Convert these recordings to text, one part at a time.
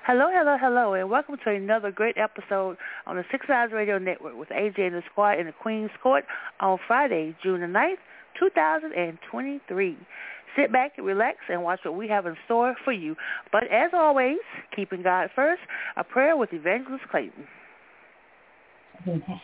Hello, hello, hello, and welcome to another great episode on the Six Eyes Radio Network with AJ and the Squad in the Queen's Court on Friday, June the 9th, 2023. Sit back and relax and watch what we have in store for you. But as always, keeping God first, a prayer with Evangelist Clayton. Amen.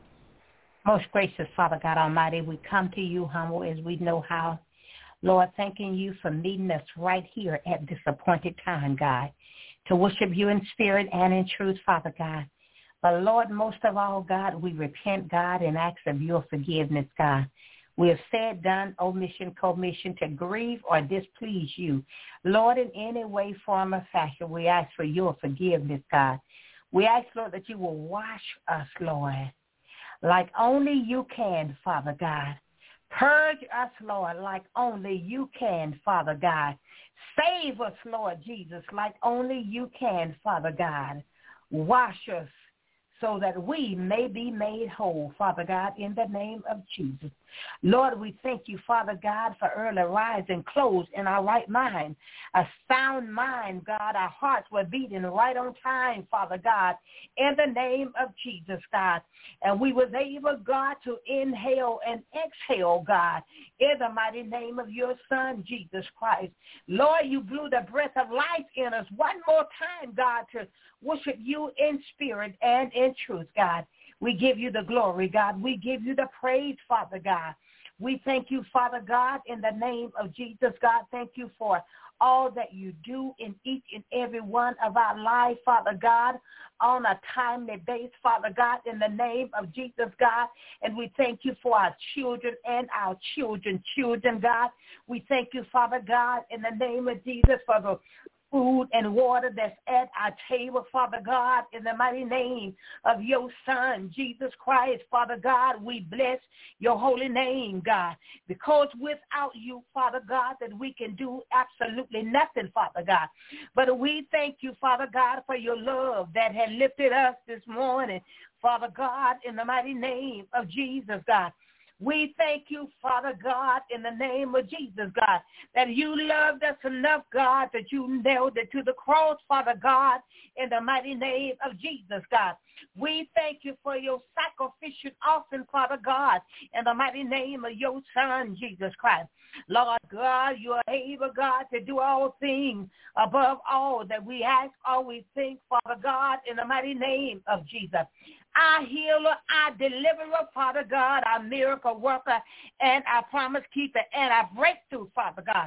Most gracious Father God Almighty, we come to you humble as we know how. Lord, thanking you for meeting us right here at this appointed time, God, to worship you in spirit and in truth, Father God. But Lord, most of all, God, we repent, God, and ask of your forgiveness, God. We have said, done, omission, commission, to grieve or displease you. Lord, in any way, form, or fashion, we ask for your forgiveness, God. We ask, Lord, that you will wash us, Lord, like only you can, Father God. Purge us, Lord, like only you can, Father God. Save us, Lord Jesus, like only you can, Father God. Wash us so that we may be made whole, Father God, in the name of Jesus. Lord, we thank you, Father God, for early rising, clothes in our right mind, a sound mind, God. Our hearts were beating right on time, Father God, in the name of Jesus, God. And we was able, God, to inhale and exhale, God, in the mighty name of your Son, Jesus Christ. Lord, you blew the breath of life in us one more time, God, to worship you in spirit and in truth, God. We give you the glory, God. We give you the praise, Father God. We thank you, Father God, in the name of Jesus, God. Thank you for all that you do in each and every one of our lives, Father God, on a timely basis, Father God, in the name of Jesus, God. And we thank you for our children and our children, God. We thank you, Father God, in the name of Jesus, for the food and water that's at our table, Father God, in the mighty name of your Son, Jesus Christ, Father God. We bless your holy name, God, because without you, Father God, that we can do absolutely nothing, Father God. But we thank you, Father God, for your love that had lifted us this morning, Father God, in the mighty name of Jesus, God. We thank you, Father God, in the name of Jesus, God, that you loved us enough, God, that you nailed it to the cross, Father God, in the mighty name of Jesus, God. We thank you for your sacrificial offering, Father God, in the mighty name of your Son, Jesus Christ. Lord God, you are able, God, to do all things above all that we ask or we think, Father God, in the mighty name of Jesus. Our healer, our deliverer, Father God, our miracle worker, and our promise keeper, and our breakthrough, Father God.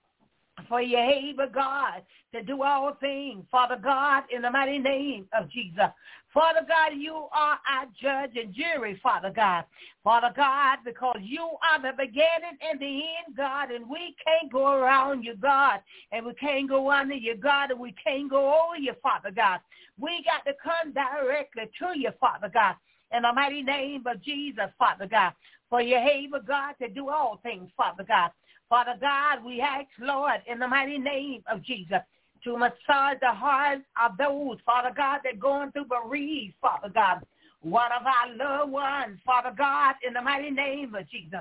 For you're able, God, to do all things, Father God, in the mighty name of Jesus. Father God, you are our judge and jury, Father God. Father God, because you are the beginning and the end, God, and we can't go around you, God, and we can't go under you, God, and we can't go over you, Father God. We got to come directly to you, Father God, in the mighty name of Jesus, Father God. For you're able, God, to do all things, Father God. Father God, we ask, Lord, in the mighty name of Jesus, to massage the hearts of those, Father God, that are going through bereavement, Father God. One of our loved ones, Father God, in the mighty name of Jesus.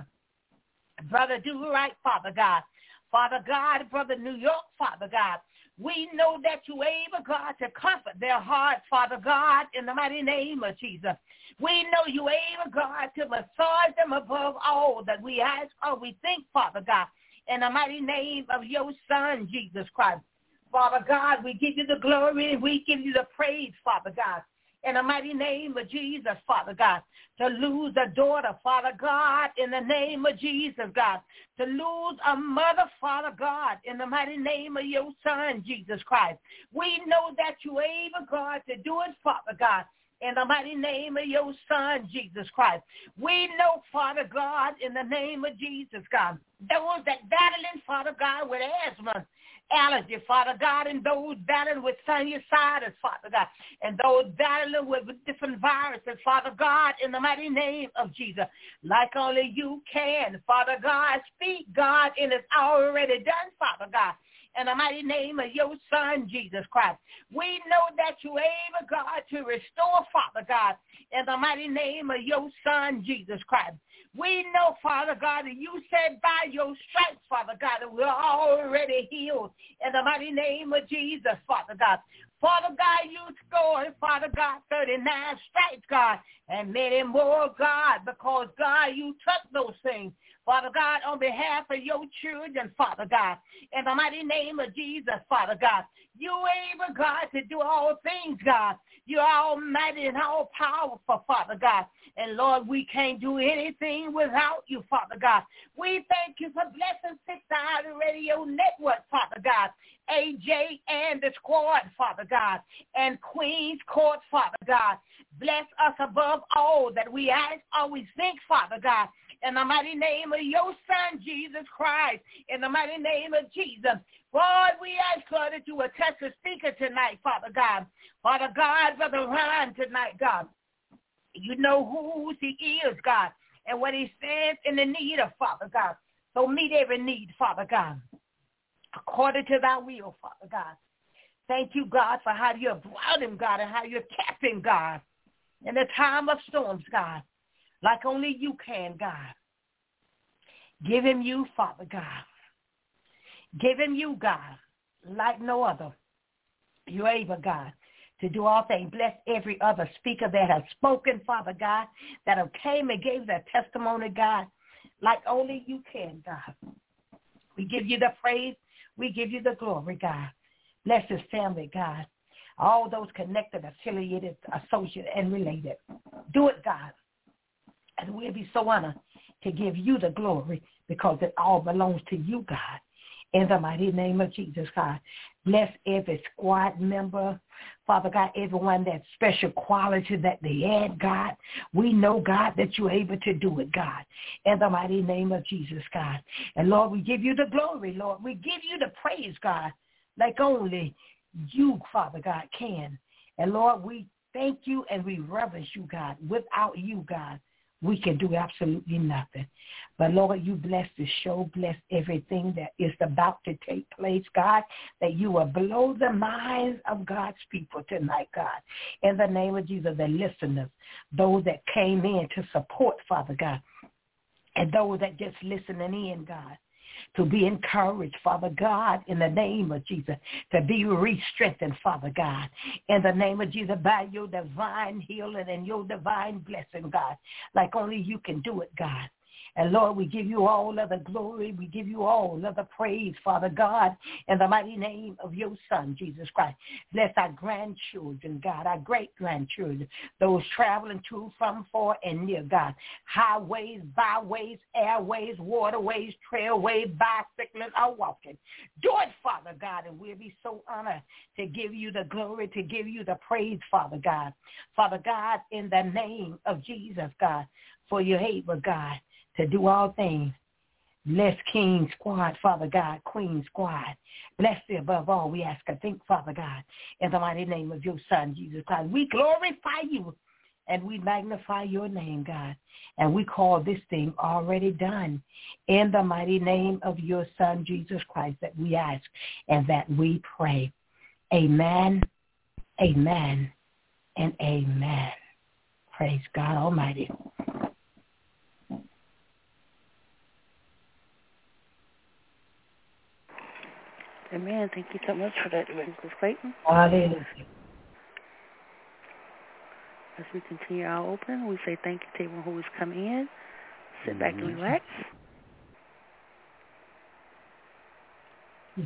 Brother Do Right, Father God. Father God, Brother New York, Father God. We know that you're able, God, to comfort their hearts, Father God, in the mighty name of Jesus. We know you're able, God, to massage them above all that we ask or we think, Father God, in the mighty name of your Son, Jesus Christ. Father God, we give you the glory and we give you the praise, Father God, in the mighty name of Jesus, Father God. To lose a daughter, Father God, in the name of Jesus, God. To lose a mother, Father God, in the mighty name of your Son, Jesus Christ. We know that you're able, God, to do it, Father God, in the mighty name of your Son, Jesus Christ. We know, Father God, in the name of Jesus, God, those that battling, Father God, with asthma, allergy, Father God, and those battling with sinusitis, Father God, and those battling with different viruses, Father God, in the mighty name of Jesus, like only you can, Father God. Speak, God, and it's already done, Father God, in the mighty name of your Son, Jesus Christ. We know that you're able, God, to restore, Father God, in the mighty name of your Son, Jesus Christ. We know, Father God, that you said by your stripes, Father God, that we're already healed in the mighty name of Jesus, Father God. Father God, you scored, Father God, 39 stripes, God, and many more, God, because, God, you took those things. Father God, on behalf of your children, Father God, in the mighty name of Jesus, Father God, you able, God, to do all things, God. You're almighty and all powerful, Father God. And, Lord, we can't do anything without you, Father God. We thank you for blessing 600 Radio Network, Father God, AJ and the squad, Father God, and Queen's Court, Father God. Bless us above all that we ask or we think, Father God. In the mighty name of your Son, Jesus Christ, in the mighty name of Jesus. Lord, we ask, Lord, that you will touch the speaker tonight, Father God. Father God, Brother Ron tonight, God. You know who he is, God, and what he stands in the need of, Father God. So meet every need, Father God, according to thy will, Father God. Thank you, God, for how you have brought him, God, and how you kept him, God, in the time of storms, God, like only you can, God. Give him you, Father God. Give him you, God, like no other. You're able, God, to do all things. Bless every other speaker that has spoken, Father God, that have came and gave their testimony, God, like only you can, God. We give you the praise. We give you the glory, God. Bless his family, God. All those connected, affiliated, associated, and related. Do it, God. And we'll be so honored to give you the glory because it all belongs to you, God. In the mighty name of Jesus, God. Bless every squad member, Father God, everyone that special quality that they add, God. We know, God, that you're able to do it, God. In the mighty name of Jesus, God. And, Lord, we give you the glory, Lord. We give you the praise, God, like only you, Father God, can. And, Lord, we thank you and we reverence you, God. Without you, God, we can do absolutely nothing. But, Lord, you bless the show, bless everything that is about to take place, God, that you will blow the minds of God's people tonight, God. In the name of Jesus, the listeners, those that came in to support, Father God, and those that just listening in, God, to be encouraged, Father God, in the name of Jesus, to be re-strengthened, Father God, in the name of Jesus, by your divine healing and your divine blessing, God, like only you can do it, God. And, Lord, we give you all of the glory. We give you all of the praise, Father God, in the mighty name of your Son, Jesus Christ. Bless our grandchildren, God, our great-grandchildren, those traveling to, from, for, and near, God. Highways, byways, airways, waterways, trailways, bicycling, or walking. Do it, Father God, and we'll be so honored to give you the glory, to give you the praise, Father God. Father God, in the name of Jesus, God, for you're able, God, to do all things. Bless King Squad, Father God, Queen Squad. Bless thee above all, we ask and think, Father God, in the mighty name of your Son, Jesus Christ. We glorify you and we magnify your name, God. And we call this thing already done in the mighty name of your Son, Jesus Christ, that we ask and that we pray. Amen, amen, and amen. Praise God Almighty. Amen. Thank you so much for that, Mrs. Clayton. Hallelujah. As we continue our open, we say thank you to everyone who has come in. Sit back and relax. Amen.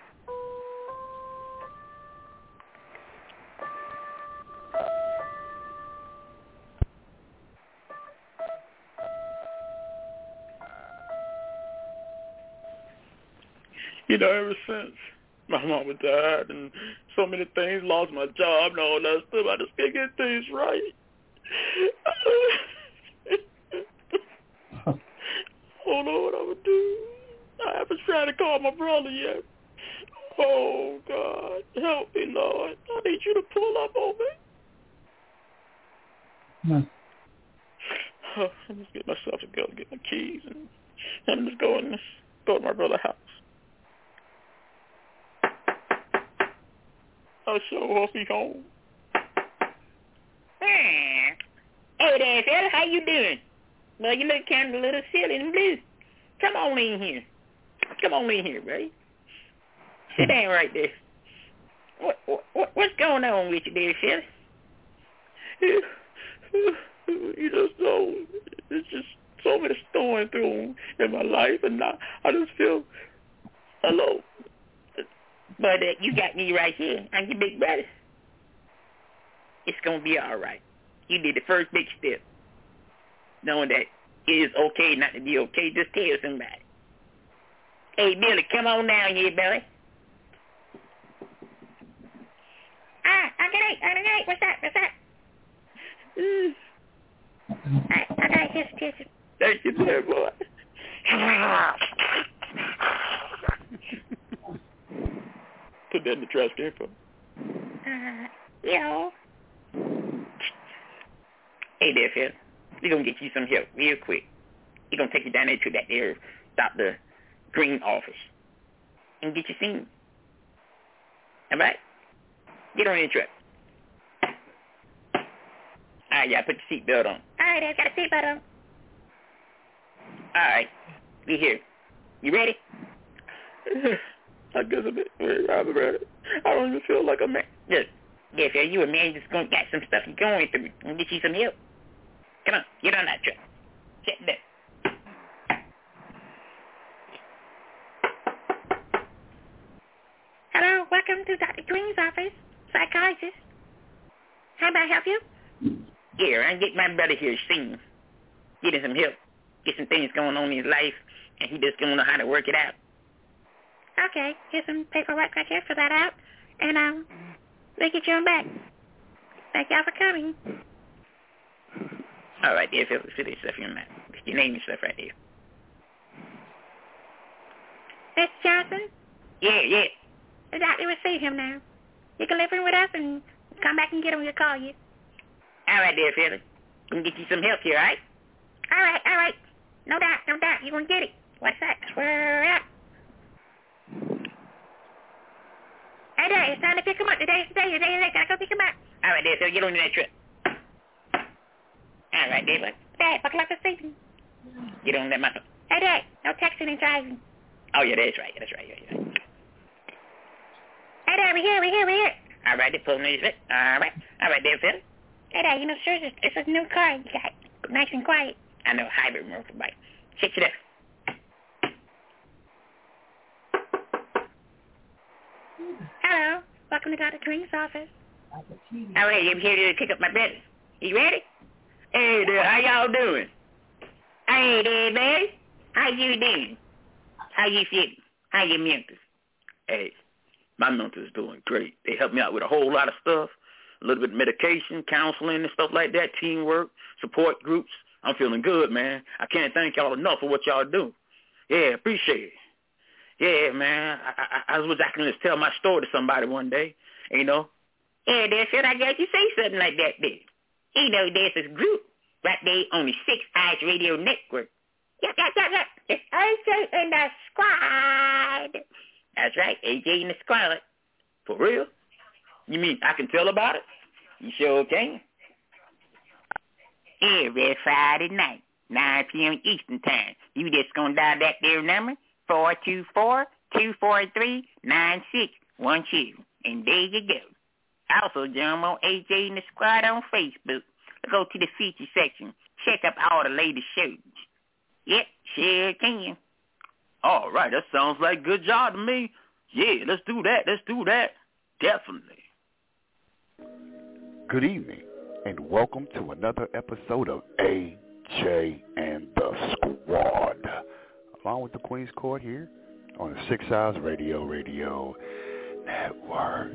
You know, ever since my mama died and so many things, lost my job and all that stuff, I just can't get things right. I don't know what I would do. I haven't tried to call my brother yet. Oh, God, help me, Lord. I need you to pull up on me. I'm just get myself together, get my keys, and I'm just go to my brother's house. I sure hope he's home. Hey there, fella. How you doing? Well, you look kind of a little silly and blue. Come on in here. Come on in here, buddy. Sit down right there. What's going going on with you there, Philly? You just know, it's just so many going through in my life, and I just feel alone. But you got me right here. I'm your big brother. It's going to be all right. You did the first big step. Knowing that it is okay not to be okay, just tell somebody. Hey, Billy, come on down here, Billy. Okay, what's that? Okay, kiss. Thank you, dear boy. Put that in the trash can for me. Yeah. Hey there, Phil. We're going to get you some help real quick. We're going to take you down there to that there Dr. Green office and get you seen. All right? Get on your truck. All right, y'all, put your seatbelt on. All right, I've got a seatbelt on. All right, be here. You ready? I guess I'm ready. I don't even feel like a man. Yeah, Phil, you a man just going to get some stuff you're going through and get you some help. Come on, get on that truck. Sit there. Hello, welcome to Dr. Green's office, psychologist. How may I help you? Here, I get my brother here seen. Get him some help. Get some things going on in his life, and he just don't know how to work it out. Okay, here's some paperwork right here, fill that out, and we'll get you on back. Thank y'all for coming. All right, there, fill this stuff in there. Your name and stuff right there. Mr. Johnson? Yeah. The doctor will see him now. You can live in with us and come back and get him when we call you. All right, there, Philly. We can get you some help here, all right? All right. No doubt. You're going to get it. What's that? Swear up. Hey, Dad, it's time to pick him up. Today's the day. Gotta go pick him up. All right, there, Philly. Get on that truck. All right, there, Dad, buckle up the seat. get on that motor. Hey, Dad, no texting and driving. Oh, yeah, that's right. Yeah. Hey, Dad, we're here. All right, they're pulling this. All right, there, Philly. Hey, Dad, sure, it's a new car you got. Nice and quiet. I know, hybrid motorbike. Check it out. Hello, welcome to Dr. Green's office. All right, I'm here to pick up my brother. You ready? Hey there, how y'all doing? Hey there, man. How you doing? How you feeling? How your mental? Hey, my mental is doing great. They helped me out with a whole lot of stuff. A little bit of medication, counseling, and stuff like that, teamwork, support groups. I'm feeling good, man. I can't thank y'all enough for what y'all do. Yeah, appreciate it. Yeah, man. I was actually just tell my story to somebody one day, you know. Yeah, that's it. I guess you say something like that there. You know, there's this group right there on the Six Eyes Radio Network. Yep. It's AJ and the Squad. That's right, AJ and the Squad. For real? You mean I can tell about it? You sure can. Every Friday night, 9 p.m. Eastern Time. You just gonna dial that there number, 424-243-9612. And there you go. Also, join on AJ and the Squad on Facebook. Go to the feature section. Check up all the latest shows. Yep, sure can. All right, that sounds like a good job to me. Yeah, let's do that. Definitely. Good evening, and welcome to another episode of AJ and the Squad, along with the Queen's Court here on the 6 Eyes Radio Network.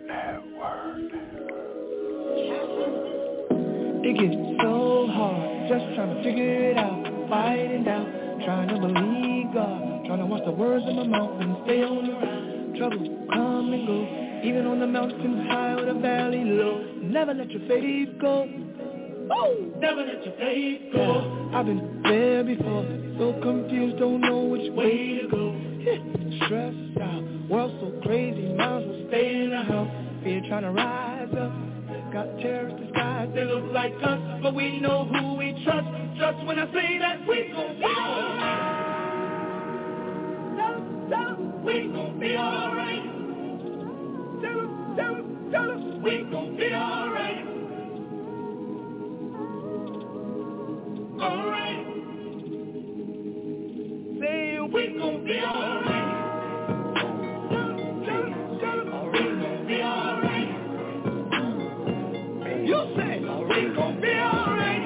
It gets so hard, just trying to figure it out, fighting down, trying to believe God, trying to watch the words in my mouth and stay on the ground. Troubles come and go, even on the mountain high or the valley low. Never let your faith go. Oh, never let your faith go. Yeah, I've been there before, so confused, don't know which way to go. Stressed out, world so crazy, might as well stay in the house. Fear trying to rise up. Got terrorists disguised, they look like us, but we know who we trust. Just when I say that we gon' be alright. We gon' be alright. We We gon' be alright. Alright. Say we gon' be alright. We gon' be alright. You say we gon' be alright.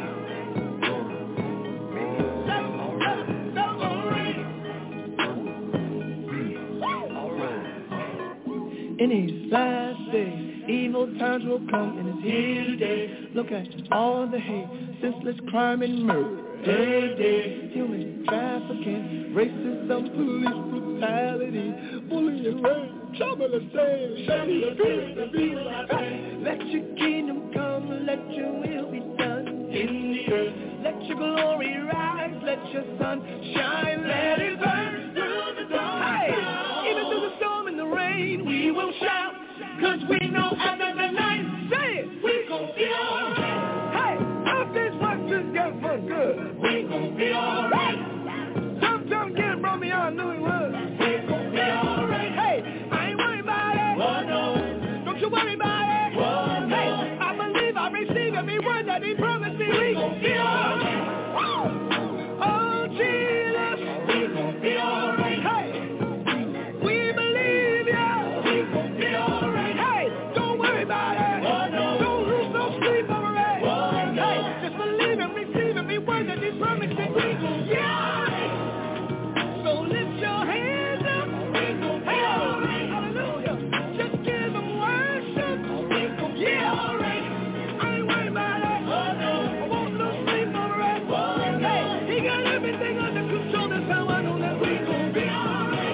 In these last days, evil times will come, and it's here today. Look at all the hate, senseless crime and murder. Every day, human trafficking, racism, police brutality, bullying, rape, trouble, and shame, shady appearance, and people like that. Let your kingdom come, let your will be done in the earth. Let your glory rise, let your sun shine, let it burn through the dark. Hey, even through the storm and the rain, we will shout, 'cause we know after the night, say it, we gon' be alright. Hey, if this works together for good, we gon' be alright. Sometimes get from me, I knew it was. We gon' be alright. Hey, I ain't worried about it. Oh no, don't you worry about it. Oh no, hey, I believe I receive every word that He promised me. We gon' be alright. Oh Jesus, we gon' be alright. Hey, we believe ya. We gon' be alright. Hey, don't worry about it. Oh no, don't lose no sleep over it. Oh no, hey, just believe and receive every word that He promised me. We gon' be alright. So lift your hands up. We gon' be alright. Hallelujah. Just give Him worship. We gon' be alright. I ain't worried about it. Oh no, I won't lose sleep over it. Oh no, hey, He got everything under control. That's how I know that we gon' be alright.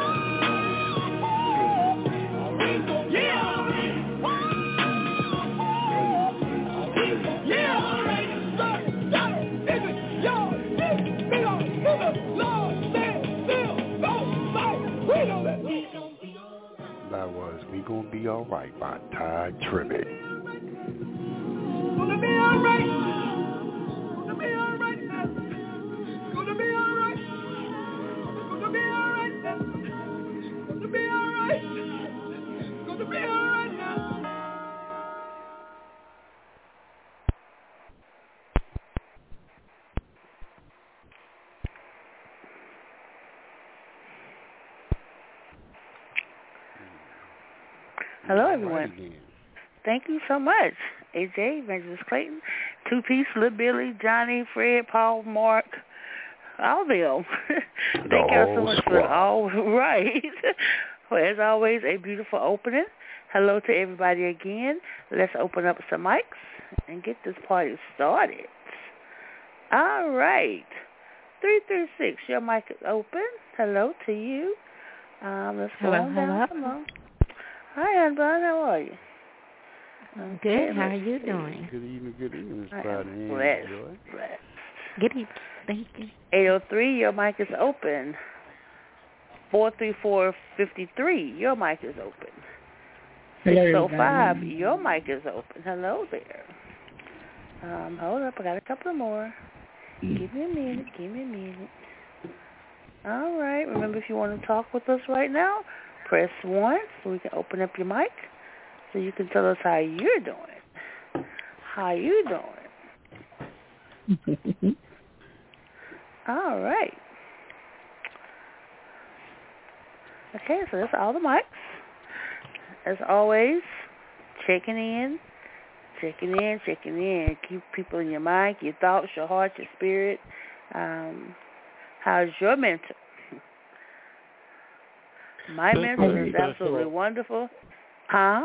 We gon' be alright. Yeah, alright. So, is it y'all? Big on the Lord, stand still, don't fight. We know that. That was We Gonna Be Alright by Ty Tribbett. Gonna be alright. Gonna be alright now. Gonna be alright. Gonna be alright now. Gonna be alright. Gonna be alright now. Hello, everyone. Thank you so much, AJ, Evangelist Clayton, Two-Piece, Lil Billy, Johnny, Fred, Paul, Mark, all of them. Thank y'all so much for all right. Well, as always, a beautiful opening. Hello to everybody again. Let's open up some mics and get this party started. All right. 336, your mic is open. Hello to you. Let's go on down. Hello. Hi, Unbun. How are you? Good. How are you doing? Good evening. Good evening, Miss Friday. Blessed. Good evening. Thank you. 803, your mic is open. 43453, your mic is open. 605, your mic is open. Hello there. Hold up, I got a couple more. Give me a minute. All right, remember if you want to talk with us right now, press 1 so we can open up your mic so you can tell us how you're doing. How you doing? All right. Okay, so that's all the mics. As always, checking in. Keep people in your mind, your thoughts, your heart, your spirit. How's your mental? My mental is absolutely wonderful. Huh?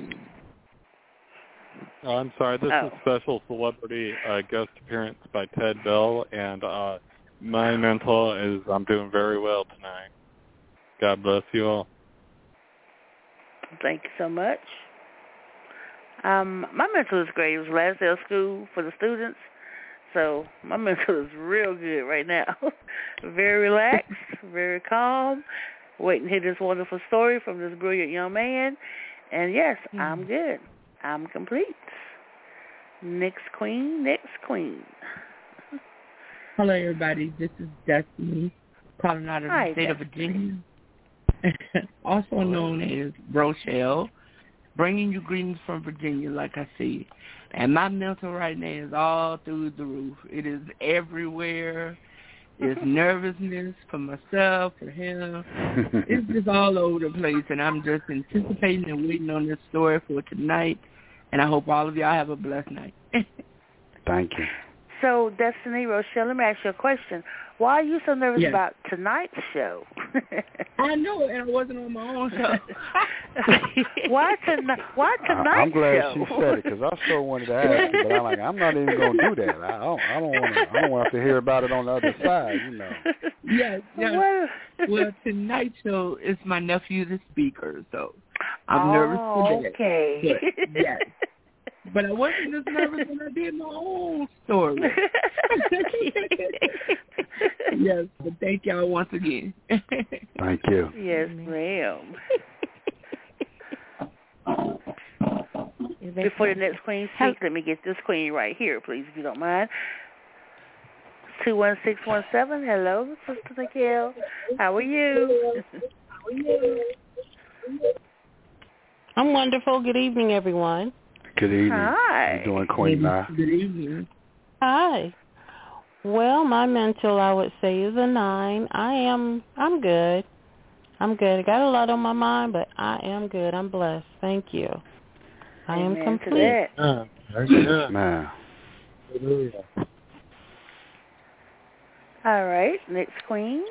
I'm sorry, this is special celebrity guest appearance by Ted Bell, and my mental is I'm doing very well tonight. God bless you all. Thank you so much. My mental is great. It was last day of school for the students, so my mental is real good right now. Very relaxed, very calm, waiting to hear this wonderful story from this brilliant young man. And yes, I'm good. I'm complete. Next queen. Hello, everybody. This is Destiny, calling out of the state of Virginia, also known as Rochelle. bringing you greetings from Virginia, like I said. And my mental right now is all through the roof. It is everywhere. It's nervousness for myself, for him. It's just all over the place, and I'm just anticipating and waiting on this story for tonight. And I hope all of y'all have a blessed night. Thank you. So, Destiny, Rochelle, let me ask you a question. Why are you so nervous about tonight's show? I know, and I wasn't on my own show. Why tonight's I'm glad show? she said it, because I sure wanted to ask you, but I'm like, I'm not even going to do that. I don't want to hear about it on the other side, you know. Yes. Well, tonight's show is my nephew, the speaker, so I'm nervous for that. Okay. But, yes. But I wasn't as nervous when I did my own story. Yes, but thank y'all once again. Thank you. Yes, ma'am. Before the next queen speaks, let me get this queen right here, please, if you don't mind. 21617. Hello, Sister Nicole. How are you? I'm wonderful. Good evening, everyone. Good evening. Hi. How you doing, Queen Ma? Good evening. Hi. Well, my mental, I would say, is a 9. I'm good. I'm good. I got a lot on my mind, but I am good. I'm blessed. Thank you. I am complete. Very good. Man. All right, next queen.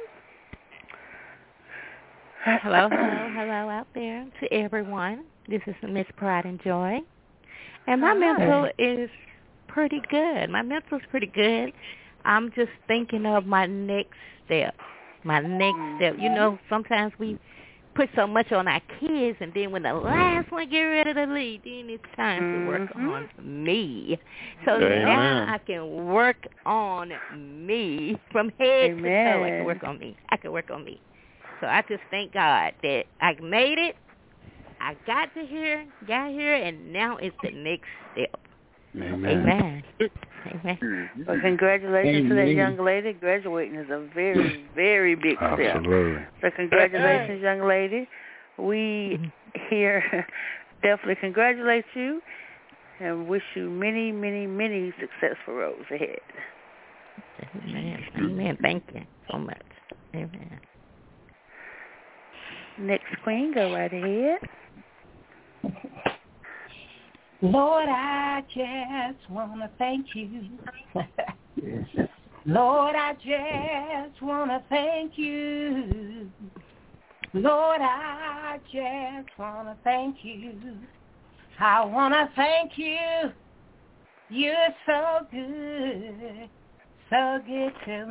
Hello out there to everyone. This is Miss Pride and Joy. And my mental is pretty good. My mental's pretty good. I'm just thinking of my next step. You know, sometimes we put so much on our kids, and then when the last one get ready to leave, then it's time to work on me. So now I can work on me from head to toe. I can work on me. So I just thank God that I made it. I got here, and now it's the next step. Amen. Well, congratulations to that young lady. Graduating is a very, very big step. Absolutely. So congratulations, young lady. We here definitely congratulate you and wish you many, many, many successful roads ahead. Amen. Thank you so much. Amen. Next queen, go right ahead. Lord, I just want to thank you. Lord, I just want to thank you. Lord, I just want to thank you. I want to thank you. You're so good to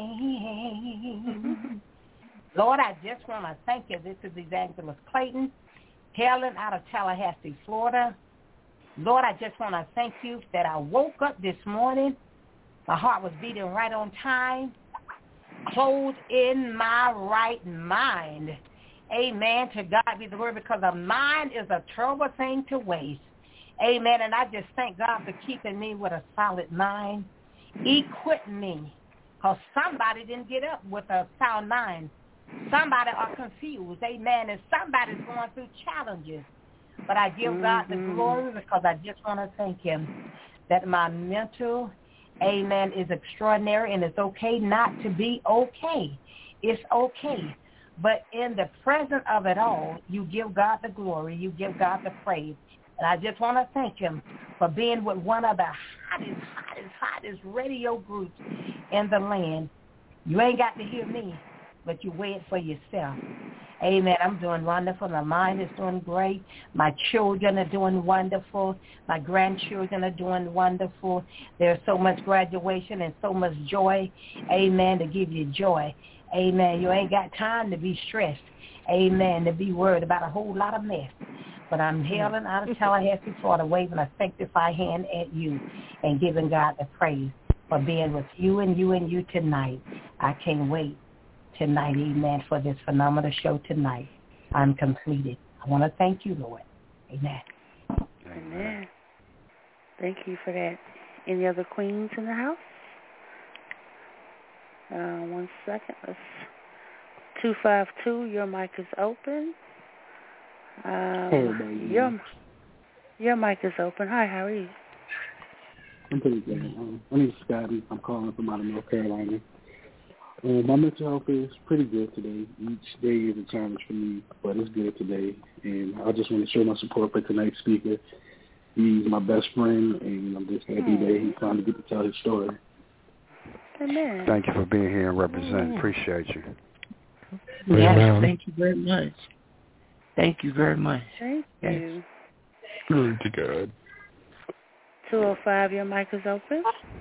me. Lord, I just want to thank you. This is Evangelist Clayton, hailing out of Tallahassee, Florida. Lord, I just want to thank you that I woke up this morning. My heart was beating right on time. Clothed in my right mind. Amen. To God be the word, because a mind is a terrible thing to waste. Amen. And I just thank God for keeping me with a solid mind. Equipping me. Because somebody didn't get up with a sound mind. Somebody are confused. Amen. And somebody's going through challenges. But I give God the glory because I just want to thank him that my mental, amen, is extraordinary, and it's okay not to be okay. It's okay. But in the presence of it all, you give God the glory. You give God the praise. And I just want to thank him for being with one of the hottest radio groups in the land. You ain't got to hear me, but you wait for yourself. Amen. I'm doing wonderful. My mind is doing great. My children are doing wonderful. My grandchildren are doing wonderful. There's so much graduation and so much joy. Amen. To give you joy. Amen. You ain't got time to be stressed. Amen. To be worried about a whole lot of mess. But I'm hailing out of Tallahassee, Florida, waving a sanctified hand at you and giving God the praise for being with you and you tonight. I can't wait tonight, amen, for this phenomenal show tonight. I'm completed. I want to thank you, Lord. Amen. Amen. Thank you for that. Any other queens in the house? 1 second. 252, your mic is open. Your mic is open. Hi, how are you? I'm pretty good. My name is Scotty. I'm calling from out of North Carolina. My mental health is pretty good today. Each day is a challenge for me, but it's good today. And I just want to show my support for tonight's speaker. He's my best friend, and I'm just happy that he finally get to tell his story. Amen. Thank you for being here and representing. Appreciate you. Yes, thank you very much. Thank you very much. Thank you. Good to God. 205, your mic is open.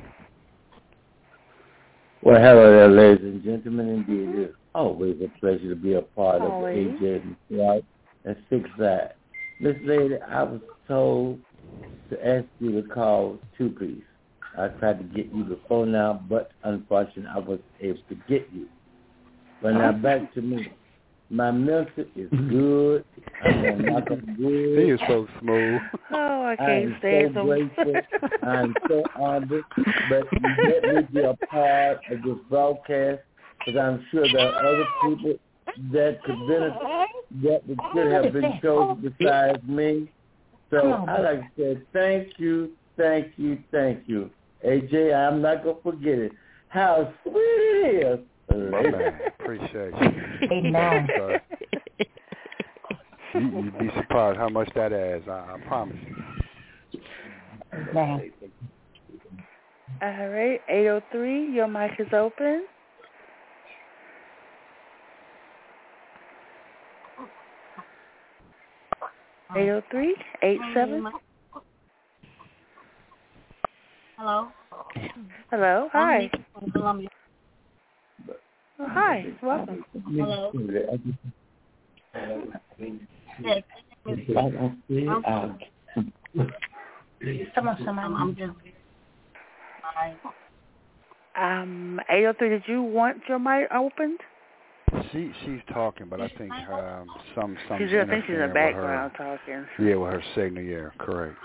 Well, hello there, ladies and gentlemen. Indeed, it's always a pleasure to be a part of AJ and Squad and Six Side. Miss Lady, I was told to ask you to call Two-Piece. I tried to get you before now, but unfortunately, I wasn't able to get you. But now back to me. My mental is good. I'm going to knock up good. He is so smooth. Oh, I can't stand him. I'm so grateful. I'm so honored. But let me be a part of this broadcast because I'm sure there are other people that could benefit that should have been chosen besides me. So I like to say thank you, thank you, thank you. AJ, I'm not going to forget it. How sweet it is. Man, appreciate you. Amen. You'd be surprised how much that adds. I promise you. Amen. All right, 803, your mic is open. (803-87). Hello. Hello. Hi. From Columbia. Oh, hi. Welcome. Hello. Yes. I'm just. 803, did you want your mic opened? She's talking, but I think some I think she's in the background talking. Yeah, with her signal. Yeah, correct.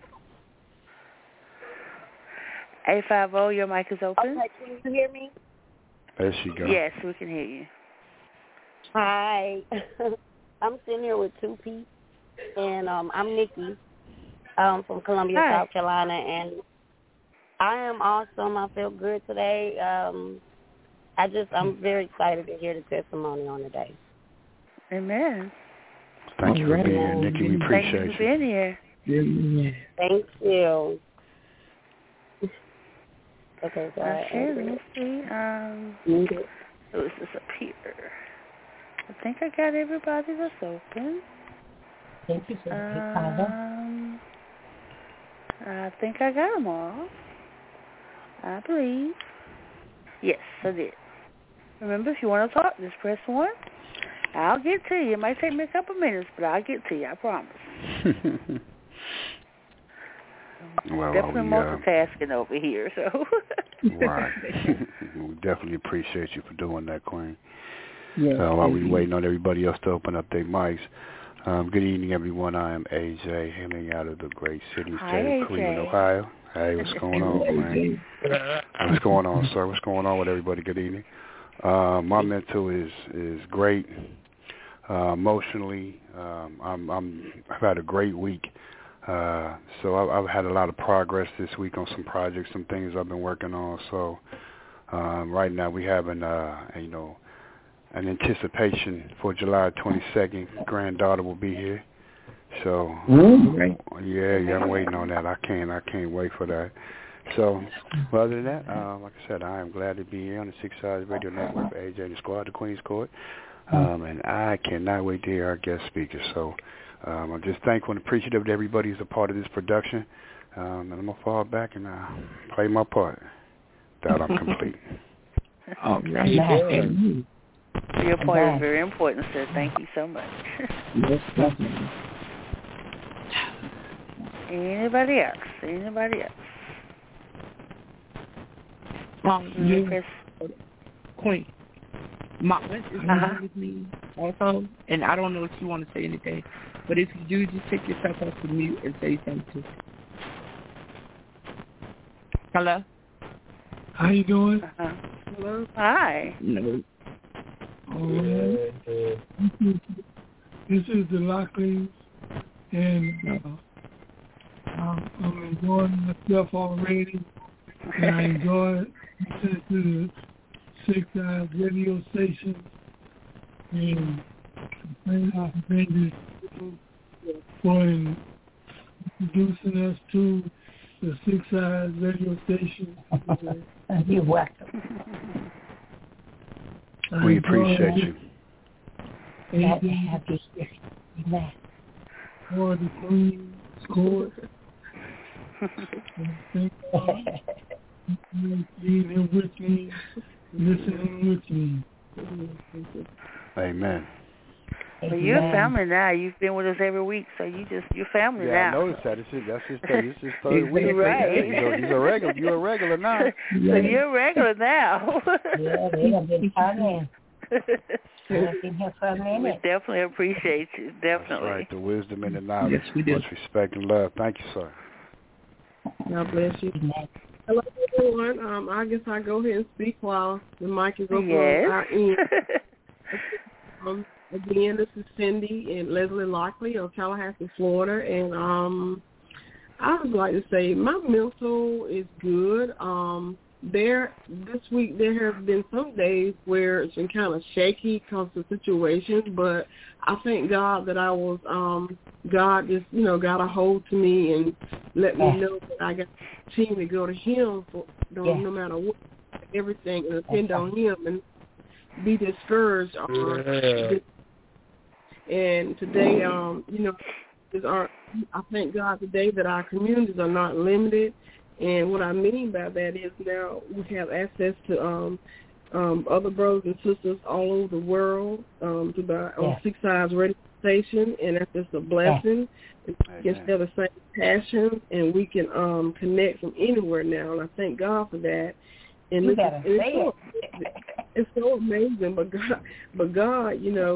850, your mic is open. Okay, can you hear me? There she goes. Yes, we can hear you. Hi. I'm sitting here with Two-Piece, and I'm Nikki from Columbia, Hi. South Carolina, and I am awesome. I feel good today. I'm very excited to hear the testimony on the day. Amen. Thank you for being here, Nikki. We appreciate Thank you for being here. Thank you. Okay, so Okay, let me see. Who is this up here? I think I got everybody that's open. Thank you, sir. I think I got them all. I believe. Yes, I did. Remember, if you want to talk, just press 1. I'll get to you. It might take me a couple minutes, but I'll get to you. I promise. Definitely multitasking over here, so. Right. We definitely appreciate you for doing that, Queen. Yeah, while we're waiting on everybody else to open up their mics, good evening, everyone. I am AJ, hailing out of the great city state of Cleveland, Ohio. Hey, what's going on, man? What's going on, sir? What's going on with everybody? Good evening. My mental is great. Emotionally, I've had a great week. So I've had a lot of progress this week on some projects, some things I've been working on. So right now we having an anticipation for July 22nd. Granddaughter will be here. So yeah, I'm waiting on that. I can't wait for that. So other than that, like I said, I am glad to be here on the Six Sides Radio Network, AJ and the Squad, the Queen's Court, and I cannot wait to hear our guest speakers. So I'm just thankful and appreciative that everybody is a part of this production, and I'm gonna fall back and play my part. That I'm complete. All right. Your point is very important, sir. Thank you so much. Anybody else? Queen. My aunt is with me also, and I don't know if you want to say anything, but if you do, just take yourself off the mute and say something. Hello? How you doing? Hello? Hi. No. This is the Lockley's, and I'm enjoying myself already, and I enjoy listening to the 6 Eyes radio station. And I thank you for introducing us to the 6 Eyes radio station. You're welcome. We appreciate you. Amen. For the Queen's Court. Thank God for being here with me, listening with me. Amen. Well, you're family now. You've been with us every week, so you're family now. Yeah, I noticed that. That's his third week. Right. He's a regular. You're a regular now. So you're a regular now. Yeah, they have been coming. We definitely appreciate you. Definitely. That's right. The wisdom and the knowledge. Yes, we do. Much respect and love. Thank you, sir. God bless you. Hello, everyone. I guess I'll go ahead and speak while the mic is open on our end. Again, this is Cindy and Leslie Lockley of Tallahassee, Florida. And I would like to say my mental is good. This week there have been some days where it's been kind of shaky because of the situation, but I thank God that I was, God just, got a hold to me and let me know that I got to continue to go to Him for no matter what, everything, and depend on Him and be discouraged. And today, I thank God today that our communities are not limited. And what I mean by that is now we have access to other brothers and sisters all over the world through the 6 Eyes radio station, and that's just a blessing. We can share the same passion, and we can connect from anywhere now, and I thank God for that. And it's so amazing, but God,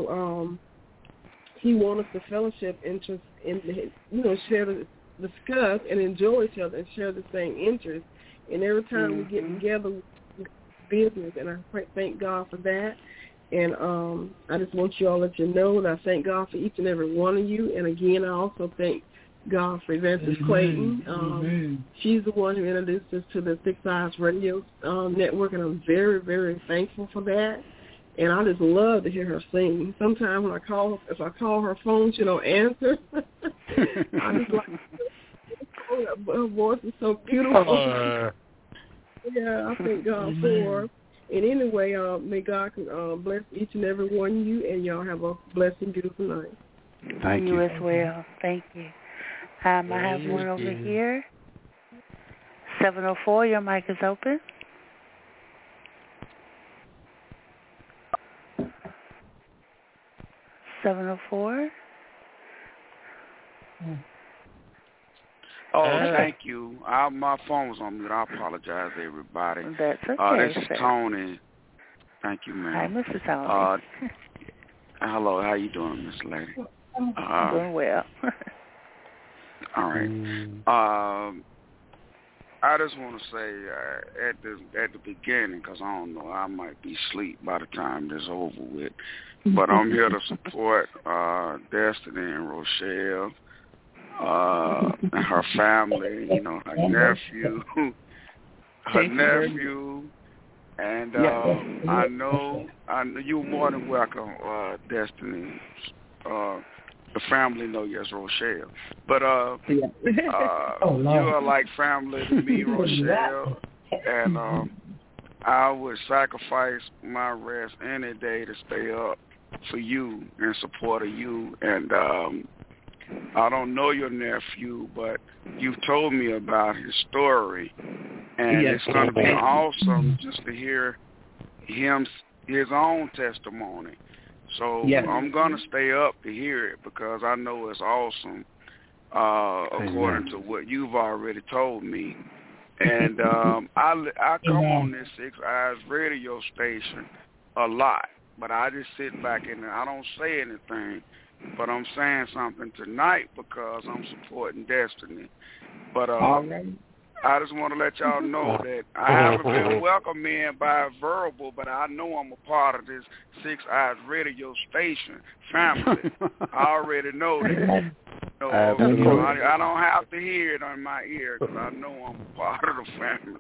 He wants us to fellowship, interest, in share discuss and enjoy each other and share the same interests. And every time we get together, business, and I thank God for that. And I just want you all to let you know that I thank God for each and every one of you. And again, I also thank God for Evangelist Clayton. She's the one who introduced us to the 6 Eyes Radio Network, and I'm very, very thankful for that. And I just love to hear her sing. Sometimes when if I call her phone, she don't answer. I just like her voice is so beautiful. Yeah, I thank God for her. And anyway, may God bless each and every one of you, and y'all have a blessed and beautiful night. Thank you. You as well. Thank you. I have one over here. 704, your mic is open. $704. Oh, thank you. My phone was on mute. I apologize, everybody. That's okay. This is Tony. Thank you, ma'am. Hi, Mr. Tony. Hello, how you doing, Miss Lady? I'm doing well. All right. I just want to say at the beginning, because I don't know, I might be asleep by the time this is over with, but I'm here to support Destiny and Rochelle and her family, her nephew, and I know you're more than welcome, Destiny. The family know yes, Rochelle, but you are like family to me, Rochelle, and I would sacrifice my rest any day to stay up for you in support of you. And I don't know your nephew, but you've told me about his story, and it's going to be awesome just to hear his own testimony. So I'm going to stay up to hear it because I know it's awesome according to what you've already told me. And I come on this 6 Eyes radio station a lot, but I just sit back and I don't say anything, but I'm saying something tonight because I'm supporting Destiny. But I just want to let y'all know that I haven't been welcomed in by verbal, but I know I'm a part of this 6 Eyes radio station family. I already know that. No, Absolutely. I don't have to hear it on my ear because I know I'm a part of the family.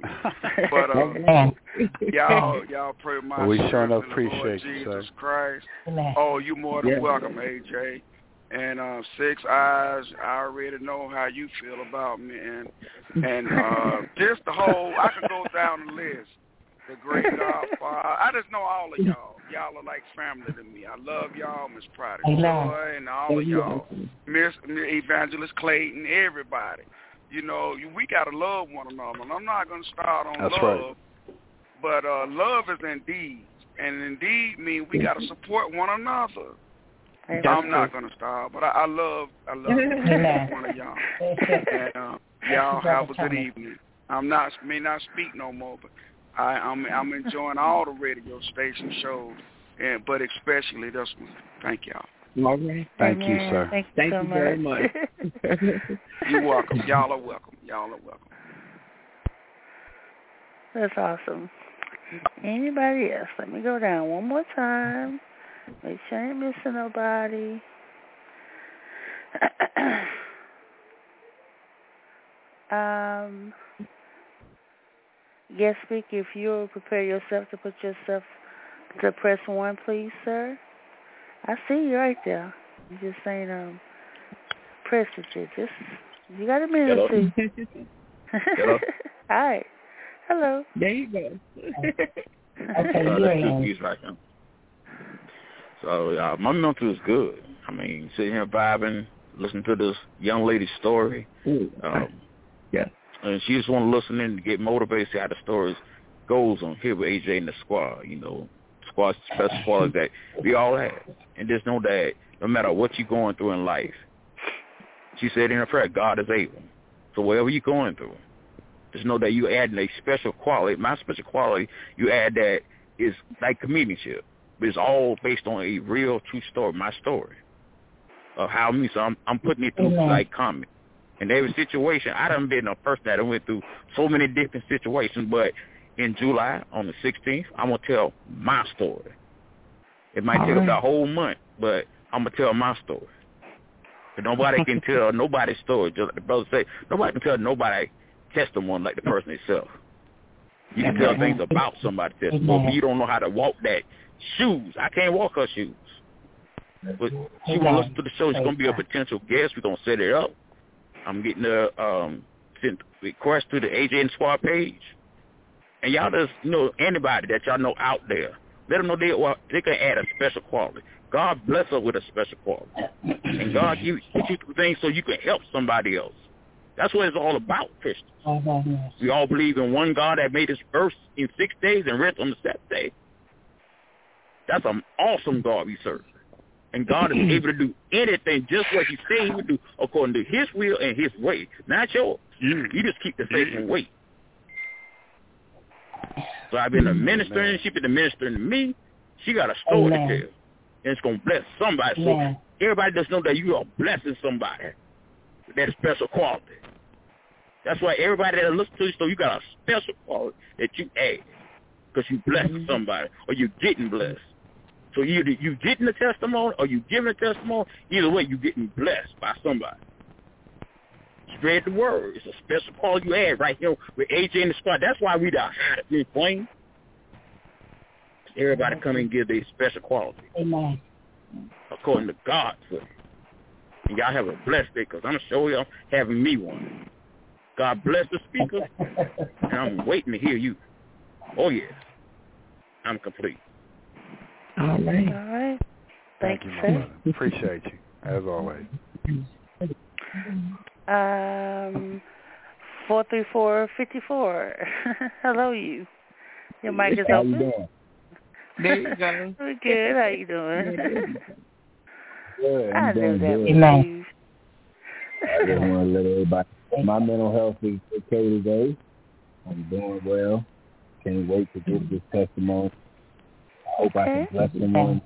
But y'all pray my we sure strength enough in the appreciate Lord you, Jesus sir. Christ. Oh, you more than welcome, AJ. And 6 Eyes, I already know how you feel about me. And just the whole, I could go down the list. The Great Godfather. I just know all of y'all. Y'all are like family to me. I love y'all, Miss Pride and Joy, and all of y'all. Miss Evangelist Clayton, everybody. You know, we got to love one another. And I'm not going to start on That's love, right. but love is indeed. And indeed means we got to support one another. I'm not going to start, but I love one of y'all. And y'all have a good evening. May not speak no more, but I'm enjoying all the radio station shows, but especially this one. Thank y'all. All right. Thank you, sir. Thank you very much. You're welcome. Y'all are welcome. That's awesome. Anybody else? Let me go down one more time. Make sure I ain't missing nobody. Guest speaker, if you'll prepare yourself to put yourself to press 1, please, sir. I see you right there. You just saying, press it. You got a minute or two. Hello. All right. Hello. There you go. Okay, you're in. Right now. So my mental is good. I mean, sitting here vibing, listening to this young lady's story. Yeah. And she just want to listen in to get motivated, see how the story goes on here with AJ and the squad. You know, squad's special qualities that we all have. And just know that no matter what you're going through in life, she said in her prayer, God is able. So whatever you're going through, just know that you add a special quality. My special quality, you add that is like comedianship. But it's all based on a real, true story, my story of how me. So I'm putting it through like comedy. In every situation, I done been a person that went through so many different situations, but in July, on the 16th, I'm going to tell my story. It might take up the whole month, but I'm going to tell my story. But nobody can tell nobody's story. Just like the brother say, nobody can tell nobody testimony like the person itself. You can tell things about somebody's testimony, but you don't know how to walk that shoes. I can't walk her shoes. But she want to listen to the show. She's going to be a potential guest. We're going to set it up. I'm getting a sent request to the AJ and Squad page. And y'all just, anybody that y'all know out there, let them know they can add a special quality. God bless her with a special quality. And God give you things so you can help somebody else. That's what it's all about, Christians. We all believe in one God that made us earth in 6 days and rest on the 7th day. That's an awesome God we serve. And God is able to do anything just what he said he would do according to his will and his way, not yours. You just keep the faith and wait. So I've been administering. She's been administering to me. She got a story to tell. And it's going to bless somebody. So everybody just know that you are blessing somebody with that special quality. That's why everybody that listens to you, so you got a special quality that you add because you blessing somebody or you're getting blessed. So either you getting the testimony or you giving a testimony. Either way, you getting blessed by somebody. Spread the word. It's a special quality you add right here with AJ and the squad. That's why we the hottest flame. Everybody come and give their special quality. Amen. According to God's way. And y'all have a blessed day because I'm sure y'all having me one. God bless the speaker. And I'm waiting to hear you. Oh, yes. I'm complete. All right. All right. Thank you, my brother. Appreciate you, as always. 434-54. Hello, you. Your mic is How open. you doing? There you go. We're good. How you doing? Good. I I'm knew doing that good. was you. I just want to let everybody know my mental health is okay today. I'm doing well. Can't wait to give this testimony. I hope I can bless someone.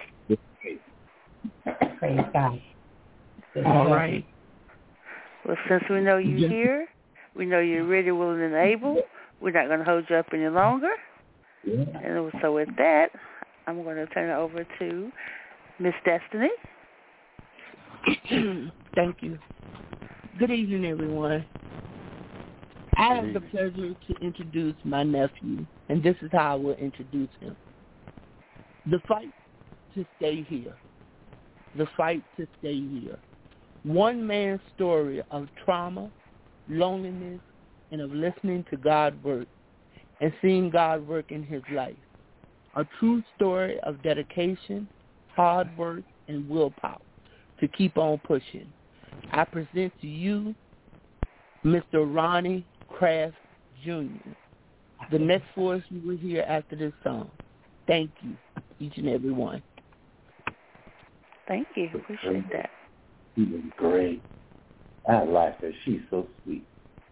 Praise God. All right. Well, since we know you're here, we know you're ready, willing, and able, we're not going to hold you up any longer. Yeah. And so with that, I'm going to turn it over to Miss Destiny. Thank you. Good evening, everyone. I have the pleasure to introduce my nephew, and this is how I will introduce him. The fight to stay here. The fight to stay here. One man's story of trauma, loneliness, and of listening to God work and seeing God work in his life. A true story of dedication, hard work, and willpower to keep on pushing. I present to you Mr. Ronnie Kraft Jr., the next voice you will hear after this song. Thank you, each and every one. Thank you. Appreciate that. She was great. I like her. She's so sweet.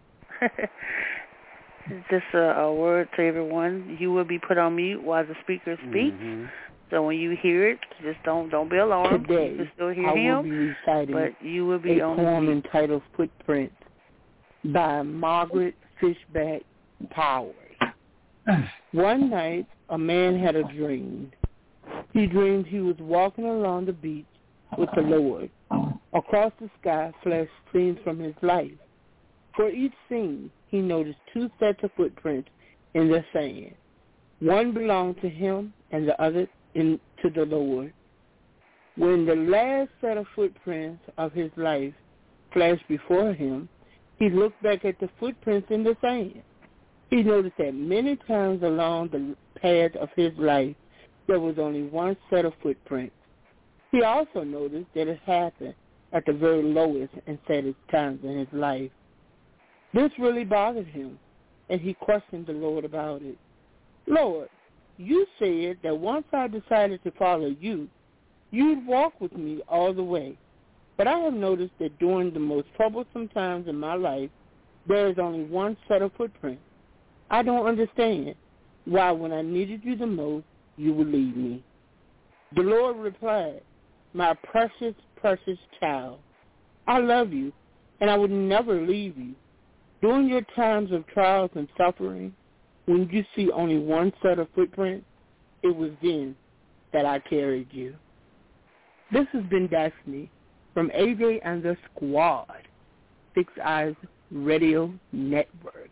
Just a word to everyone. You will be put on mute while the speaker speaks. Mm-hmm. So when you hear it, just don't be alarmed. Today, you can still hear I him, will be reciting but you will be a on poem mute. entitled Footprints by Margaret Fishback Powers. One night, a man had a dream. He dreamed he was walking along the beach with the Lord. Across the sky flashed scenes from his life. For each scene, he noticed two sets of footprints in the sand. One belonged to him and the other to the Lord. When the last set of footprints of his life flashed before him, he looked back at the footprints in the sand. He noticed that many times along the path of his life, there was only one set of footprints. He also noticed that it happened at the very lowest and saddest times in his life. This really bothered him, and he questioned the Lord about it. Lord, you said that once I decided to follow you, you'd walk with me all the way. But I have noticed that during the most troublesome times in my life, there is only one set of footprints. I don't understand why when I needed you the most, you would leave me. The Lord replied, my precious, precious child, I love you, and I would never leave you. During your times of trials and suffering, when you see only one set of footprints, it was then that I carried you. This has been Destiny from AJ and the Squad, Six Eyes Radio Network.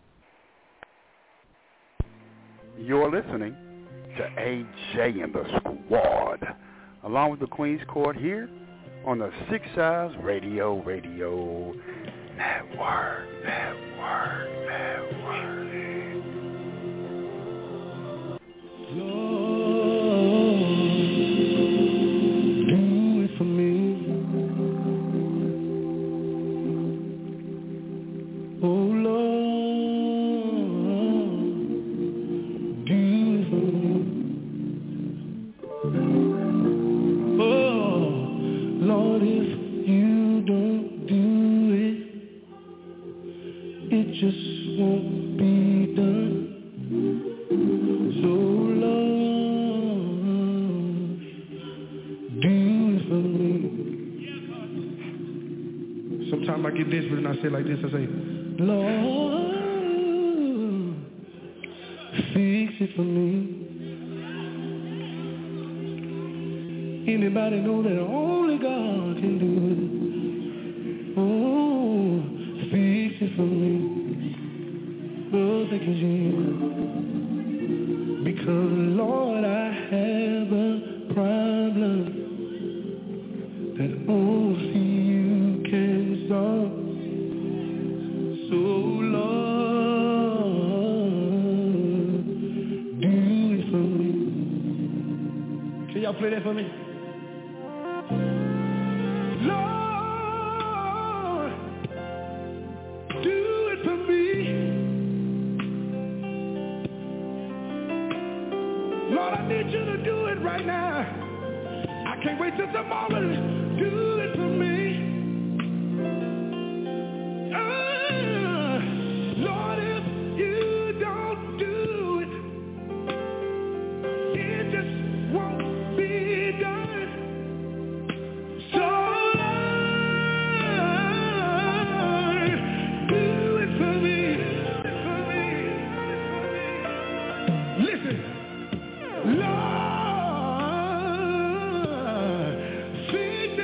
You're listening to AJ and the Squad, along with the Queen's Court here on the Six Eyes Radio Network. I say like this, I say, Lord, fix it for me. Anybody know that only God can do it? Oh, fix it for me. Oh, thank you, Jesus. Because, Lord, I have a problem that only you can solve. So, Lord, do it for me. Can y'all play that for me? Lord, do it for me. Lord, I need you to do it right now. I can't wait till tomorrow. Do it for me. Lord, if you don't do it, it just won't be done. So, Lord, do it for me. Listen, Lord, fix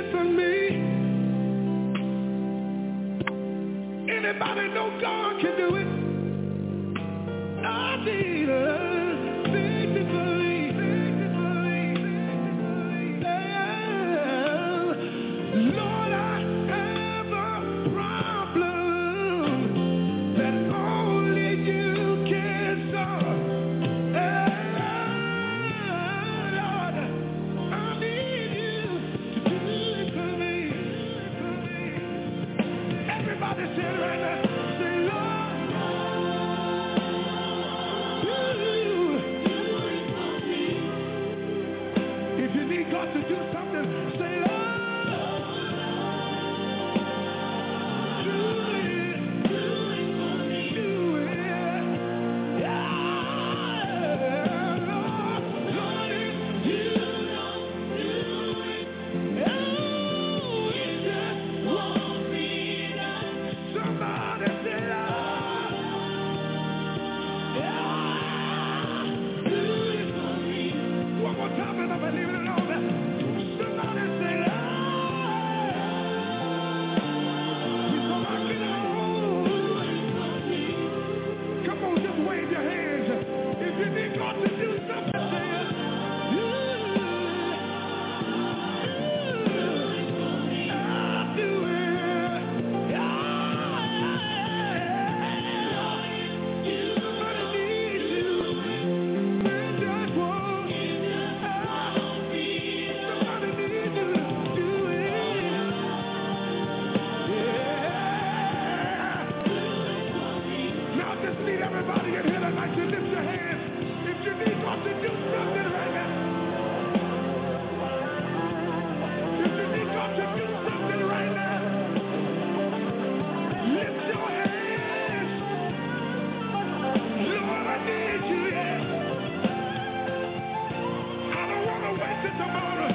just need everybody in here tonight to lift your hands. If you need God to do something right now. If you need God to do something right now. Lift your hands. Lord, I need you, yeah. I don't want to wait till tomorrow.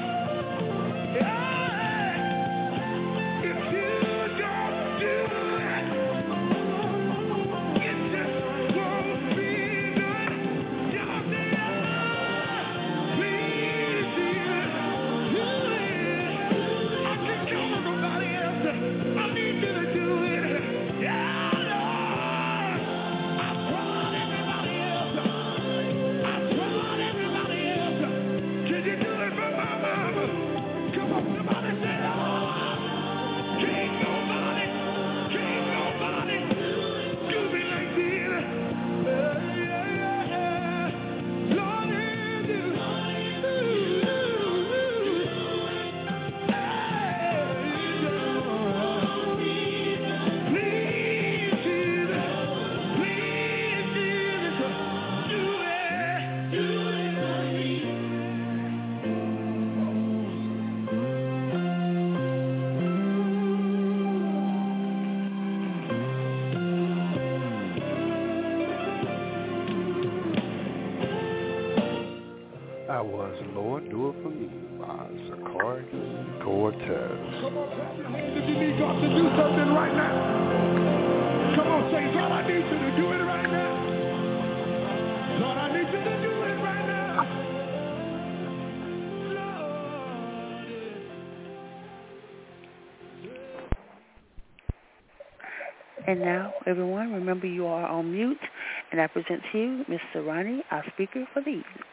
Yeah. If you don't do it, it just won't be done. Y'all say, please, Jesus, do it. I can't count on nobody else. I need you to do it. Yeah, Lord. I tried everybody else. Can you do it for my mama? Come on, somebody say, oh, can't nobody do me like this. Lord, it is please, Jesus, do it. I was Lord, do it for me by Zachary Cortez. Come on, clap your hands if you need God to do something right now. Come on, say, God, I need you to do it right now. Lord, I need you to do it right now. And now, everyone, remember you are on mute, and I present to you Mr. Ronnie, our speaker for the evening.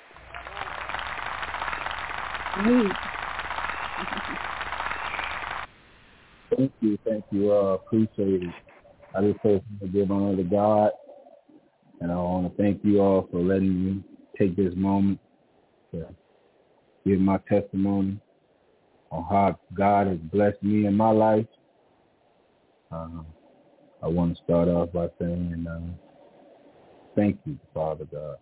Thank you. Appreciate it. I just want to give honor to God, and I want to thank you all for letting me take this moment to give my testimony on how God has blessed me in my life. I want to start off by saying thank you, Father God.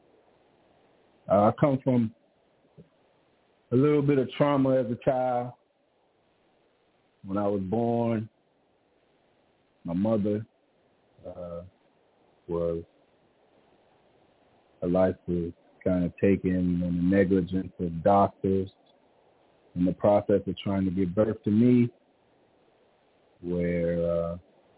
I come from a little bit of trauma as a child. When I was born, my mother her life was kind of taken in the negligence of doctors in the process of trying to give birth to me, where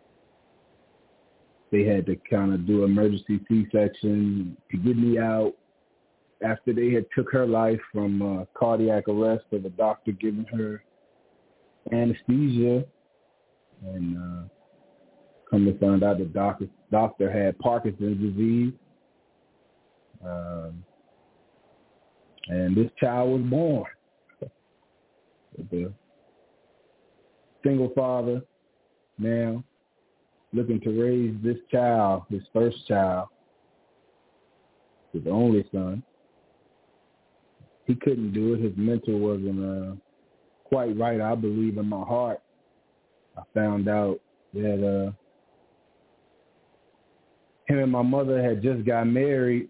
they had to kind of do emergency C-section to get me out after they had took her life from cardiac arrest of a doctor giving her anesthesia, and come to find out the doctor had Parkinson's disease, and this child was born with a single father now looking to raise this child, his first child, his only son. He couldn't do it. His mental wasn't quite right, I believe, in my heart. I found out that him and my mother had just got married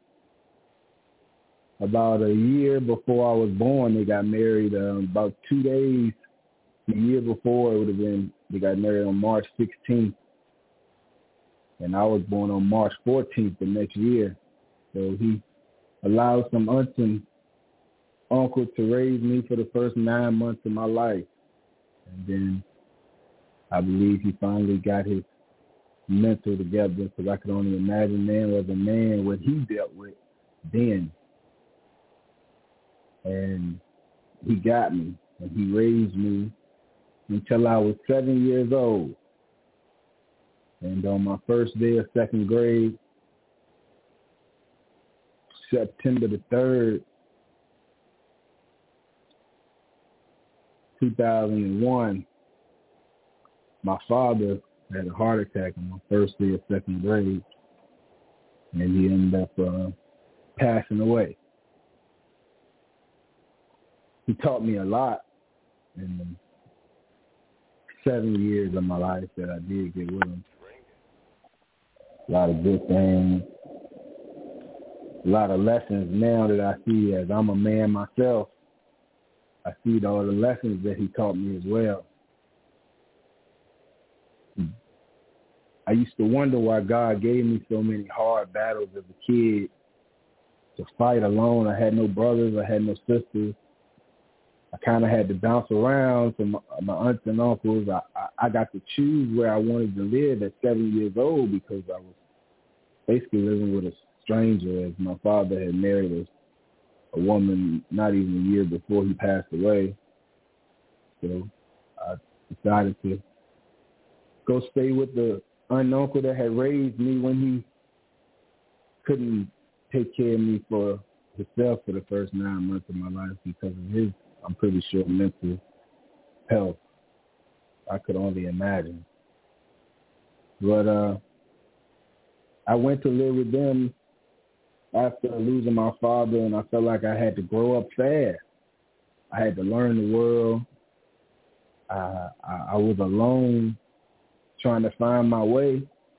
about a year before I was born. They got married about 2 days. The year before, it would have been, they got married on March 16th. And I was born on March 14th the next year. So he allowed some aunts and uncles to raise me for the first 9 months of my life. And then I believe he finally got his mental together, because I could only imagine man was a man what he dealt with then. And he got me, and he raised me until I was 7 years old. And on my first day of second grade, September the 3rd, 2001, my father had a heart attack on my first day of second grade, and he ended up passing away. He taught me a lot in the 7 years of my life that I did get with him. a lot of good things, a lot of lessons now that I see as I'm a man myself. I see all the lessons that he taught me as well. I used to wonder why God gave me so many hard battles as a kid to fight alone. I had no brothers. I had no sisters. I kind of had to bounce around to my aunts and uncles. I got to choose where I wanted to live at 7 years old because I was basically living with a stranger, as my father had married a woman not even a year before he passed away. So I decided to go stay with the aunt and uncle that had raised me when he couldn't take care of me for himself for the first 9 months of my life because of his, I'm pretty sure, mental health. I could only imagine. But I went to live with them after losing my father, and I felt like I had to grow up fast. I had to learn the world. I was alone, trying to find my way,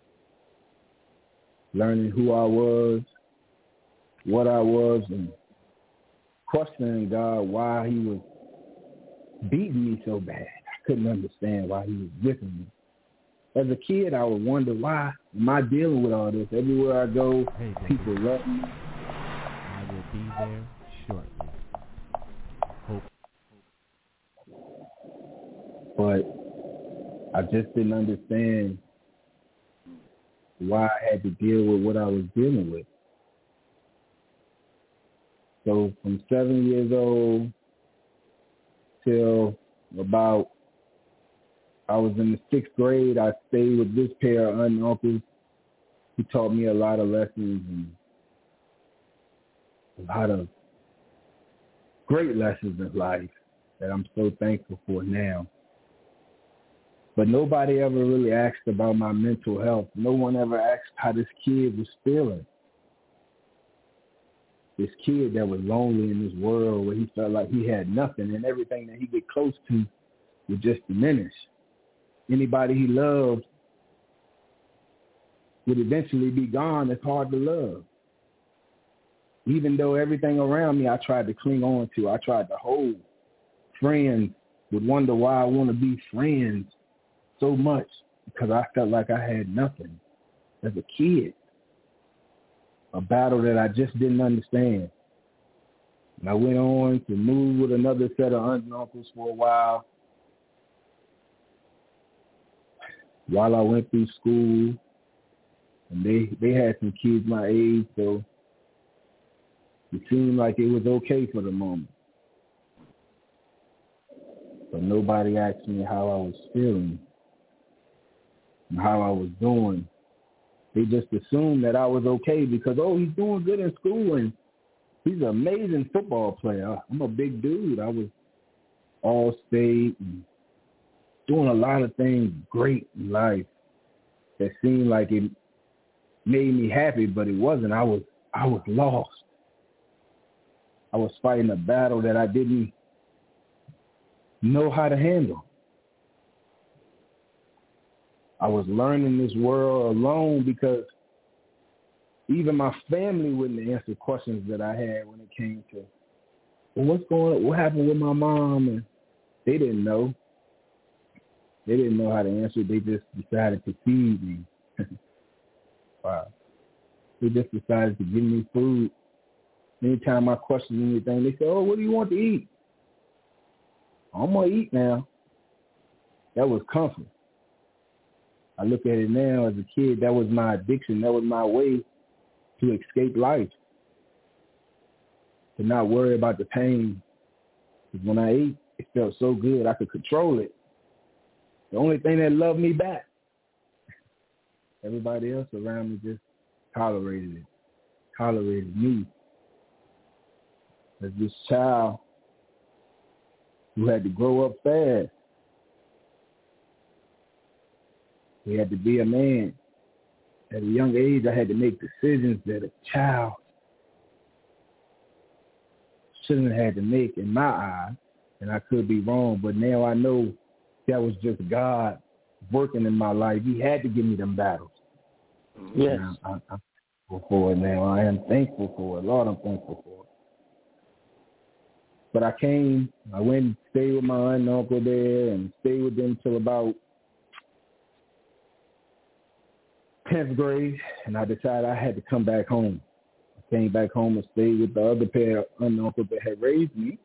learning who I was, what I was, and questioning God why he was beating me so bad. I couldn't understand why he was whipping me. As a kid, I would wonder, why am I dealing with all this? Everywhere I go, people love me. I will be there shortly. Hope. But I just didn't understand why I had to deal with what I was dealing with. So from 7 years old till about, I was in the 6th grade, I stayed with this pair of aunt and uncles who taught me a lot of lessons and a lot of great lessons in life that I'm so thankful for now. But nobody ever really asked about my mental health. No one ever asked how this kid was feeling. This kid that was lonely in this world where he felt like he had nothing and everything that he get close to would just diminish. Anybody he loved would eventually be gone. It's hard to love. Even though everything around me I tried to cling on to, I tried to hold. Friends would wonder why I want to be friends so much because I felt like I had nothing as a kid. A battle that I just didn't understand. And I went on to move with another set of aunts and uncles for a while I went through school. And they had some kids my age, so it seemed like it was okay for the moment. But nobody asked me how I was feeling and how I was doing. They just assumed that I was okay because, he's doing good in school and he's an amazing football player. I'm a big dude. I was all-state and doing a lot of things great in life that seemed like it made me happy, but it wasn't. I was lost. I was fighting a battle that I didn't know how to handle. I was learning this world alone because even my family wouldn't answer questions that I had when it came to, what's going on? What happened with my mom? And they didn't know. They didn't know how to answer. They just decided to feed me. Wow. They just decided to give me food. Anytime I questioned anything, they said, what do you want to eat? I'm going to eat now. That was comfort. I look at it now as a kid, that was my addiction. That was my way to escape life. To not worry about the pain. Because when I ate, it felt so good. I could control it. The only thing that loved me back. Everybody else around me just tolerated it. Tolerated me. As this child who had to grow up fast. He had to be a man. At a young age, I had to make decisions that a child shouldn't have had to make in my eyes, and I could be wrong, but now I know that was just God working in my life. He had to give me them battles. Yes. I'm thankful for it now. I am thankful for it. Lord, I'm thankful for it. But I went and stayed with my aunt and uncle there and stayed with them till about 10th grade, and I decided I had to come back home. I came back home and stayed with the other pair of aunt and uncles that had raised me.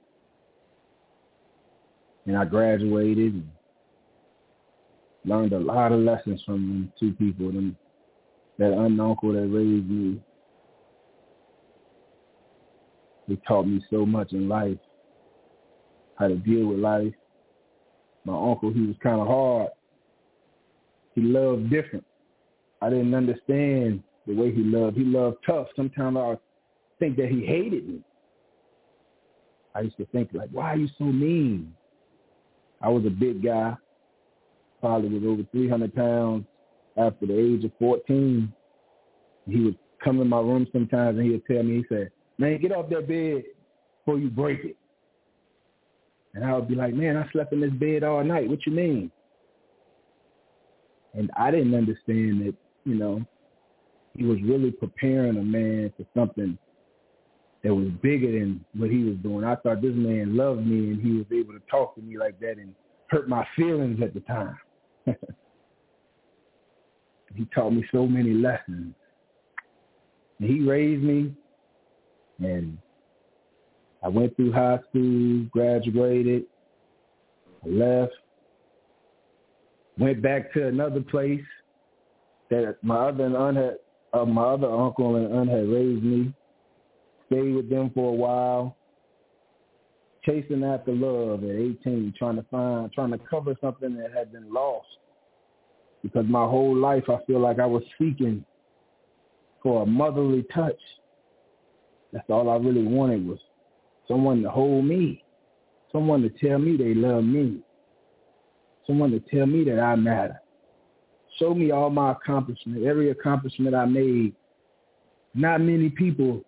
And I graduated and learned a lot of lessons from them two people, that aunt and uncle that raised me. They taught me so much in life, how to deal with life. My uncle, he was kind of hard. He loved different. I didn't understand the way he loved. He loved tough. Sometimes I would think that he hated me. I used to think, like, why are you so mean? I was a big guy, probably was over 300 pounds after the age of 14. He would come in my room sometimes and he would tell me, he said, man, get off that bed before you break it. And I would be like, man, I slept in this bed all night. What you mean? And I didn't understand that, you know, he was really preparing a man for something that was bigger than what he was doing. I thought this man loved me and he was able to talk to me like that and hurt my feelings at the time. He taught me so many lessons. And he raised me, and I went through high school, graduated, left, went back to another place that my other uncle and aunt had raised me, stayed with them for a while, chasing after love at 18, trying to cover something that had been lost. Because my whole life I feel like I was seeking for a motherly touch. That's all I really wanted, was someone to hold me, someone to tell me they love me, someone to tell me that I matter. Show me all my accomplishments, every accomplishment I made. Not many people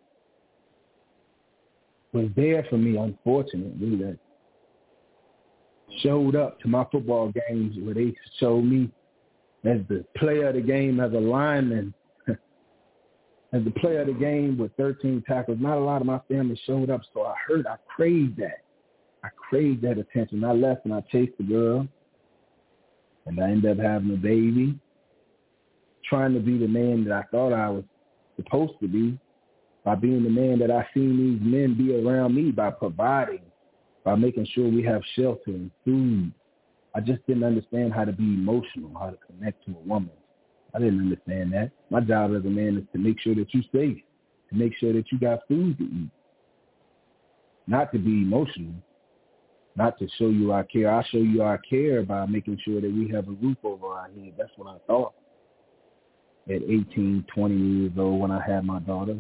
was there for me, unfortunately, that showed up to my football games where they showed me as the player of the game, as a lineman, as the player of the game with 13 tackles. Not a lot of my family showed up, so I craved that. I craved that attention. I left and I chased the girl, and I ended up having a baby, trying to be the man that I thought I was supposed to be, by being the man that I seen these men be around me, by providing, by making sure we have shelter and food. I just didn't understand how to be emotional, how to connect to a woman. I didn't understand that. My job as a man is to make sure that you're safe, to make sure that you got food to eat, not to be emotional, not to show you I care. I show you I care by making sure that we have a roof over our head. That's what I thought at 18, 20 years old when I had my daughter.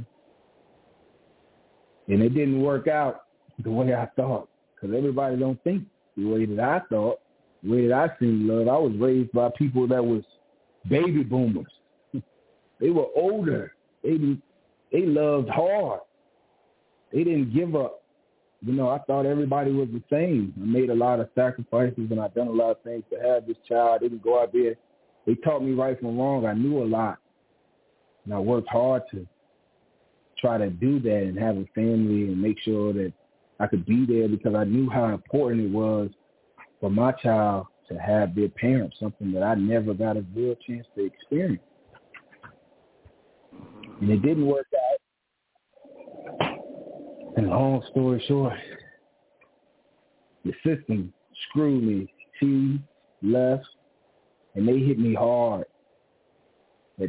And it didn't work out the way I thought, because everybody don't think the way that I thought, the way that I seen love. I was raised by people that was baby boomers. They were older. They loved hard. They didn't give up. You know, I thought everybody was the same. I made a lot of sacrifices and I done a lot of things to have this child. I didn't go out there. They taught me right from wrong. I knew a lot. And I worked hard to try to do that and have a family and make sure that I could be there, because I knew how important it was for my child to have their parents, something that I never got a real chance to experience. And it didn't work out. And long story short, the system screwed me. She left, and they hit me hard. At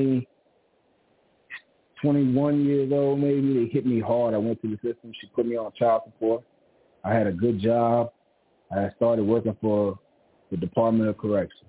21 years old, maybe, they hit me hard. I went through the system. She put me on child support. I had a good job. I started working for the Department of Correction.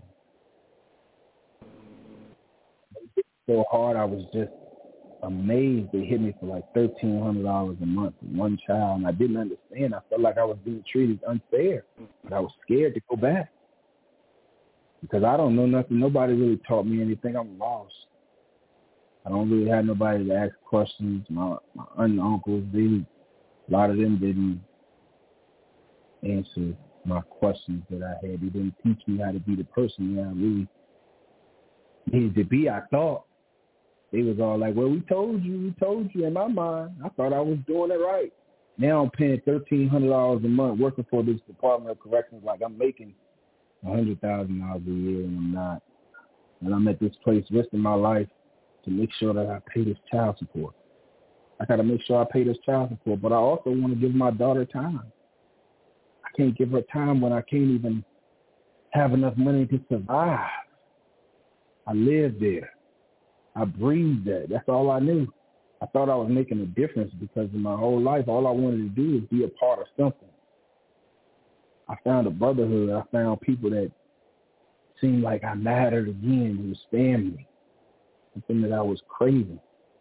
They hit me so hard, I was just amazed. They hit me for like $1,300 a month for one child, and I didn't understand. I felt like I was being treated unfair, but I was scared to go back because I don't know nothing. Nobody really taught me anything. I'm lost. I don't really have nobody to ask questions. My aunt and uncles, a lot of them didn't answer my questions that I had. They didn't teach me how to be the person that I really needed to be, I thought. They was all like, well, we told you. In my mind, I thought I was doing it right. Now I'm paying $1,300 a month working for this Department of Corrections like I'm making $100,000 a year, and I'm not. And I'm at this place risking my life to make sure that I pay this child support. I got to make sure I pay this child support, but I also want to give my daughter time. I can't give her time when I can't even have enough money to survive. I lived there. I breathed that. That's all I knew. I thought I was making a difference because in my whole life, all I wanted to do was be a part of something. I found a brotherhood. I found people that seemed like I mattered again. It was family, something that I was craving.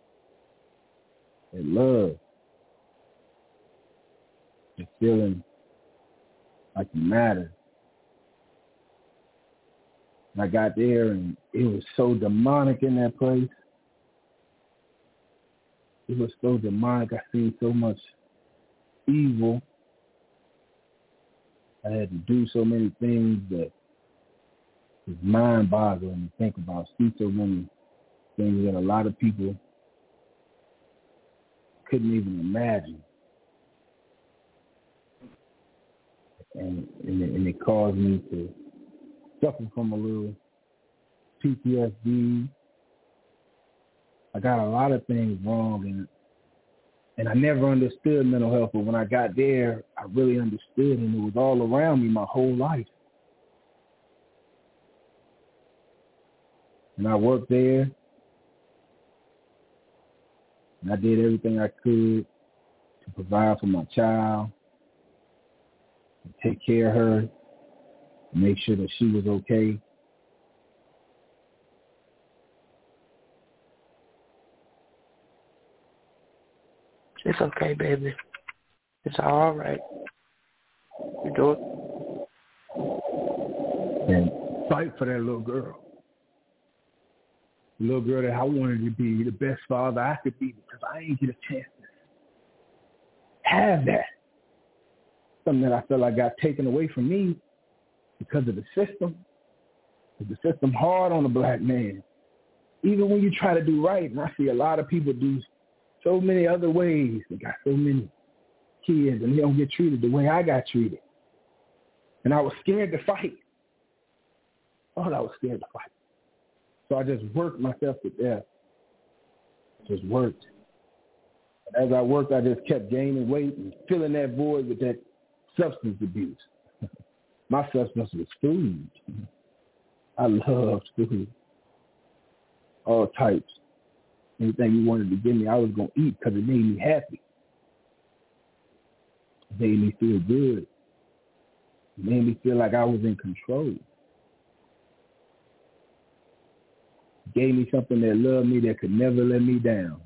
And love. And feeling like you matter. And I got there, and it was so demonic in that place. It was so demonic. I seen so much evil. I had to do so many things that was mind-boggling to think about. See so many things that a lot of people couldn't even imagine. And it caused me to suffer from a little PTSD. I got a lot of things wrong, and I never understood mental health, but when I got there, I really understood, and it was all around me my whole life. And I worked there, and I did everything I could to provide for my child, to take care of her, to make sure that she was okay. It's okay, baby. It's all right. You do it. And fight for that little girl. The little girl that I wanted to be the best father I could be because I ain't get a chance to have that. Something that I felt like got taken away from me because of the system. The system hard on the black man. Even when you try to do right, and I see a lot of people do so many other ways. They got so many kids, and they don't get treated the way I got treated. And I was scared to fight. I was scared to fight. So I just worked myself to death. Just worked. And as I worked, I just kept gaining weight and filling that void with that substance abuse. My substance was food. I loved food. All types. Anything you wanted to give me, I was going to eat because it made me happy. It made me feel good. It made me feel like I was in control. It gave me something that loved me that could never let me down.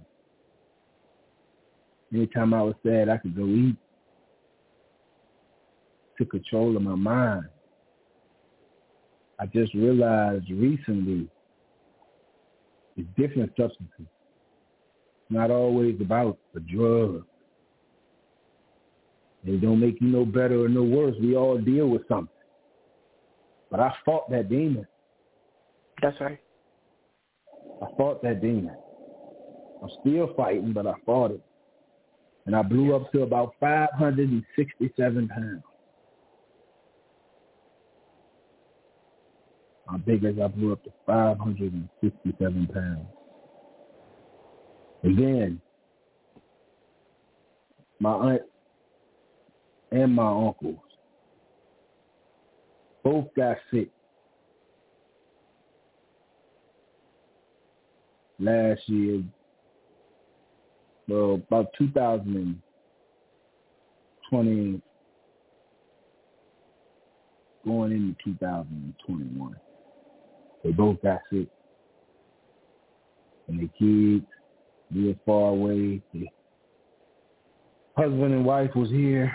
Anytime I was sad, I could go eat. Took control of my mind. I just realized recently it's different substances. Not always about a drug. They don't make you no better or no worse. We all deal with something. But I fought that demon. That's right. I fought that demon. I'm still fighting, but I fought it. And I blew up to about 567 pounds. My biggest, I blew up to 567 pounds. Again, my aunt and my uncles both got sick last year, well, about 2020, going into 2021. They both got sick. And their kids lived far away. The husband and wife was here.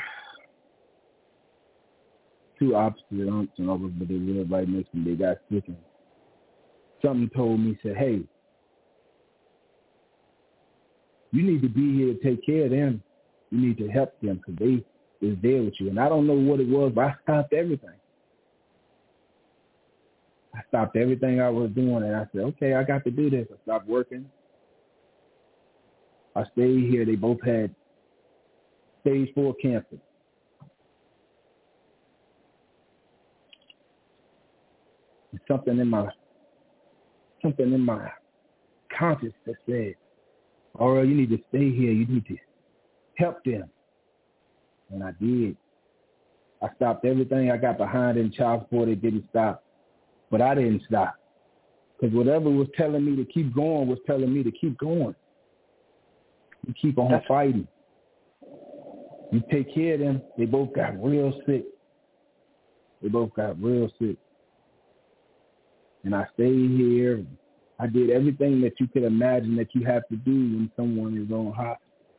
Two opposite aunts and uncles, but they lived right next to me. They got sick. And something told me, said, hey, you need to be here to take care of them. You need to help them because they is there with you. And I don't know what it was, but I stopped everything. I stopped everything I was doing, and I said, okay, I got to do this. I stopped working. I stayed here. They both had stage 4 cancer. And something in my conscience that said, Aurel, you need to stay here. You need to help them. And I did. I stopped everything I got behind in child support. It didn't stop. But I didn't stop. Because whatever was telling me to keep going was telling me to keep going. You keep on fighting. You take care of them. They both got real sick. And I stayed here. I did everything that you could imagine that you have to do when someone is on hospital.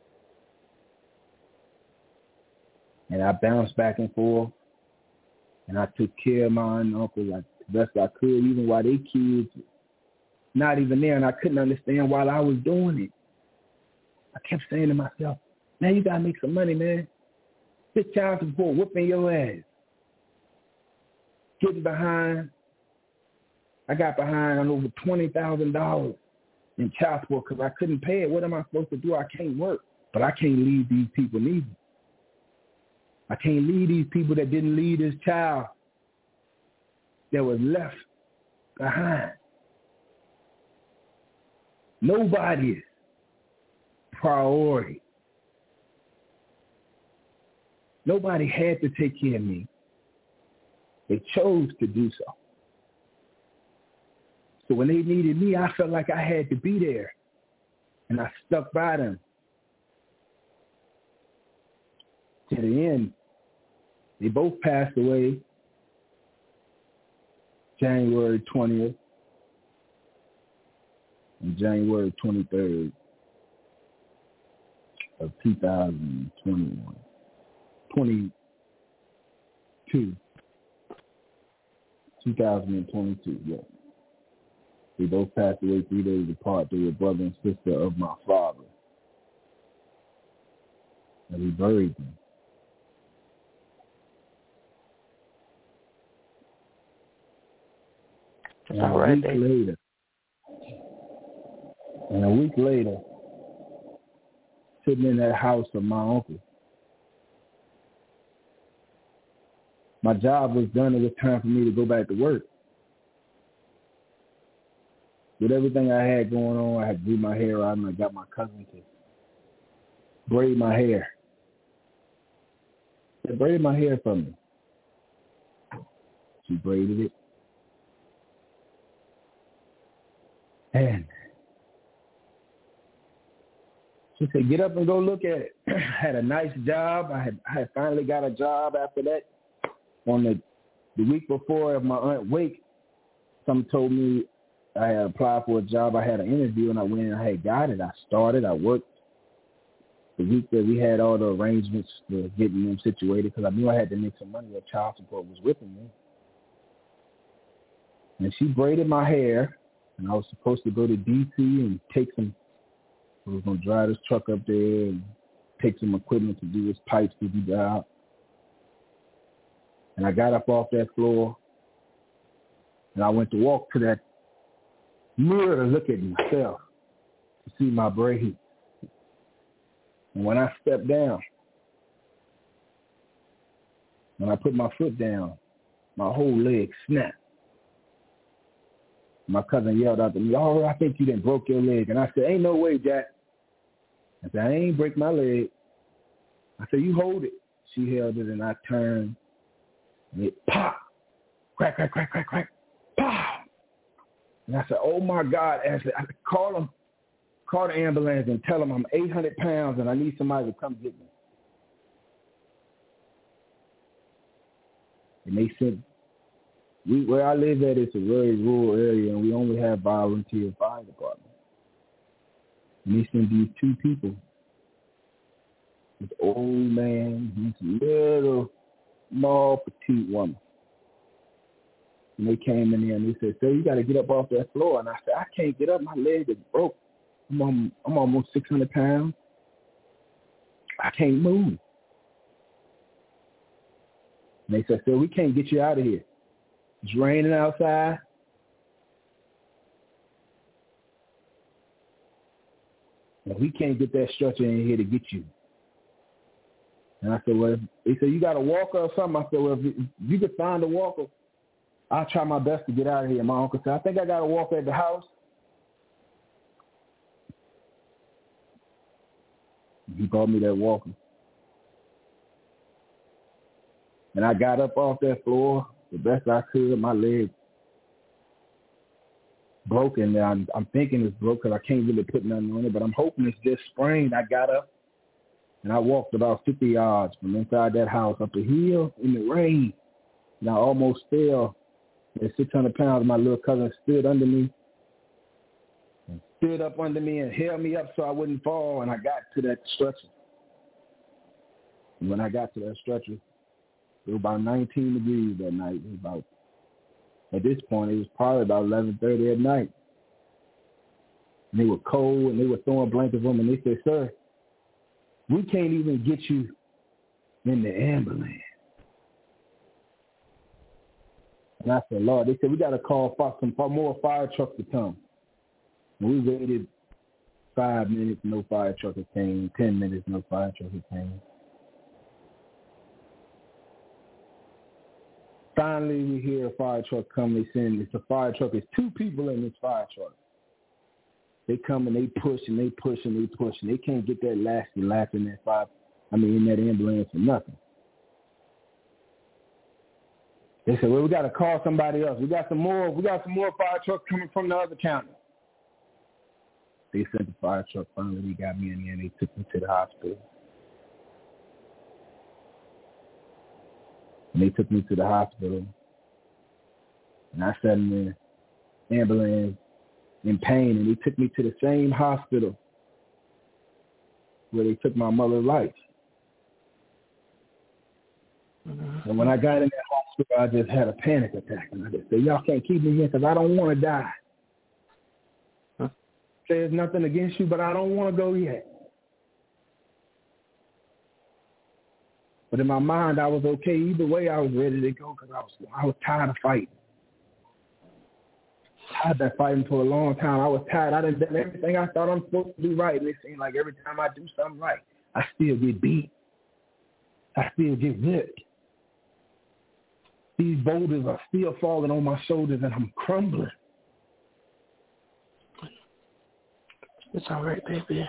And I bounced back and forth. And I took care of my aunt and uncle like the best I could, even while they kids not even there. And I couldn't understand why I was doing it. I kept saying to myself, man, you got to make some money, man. This child support whooping your ass. Getting behind. I got behind on over $20,000 in child support because I couldn't pay it. What am I supposed to do? I can't work. But I can't leave these people neither. I can't leave these people that didn't leave this child that was left behind. Nobody's priority. Nobody had to take care of me. They chose to do so. So when they needed me, I felt like I had to be there. And I stuck by them. To the end, they both passed away January 20th and January 23rd of 2022. Yeah. They both passed away 3 days apart. They were brother and sister of my father. And we buried them. And a week later, sitting in that house of my uncle, my job was done. It was time for me to go back to work. With everything I had going on, I had to do my hair out, and I got my cousin to braid my hair. They braided my hair for me. She braided it. And she said, get up and go look at it. I had a nice job. I had finally got a job after that. On the week before of my aunt's wake, someone told me I had applied for a job. I had an interview, and I went and I had got it. I started. I worked the week that we had all the arrangements for getting them situated because I knew I had to make some money while child support was whipping me. And she braided my hair. And I was supposed to go to D.C. and take some, I was going to drive this truck up there and take some equipment to do this pipes to do job. And I got up off that floor, and I went to walk to that mirror to look at myself to see my braids. And when I stepped down, when I put my foot down, my whole leg snapped. My cousin yelled out to me, "Oh, I think you done broke your leg." And I said, "Ain't no way, Jack." I said, "I ain't break my leg." I said, "You hold it." She held it, and I turned, and it pop, crack, crack, crack, crack, crack, pow. And I said, "Oh my God, Ashley!" I said, call the ambulance and tell them I'm 800 pounds and I need somebody to come get me. And they said, where I live at, it's a very rural area, and we only have volunteer fire department. And they sent these two people, this old man and this little, small, petite woman. And they came in there and they said, "Sir, you got to get up off that floor." And I said, "I can't get up. My leg is broke. I'm almost 600 pounds. I can't move." And they said, "Sir, we can't get you out of here. It's raining outside. And we can't get that stretcher in here to get you. And I said, well, he said, you got a walker or something? I said, well, if you could find a walker, I'll try my best to get out of here. My uncle said, I think I got a walker at the house. He brought me that walker. And I got up off that floor the best I could. My leg broken. I'm thinking it's broke because I can't really put nothing on it, but I'm hoping it's just sprained. I got up and I walked about 50 yards from inside that house up a hill in the rain. And I almost fell. At 600 pounds, my little cousin stood under me, and stood up under me and held me up so I wouldn't fall, and I got to that stretcher. And when I got to that stretcher, it was about 19 degrees that night. It was about, at this point, it was probably about 11:30 at night. And they were cold, and they were throwing blankets on me, and they said, sir, we can't even get you in the ambulance. And I said, Lord, they said, we got to call some more fire trucks to come. And we waited 5 minutes, no fire truck came. 10 minutes, no fire truck came. Finally, we hear a fire truck come. They send, it's a fire truck. It's 2 people in this fire truck. They come and they push and they push and they push. And they can't get that last lap in that in that ambulance or nothing. They said, well, we got to call somebody else. We got some more fire trucks coming from the other county. They sent the fire truck. Finally, they got me in there and they took me to the hospital. And they took me to the hospital. And I sat in the ambulance in pain. And they took me to the same hospital where they took my mother's life. Mm-hmm. And when I got in that hospital, I just had a panic attack. And I just said, y'all can't keep me here because I don't want to die. Huh? There's nothing against you, but I don't want to go yet. But in my mind, I was okay. Either way, I was ready to go because I was tired of fighting. I've been fighting for a long time. I was tired. I done done everything I thought I'm supposed to do right. And it seemed like every time I do something right, I still get beat. I still get whipped. These boulders are still falling on my shoulders and I'm crumbling. It's all right, baby.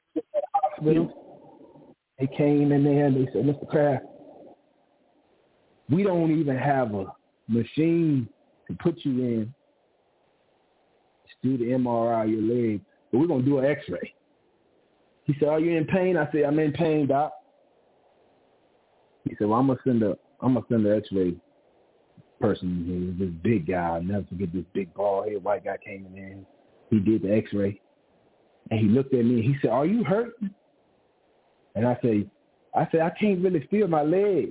They came in there and they said, Mr. Kraft, we don't even have a machine to put you in to do the MRI of your leg, but we're going to do an x-ray. He said, are you in pain? I said, I'm in pain, doc. He said, well, I'm going to send the x-ray person in here, this big guy. I'll never forget this big bald-headed white guy came in there. He did the x-ray. And he looked at me and he said, are you hurt? And I said, I can't really feel my leg.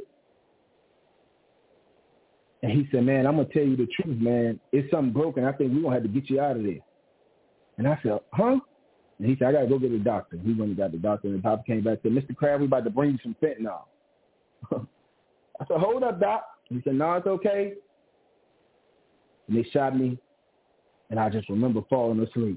And he said, man, I'm going to tell you the truth, man. It's something broken. I think we're going to have to get you out of there. And I said, huh? And he said, I got to go get a doctor. He went and got the doctor, and the doctor came back and said, Mr. Kraft, we're about to bring you some fentanyl. I said, hold up, doc. He said, no, it's okay. And they shot me, and I just remember falling asleep.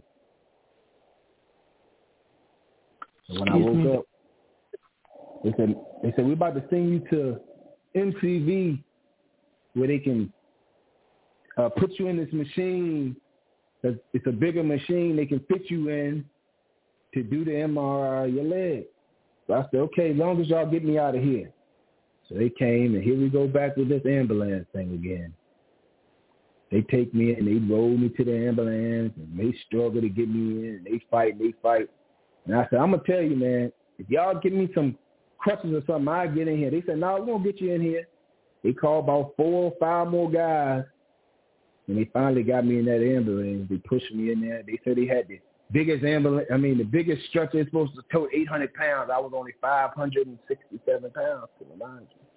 And when I woke up, they said, we're about to send you to MCV where they can put you in this machine. It's a bigger machine they can fit you in to do the MRI of your leg. So I said, okay, as long as y'all get me out of here. So they came, and here we go back with this ambulance thing again. They take me and they roll me to the ambulance, and they struggle to get me in, and they fight. And I said, I'm going to tell you, man, if y'all give me some crutches or something, I'll get in here. They said, no, we're going to get you in here. They called about 4 or 5 more guys, and they finally got me in that ambulance. They pushed me in there. They said they had the biggest ambulance. I mean, the biggest structure is supposed to tow 800 pounds. I was only 567 pounds, to remind you.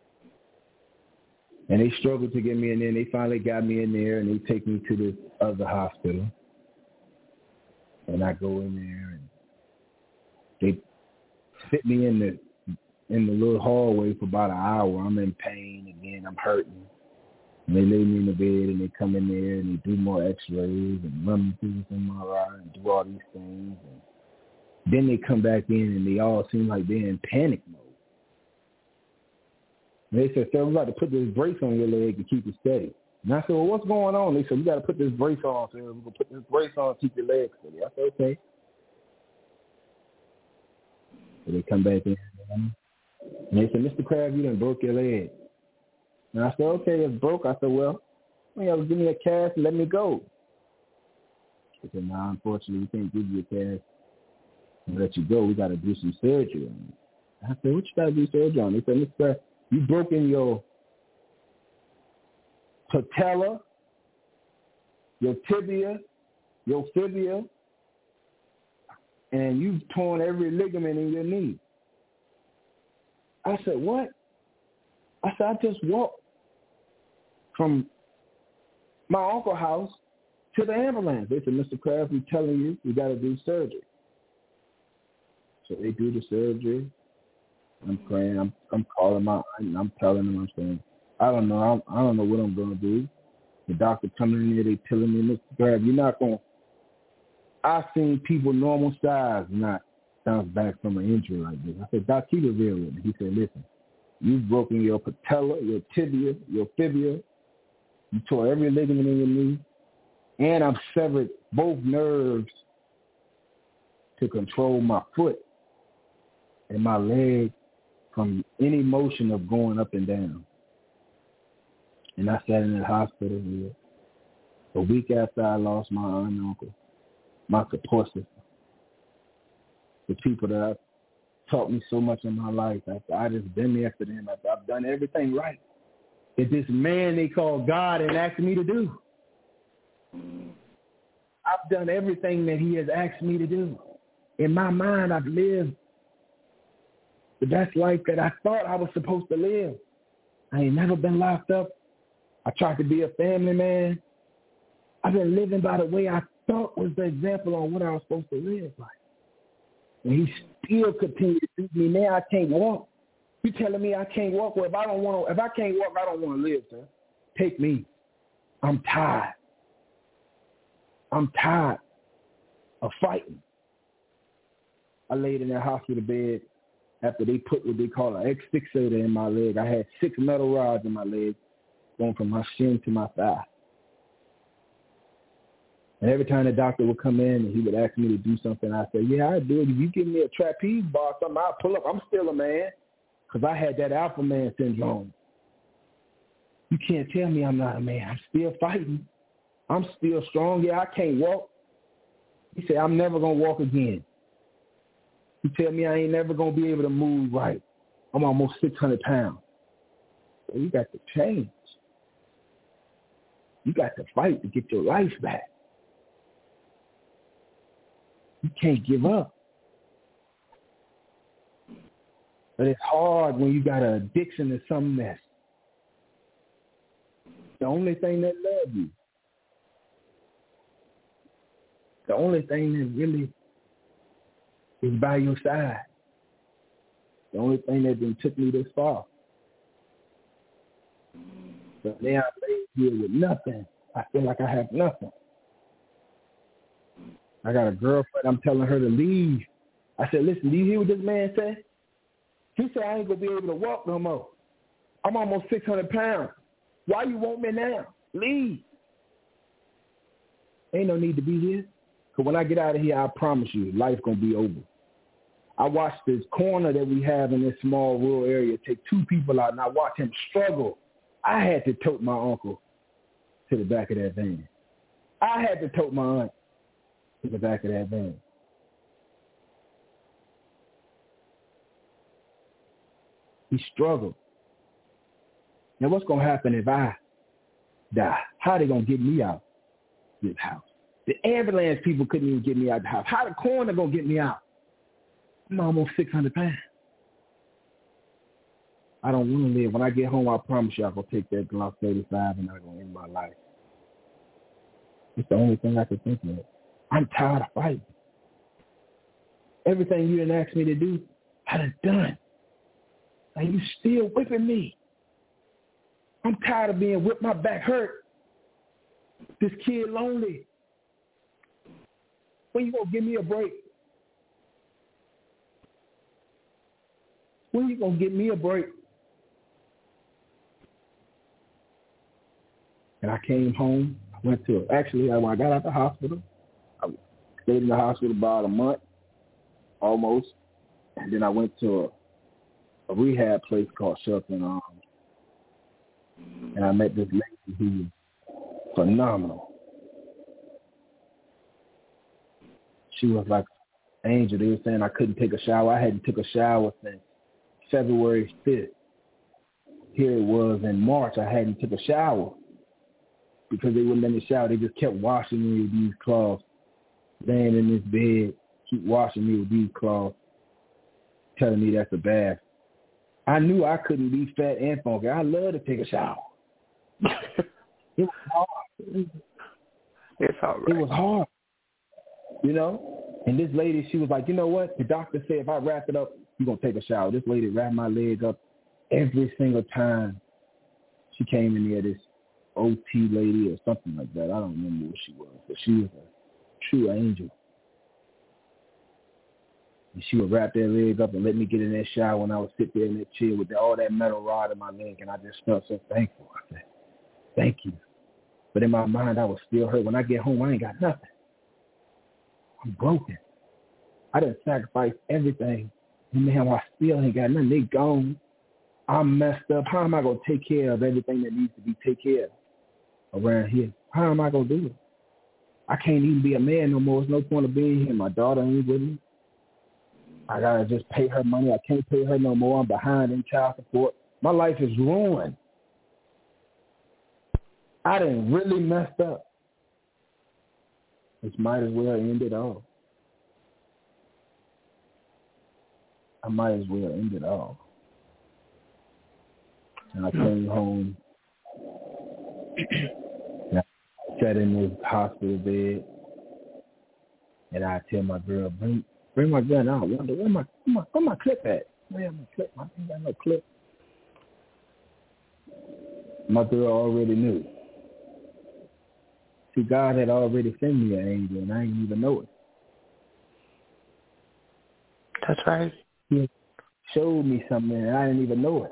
And they struggled to get me in there, and they finally got me in there, and they take me to this other hospital. And I go in there, and they sit me in the little hallway for about an hour. I'm in pain again. I'm hurting. And they lay me in the bed, and they come in there, and they do more x-rays and run me through this MRI and do all these things. And Then they come back in and they all seem like they're in panic mode. And they said, sir, we got to put this brace on your leg to keep it steady. And I said, well, what's going on? They said, we got to put this brace on, sir. We're going to put this brace on to keep your leg steady. I said, okay. So they come back in. And they said, Mr. Crab, you done broke your leg. And I said, okay, it's broke. I said, well, give me a cast and let me go. They said, no, unfortunately, we can't give you a cast and let you go. We got to do some surgery on you. I said, what you got to do surgery on? They said, Mr. Crab, you broken your patella, your tibia, your fibia, and you've torn every ligament in your knee. I said, what? I said, I just walked from my uncle's house to the ambulance. They said, Mr. Kraft, we're telling you, we got to do surgery. So they do the surgery. I'm praying. I'm calling my aunt, and I'm telling them, I'm saying, I don't know what I'm going to do. The doctor coming in there, they telling me, Mr. Kraft, you're not going to. I've seen people normal size not bounce back from an injury like this. I said, Doc, keep it real with me. He said, listen, you've broken your patella, your tibia, your fibia. You tore every ligament in your knee. And I've severed both nerves to control my foot and my leg from any motion of going up and down. And I sat in the hospital here a week after I lost my aunt and uncle, my support system, the people that taught me so much in my life. I just been there for them. I've done everything right that this man they call God and asked me to do. I've done everything that he has asked me to do. In my mind, I've lived the best life that I thought I was supposed to live. I ain't never been locked up. I tried to be a family man. I've been living by the way I thought was the example on what I was supposed to live like. And he still continued to beat me. Now I can't walk. You telling me I can't walk? Well, if I can't walk, I don't want to live, sir. Take me. I'm tired. I'm tired of fighting. I laid in that hospital bed after they put what they call an X-fixator in my leg. I had 6 metal rods in my leg going from my shin to my thigh. And every time the doctor would come in and he would ask me to do something, I'd say, yeah, I'd do it. If you give me a trapeze bar or something, I'll pull up. I'm still a man because I had that alpha man syndrome. You can't tell me I'm not a man. I'm still fighting. I'm still strong. Yeah, I can't walk. He said, I'm never going to walk again. He tell me I ain't never going to be able to move right. I'm almost 600 pounds. So you got to change. You got to fight to get your life back. You can't give up. But it's hard when you got an addiction to some mess. The only thing that loves you, the only thing that really is by your side, the only thing that done took me this far. But now I'm laid here with nothing. I feel like I have nothing. I got a girlfriend. I'm telling her to leave. I said, listen, do you hear what this man said? He said, I ain't going to be able to walk no more. I'm almost 600 pounds. Why you want me now? Leave. Ain't no need to be here. Because when I get out of here, I promise you, life's going to be over. I watched this corner that we have in this small rural area take 2 people out, and I watched him struggle. I had to tote my uncle to the back of that van. I had to tote my aunt to the back of that van. He struggled. Now, what's going to happen if I die? How are they going to get me out of this house? The ambulance people couldn't even get me out of the house. How the coroner going to get me out? I'm almost 600 pounds. I don't want to live. When I get home, I promise you I'm going to take that Glock 35 and I'm going to end my life. It's the only thing I can think of. I'm tired of fighting. Everything you didn't ask me to do, I done done. And you still whipping me. I'm tired of being whipped. My back hurt. This kid lonely. When you going to give me a break? when you going to get me a break? And I came home. I went to, actually, when I got out the hospital, I stayed in the hospital about a month, almost. And then I went to a rehab place called Shelter and Arms. And I met this lady who was phenomenal. She was like an angel. They were saying I couldn't take a shower. I hadn't took a shower since February 5th. Here it was in March. I hadn't took a shower because they wouldn't let me shower. They just kept washing me with these cloths, laying in this bed, keep washing me with these cloths, telling me that's a bath. I knew I couldn't be fat and funky. I love to take a shower. It was hard. It's all right. It was hard, you know? And this lady, she was like, you know what? The doctor said if I wrap it up, you're going to take a shower. This lady wrapped my leg up every single time she came in there, this OT lady or something like that. I don't remember what she was, but she was a true angel. And she would wrap that leg up and let me get in that shower when I would sit there in that chair with all that metal rod in my leg, and I just felt so thankful. I said, thank you. But in my mind, I was still hurt. When I get home, I ain't got nothing. I'm broken. I done sacrificed everything. And now I still ain't got nothing. They gone. I'm messed up. How am I going to take care of everything that needs to be taken care of around here? How am I going to do it? I can't even be a man no more. There's no point of being here. My daughter ain't with me. I got to just pay her money. I can't pay her no more. I'm behind in child support. My life is ruined. I done really messed up. It might as well end it all. I might as well end it all. And I came home and I sat in this hospital bed, and I tell my girl, bring my gun out. I wonder where my clip at? Where my clip? I ain't got no clip. My girl already knew. See, God had already sent me an angel, and I didn't even know it. That's right. He showed me something, and I didn't even know it.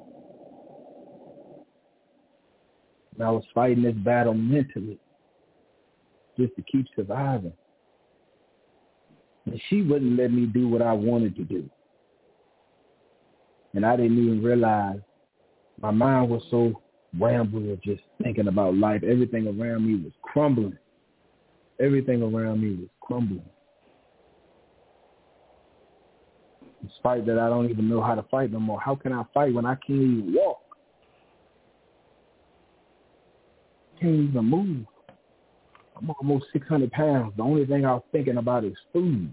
And I was fighting this battle mentally just to keep surviving. And she wouldn't let me do what I wanted to do. And I didn't even realize my mind was so rambled just thinking about life. Everything around me was crumbling. Everything around me was crumbling. Despite that, I don't even know how to fight no more. How can I fight when I can't even walk? Can't even move. I'm almost 600 pounds. The only thing I was thinking about is food.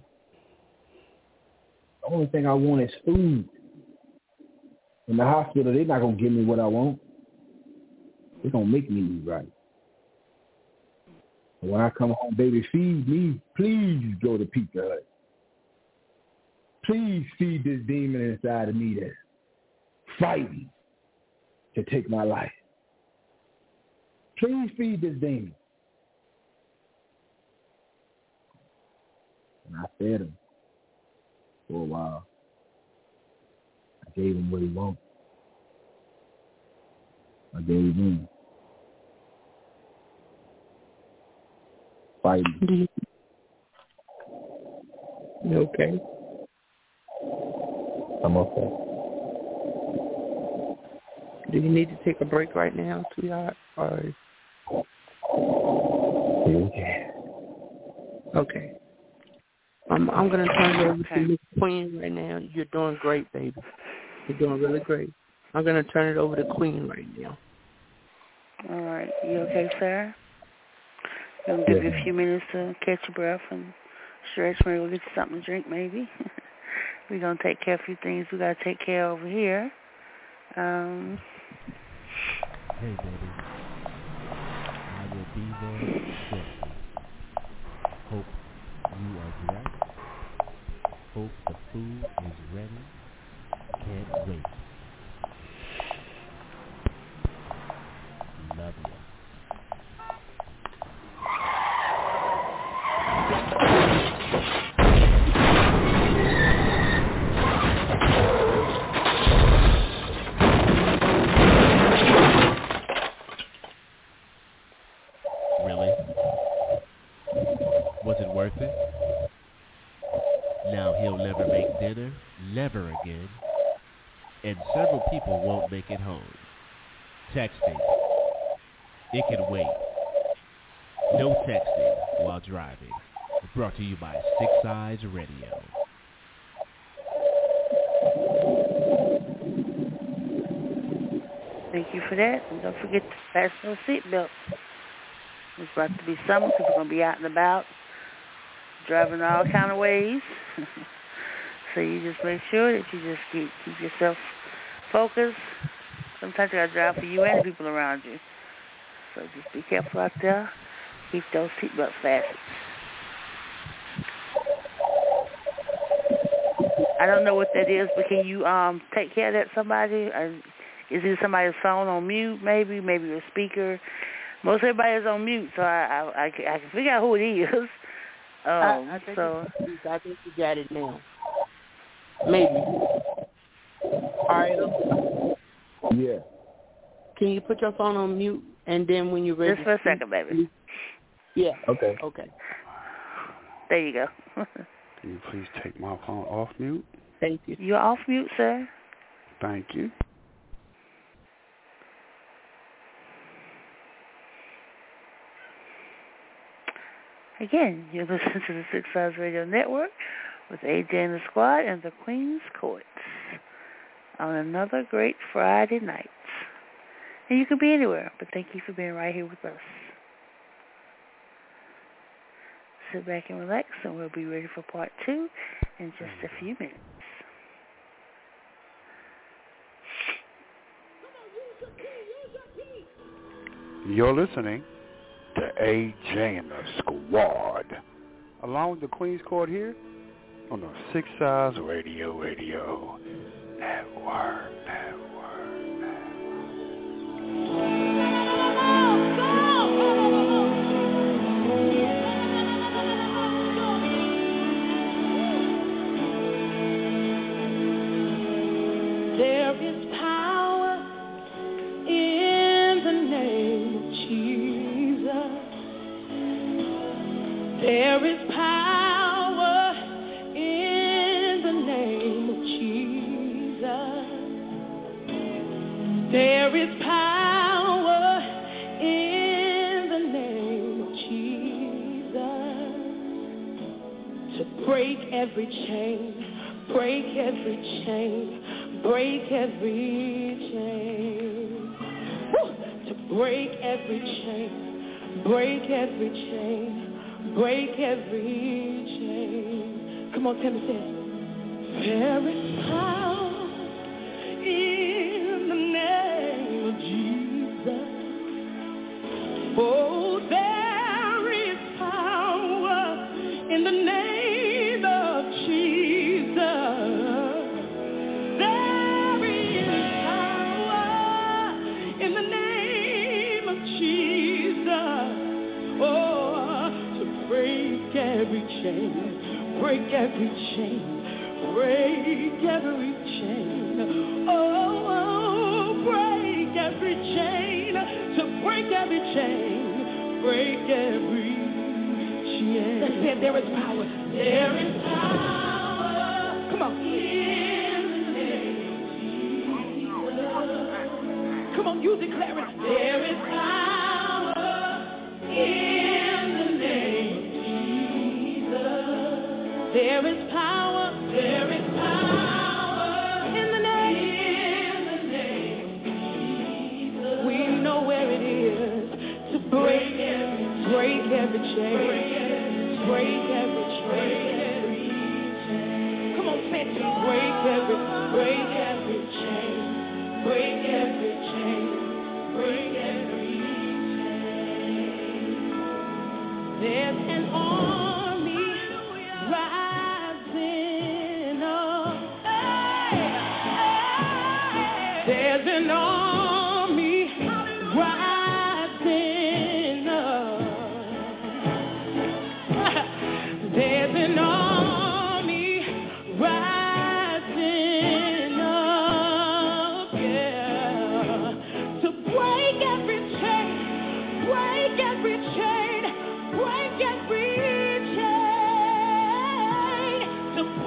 The only thing I want is food. In the hospital, they're not going to give me what I want. They're going to make me eat right. And when I come home, baby, feed me. Please go to Pizza Hut. Please feed this demon inside of me that's fighting to take my life. Please feed this demon. And I fed him for a while. I gave him what he wanted. I gave him. Fighting. You okay? I'm okay. Do you need to take a break right now, sweetheart? Or... Okay. Okay. I'm going to turn it over to Miss Queen right now. You're doing great, baby. You're doing really great. I'm going to turn it over to Queen right now. All right. You okay, sir? I'm going to give you a few minutes to catch your breath and stretch. Maybe we'll get you something to drink, maybe. We're going to take care of a few things we got to take care of over here. Hey, baby. I will be there shortly. Hope you are dressed. Hope the food is ready. Can't wait. Love you. Now he'll never make dinner, never again, and several people won't make it home. Texting. It can wait. No texting while driving. Brought to you by Six Eyes Radio. Thank you for that. And don't forget to fasten those seatbelts. It's about to be summer. People are going to be out and about, driving all kind of ways. So you just make sure that you just keep yourself focused. Sometimes you got to drive for you and the people around you. So just be careful out there. Keep those seatbelts fastened. I don't know what that is, but can you take care of that, somebody? Is it somebody's phone on mute, maybe a speaker? Most everybody is on mute, so I can figure out who it is. I think you got it now. Maybe. All right. Yeah. Can you put your phone on mute, and then when you're ready? Just for a second, baby. Yeah. Okay. There you go. Can you please take my phone off mute? Thank you. You're off mute, sir. Thank you. Again, you're listening to the Six Eyes Radio Network with AJ and the Squad and the Queen's Court on another great Friday night. And you could be anywhere, but thank you for being right here with us. Sit back and relax, and we'll be ready for part 2 in just a few minutes. You're listening to AJ and the Squad, along with the Queen's Court here on the Six Eyes Radio Network. There is power in the name of Jesus. There is power in the name of Jesus. There is power in the name of Jesus to break every chain, break every chain. Break every chain. Woo! To break every chain. Break every chain. Break every chain. Come on, Timmy, say it. There is power in the name of Jesus. Oh, there is power in the name of Jesus. Every chain, break every chain, break every chain. Oh, break every chain, to break every chain, break every chain. Let's say there is power. There is power. Come on. In the name of Jesus. Come on, you declare it. There is power in the name. There is power in the name of Jesus. We know where it is to break every chain, break every chain. Come on, say it. Break every chain, break every chain, break every chain. There's an army rising up. There's an army rising up. There's an army rising up, yeah, to break every chain, break every chain, break every chain. To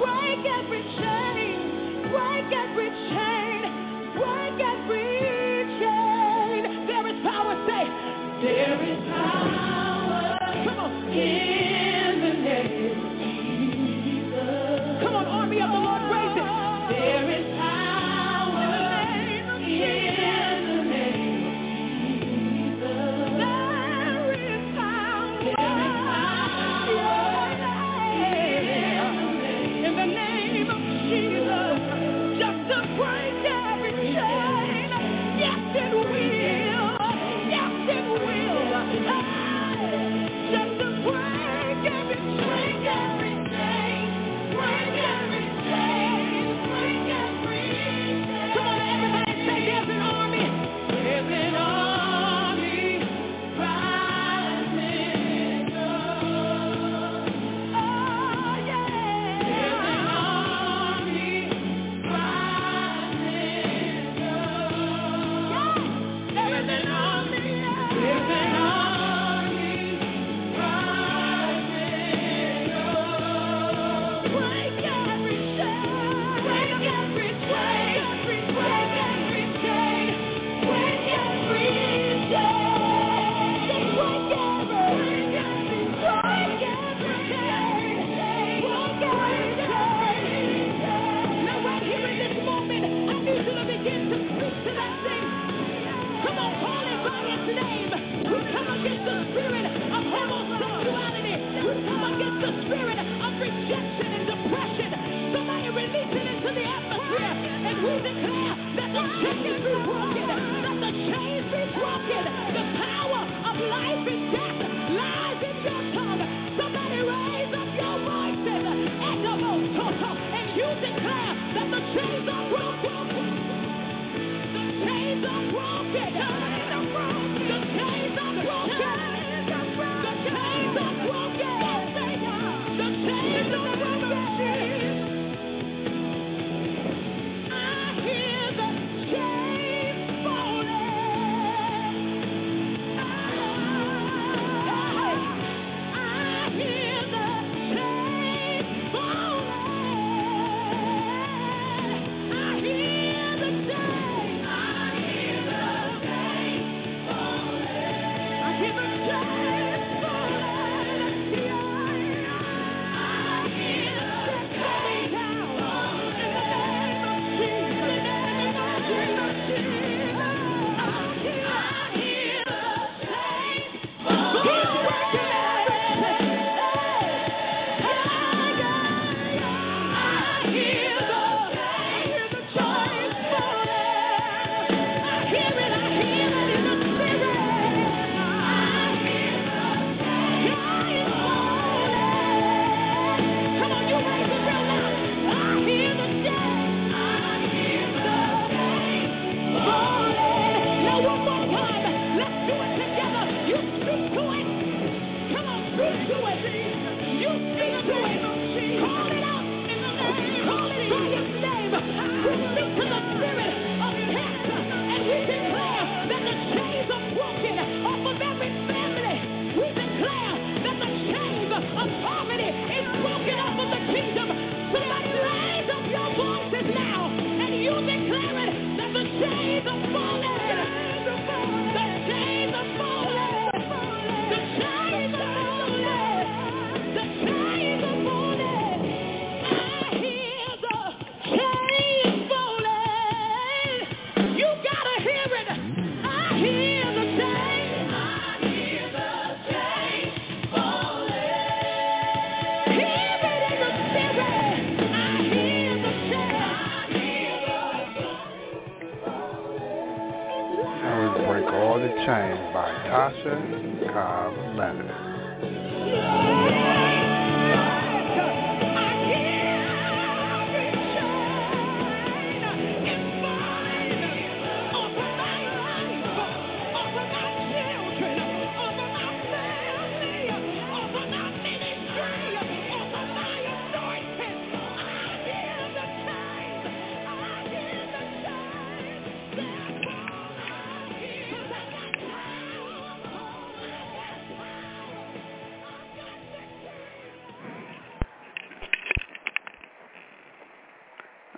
Chains by Tasha Cobb Leonard.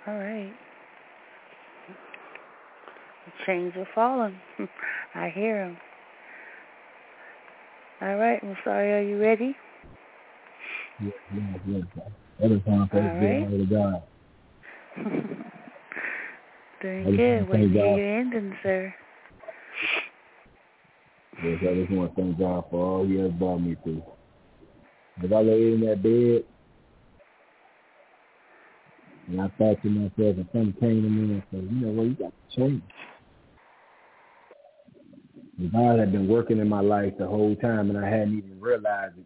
All right. The chains are falling. I hear them. All right, I'm sorry. Are you ready? Yes. Every time I say God. Doing good. Waiting to hear your ending, sir. Yes, I just want to thank God for all He has brought me through. As I lay in that bed, and I thought to myself, and something came to me and said, you know what, you got to change. And God had been working in my life the whole time, and I hadn't even realized it.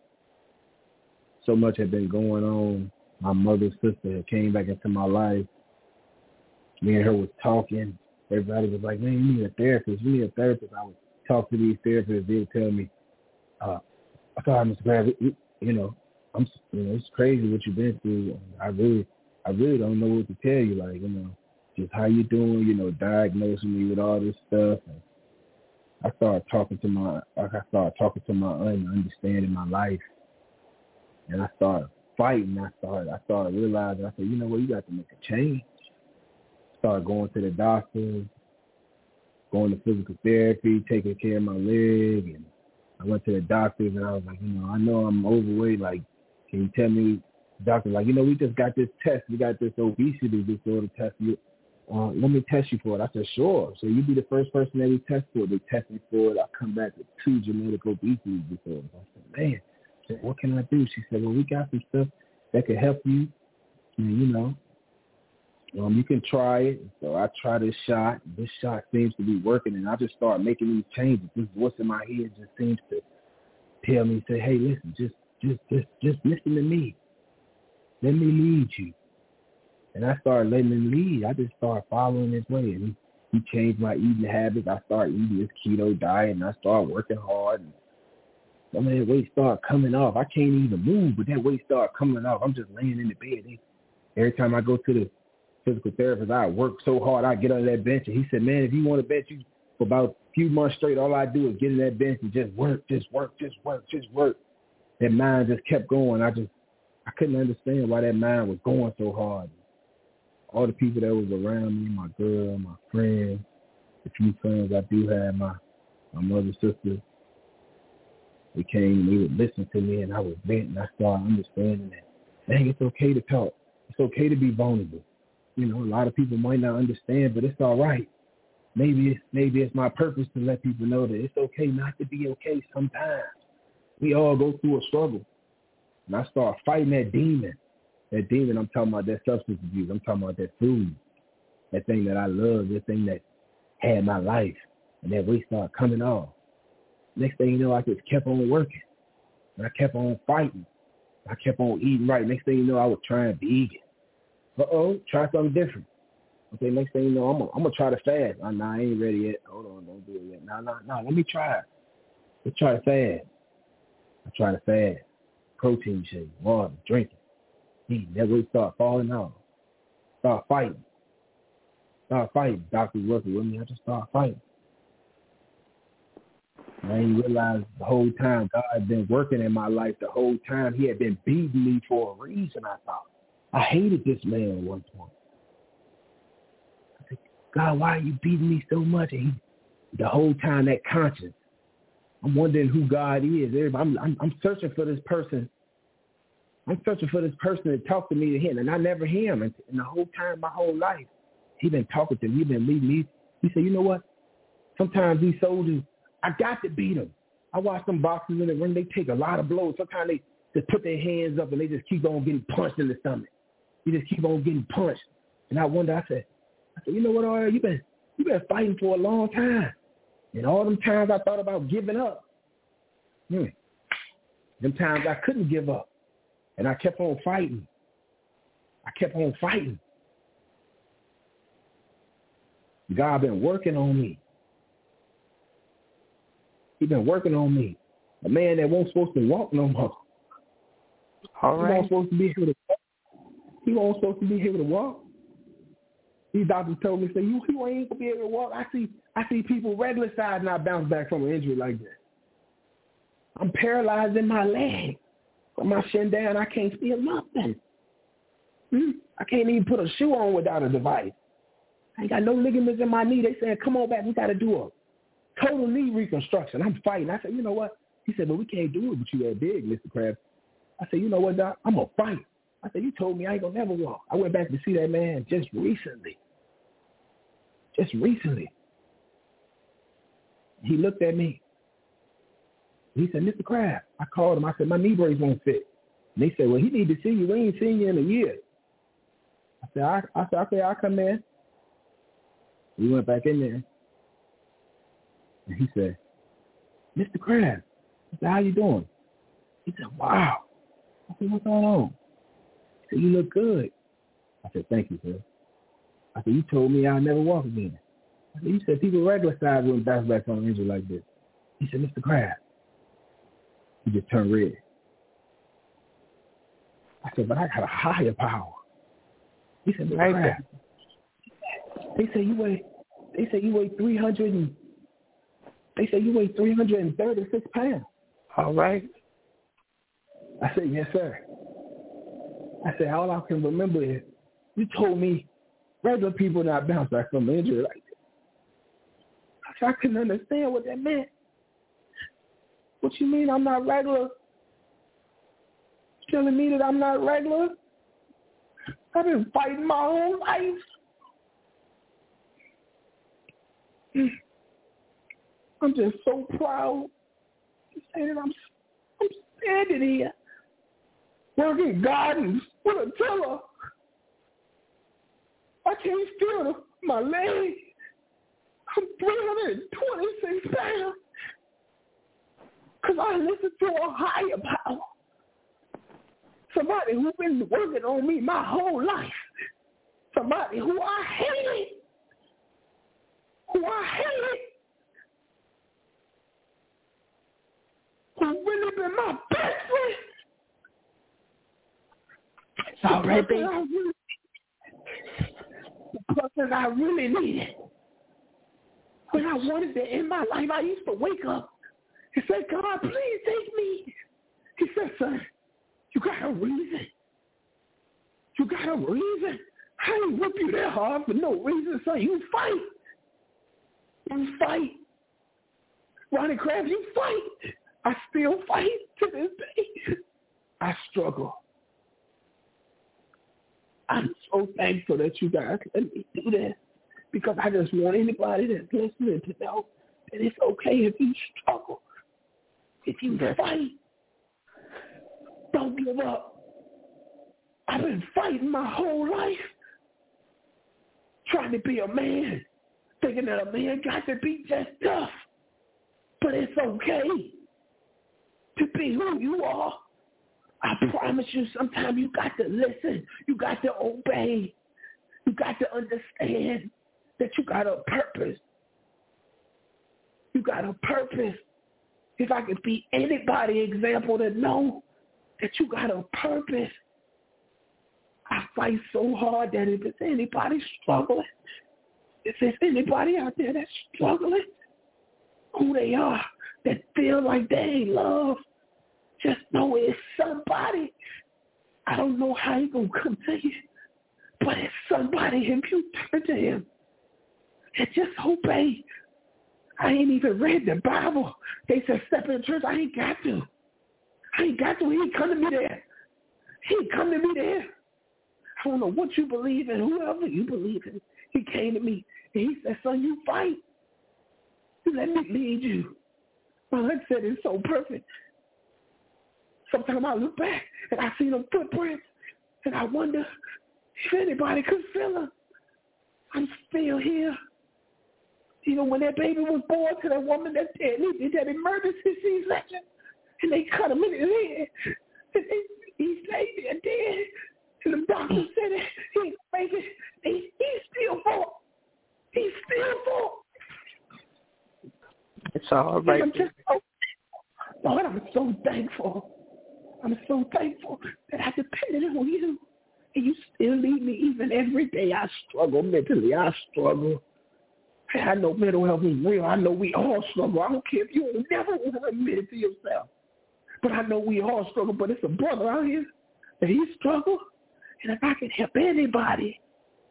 So much had been going on. My mother's sister had came back into my life. Me and her was talking. Everybody was like, man, you need a therapist. You need a therapist. I would talk to these therapists. They would tell me, I thought, Mr. Grab, it's crazy what you've been through. I really don't know what to tell you. Like, just how you doing, diagnosing me with all this stuff. And I started talking to my aunt and understanding my life. And I started fighting. I started realizing, I said, you know what, you got to make a change. Started going to the doctor, going to physical therapy, taking care of my leg. And I went to the doctors and I was like, I know I'm overweight. Like, can you tell me, doctor, like, we just got this test. We got this obesity disorder test. Let me test you for it. I said, sure. So you be the first person that we test for. They test me for it. I come back with 2 genetic obesity disorders. I said, man. I said, what can I do? She said, well, we got some stuff that could help you. And, you can try it. So I tried this shot. This shot seems to be working, and I just start making these changes. This voice in my head just seems to tell me, say, hey, listen, just listen to me. Let me lead you. And I started letting him lead. I just started following his way. And he changed my eating habits. I started eating this keto diet, and I started working hard. And some of that weight started coming off. I can't even move, but that weight started coming off. I'm just laying in the bed. Every time I go to the physical therapist, I work so hard, I get on that bench. And he said, man, if you want to bench you for about a few months straight, all I do is get in that bench and just work. That mind just kept going. I couldn't understand why that mind was going so hard. All the people that was around me, my girl, my friends, the few friends I do have, my mother's sister, they came and they would listen to me, and I was venting. I started understanding that, dang, it's okay to talk. It's okay to be vulnerable. A lot of people might not understand, but it's all right. Maybe it's my purpose to let people know that it's okay not to be okay sometimes. We all go through a struggle. And I start fighting that demon. That demon, I'm talking about that substance abuse. I'm talking about that food. That thing that I love, that thing that had my life. And that weight started coming off. Next thing you know, I just kept on working. And I kept on fighting. I kept on eating right. Next thing you know, I was trying vegan. Try something different. Okay, next thing you know, I'm gonna try to fast. I ain't ready yet. Hold on, don't do it yet. No, let me try it. Let's try to fast. I try to fast. Protein shake, water, drinking. That weight start falling off. Start fighting. Doctors working with me. I just start fighting. And I didn't realize the whole time God had been working in my life the whole time. He had been beating me for a reason, I thought. I hated this man at one point. I said, God, why are you beating me so much? And the whole time, that conscience. I'm wondering who God is. I'm searching for this person. I'm searching for this person to talk to me to him, and I never hear him. And the whole time, my whole life, he been talking to me. He been leading me. He said, you know what? Sometimes these soldiers, I got to beat them. I watch them boxers in the ring. They take a lot of blows. Sometimes they just put their hands up and they just keep on getting punched in the stomach. You just keep on getting punched. And I wonder, I said, you know what, R.L., you been fighting for a long time. And all them times I thought about giving up. Them times I couldn't give up. And I kept on fighting. God been working on me. He been working on me. A man that wasn't supposed to walk no more. All right. He wasn't supposed to be able to walk. He wasn't supposed to be able to walk. These doctors told me, say, you ain't going to be able to walk. I see people regular size not bounce back from an injury like that. I'm paralyzed in my leg. From my shin down, I can't feel nothing. I can't even put a shoe on without a device. I ain't got no ligaments in my knee. They said, come on back. We got to do a total knee reconstruction. I'm fighting. I said, you know what? He said, but we can't do it with you that big, Mr. Krabs. I said, you know what, Doc? I'm going to fight. I said, you told me I ain't going to never walk. I went back to see that man just recently. Just recently. He looked at me. He said, Mr. Krabs. I called him. I said, my knee brace won't fit. And they said, well, he need to see you. We ain't seen you in a year. I said, okay, I'll come in. We went back in there. And he said, Mr. Krabs. I said, how you doing? He said, wow. I said, what's going on? He said, you look good. I said, thank you, sir. I said, you told me I'll never walk again. I said, you said people regular size wouldn't bounce back on an injury like this. He said, Mr. Krabs. He just turned red. I said, but I got a higher power. He said, Mr. Krabs. They say you weigh 336 pounds. All right. I said, yes, sir. I said, all I can remember is you told me regular people not bounce back from an injury like this. I said, I couldn't understand what that meant. What you mean I'm not regular? You telling me that I'm not regular? I've been fighting my whole life. I'm just so proud to say that I'm standing here working gardens with a tiller. I can't feel my leg. I'm 326 pounds because I listen to a higher power. Somebody who's been working on me my whole life. Somebody who I hated. Who really been my best friend. It's all right, baby. The person I really needed. When I wanted to end my life, I used to wake up and say, God, please take me. He said, son, you got a reason. You got a reason. I didn't whip you that hard for no reason, son. You fight. You fight. Ronnie Krabs, you fight. I still fight to this day. I struggle. I'm so thankful that you guys let me do this because I just want anybody that's listening to know that it's okay if you struggle. If you fight, don't give up. I've been fighting my whole life trying to be a man. Thinking that a man got to be just tough. But it's okay to be who you are. I promise you, sometimes you got to listen. You got to obey. You got to understand that you got a purpose. You got a purpose. If I could be anybody example to know that you got a purpose, I fight so hard that if it's anybody struggling, if there's anybody out there that's struggling, who they are, that feel like they ain't loved, just know it's somebody. I don't know how he's going to come to you, but it's somebody. If you turn to him and just obey. I ain't even read the Bible. They said step in the church. I ain't got to. He ain't come to me there. He ain't come to me there. I don't know what you believe in, whoever you believe in. He came to me and he said, son, you fight. Let me lead you. My husband said it's so perfect. Sometimes I look back and I see them footprints and I wonder if anybody could feel them. I'm still here. You know, when that baby was born to that woman that did emergency C-section, and they cut him in his head, and he stayed there dead, and the doctor said that he ain't make it. He still fought. He still fought. It's all right. Lord, I'm so thankful. I'm so thankful that I depended on you, and you still lead me even every day. I struggle mentally. I struggle. I know mental health is real. I know we all struggle. I don't care if you never want to admit it to yourself. But I know we all struggle. But it's a brother out here that he struggled. And if I can help anybody,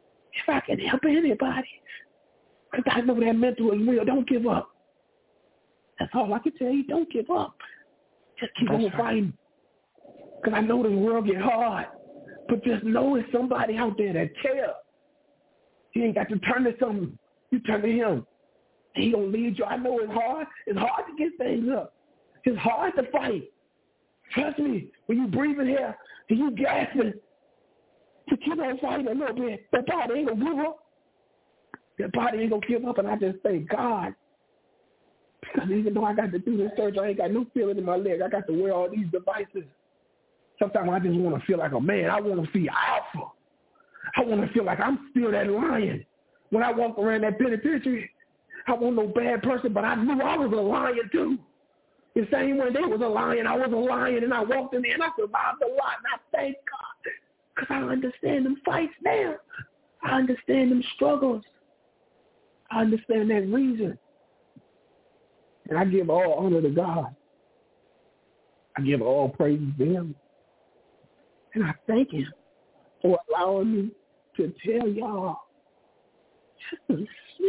because I know that mental is real, don't give up. That's all I can tell you. Don't give up. Just keep on fighting. Because I know this world get hard. But just know there's somebody out there that cares. You ain't got to turn to something. You turn to him. And he going to lead you. I know it's hard. It's hard to get things up. It's hard to fight. Trust me, when you breathing here and you gasping, to keep on fighting a little bit, that body ain't going to give up. That body ain't going to give up. And I just thank God. Because even though I got to do this surgery, I ain't got no feeling in my leg. I got to wear all these devices. Sometimes I just want to feel like a man. I want to feel alpha. I want to feel like I'm still that lion. When I walk around that penitentiary, I wasn't no bad person, but I knew I was a lion too. The same way they was a lion, I was a lion, and I walked in there and I survived a lot, and I thank God. Because I understand them fights now. I understand them struggles. I understand that reason. And I give all honor to God. I give all praise to him. And I thank him for allowing me to tell y'all just a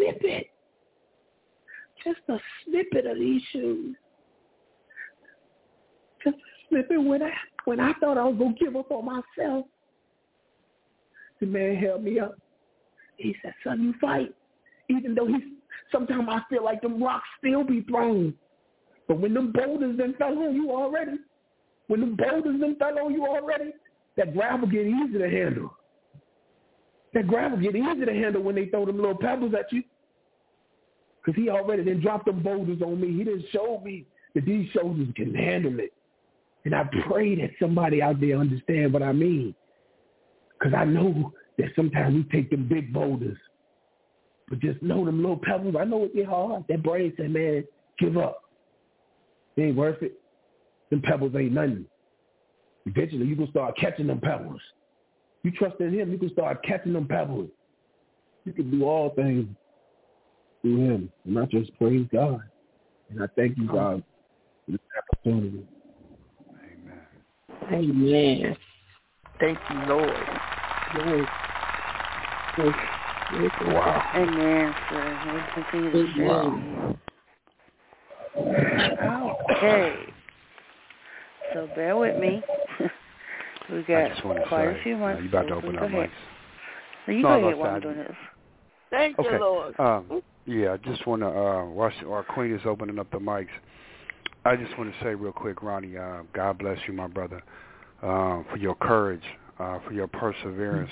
snippet of these shoes. Just a snippet when I thought I was going to give up on myself. The man held me up. He said, son, you fight. Even though sometimes I feel like them rocks still be thrown. But when them boulders then fell on you already, that gravel get easy to handle. When they throw them little pebbles at you. Because he already then dropped them boulders on me. He didn't show me that these shoulders can handle it. And I pray that somebody out there understand what I mean. Because I know that sometimes we take them big boulders. But just know them little pebbles, I know it get hard. That brain said, man, give up. It ain't worth it. Them pebbles ain't nothing. Eventually, you can start catching them pebbles. You trust in him, you can start catching them pebbles. You can do all things through him. And I just praise God. And I thank you, God, for this opportunity. Amen. Thank you, Lord. Wow. Amen, sir. We'll continue to share. Okay. So bear with me. We got quite a few months. You about to open up mics. So you go ahead while I'm doing this. Thank you, Lord. Yeah, I just want to, while our queen is opening up the mics, I just want to say real quick, Ronnie, God bless you, my brother, for your courage, for your perseverance.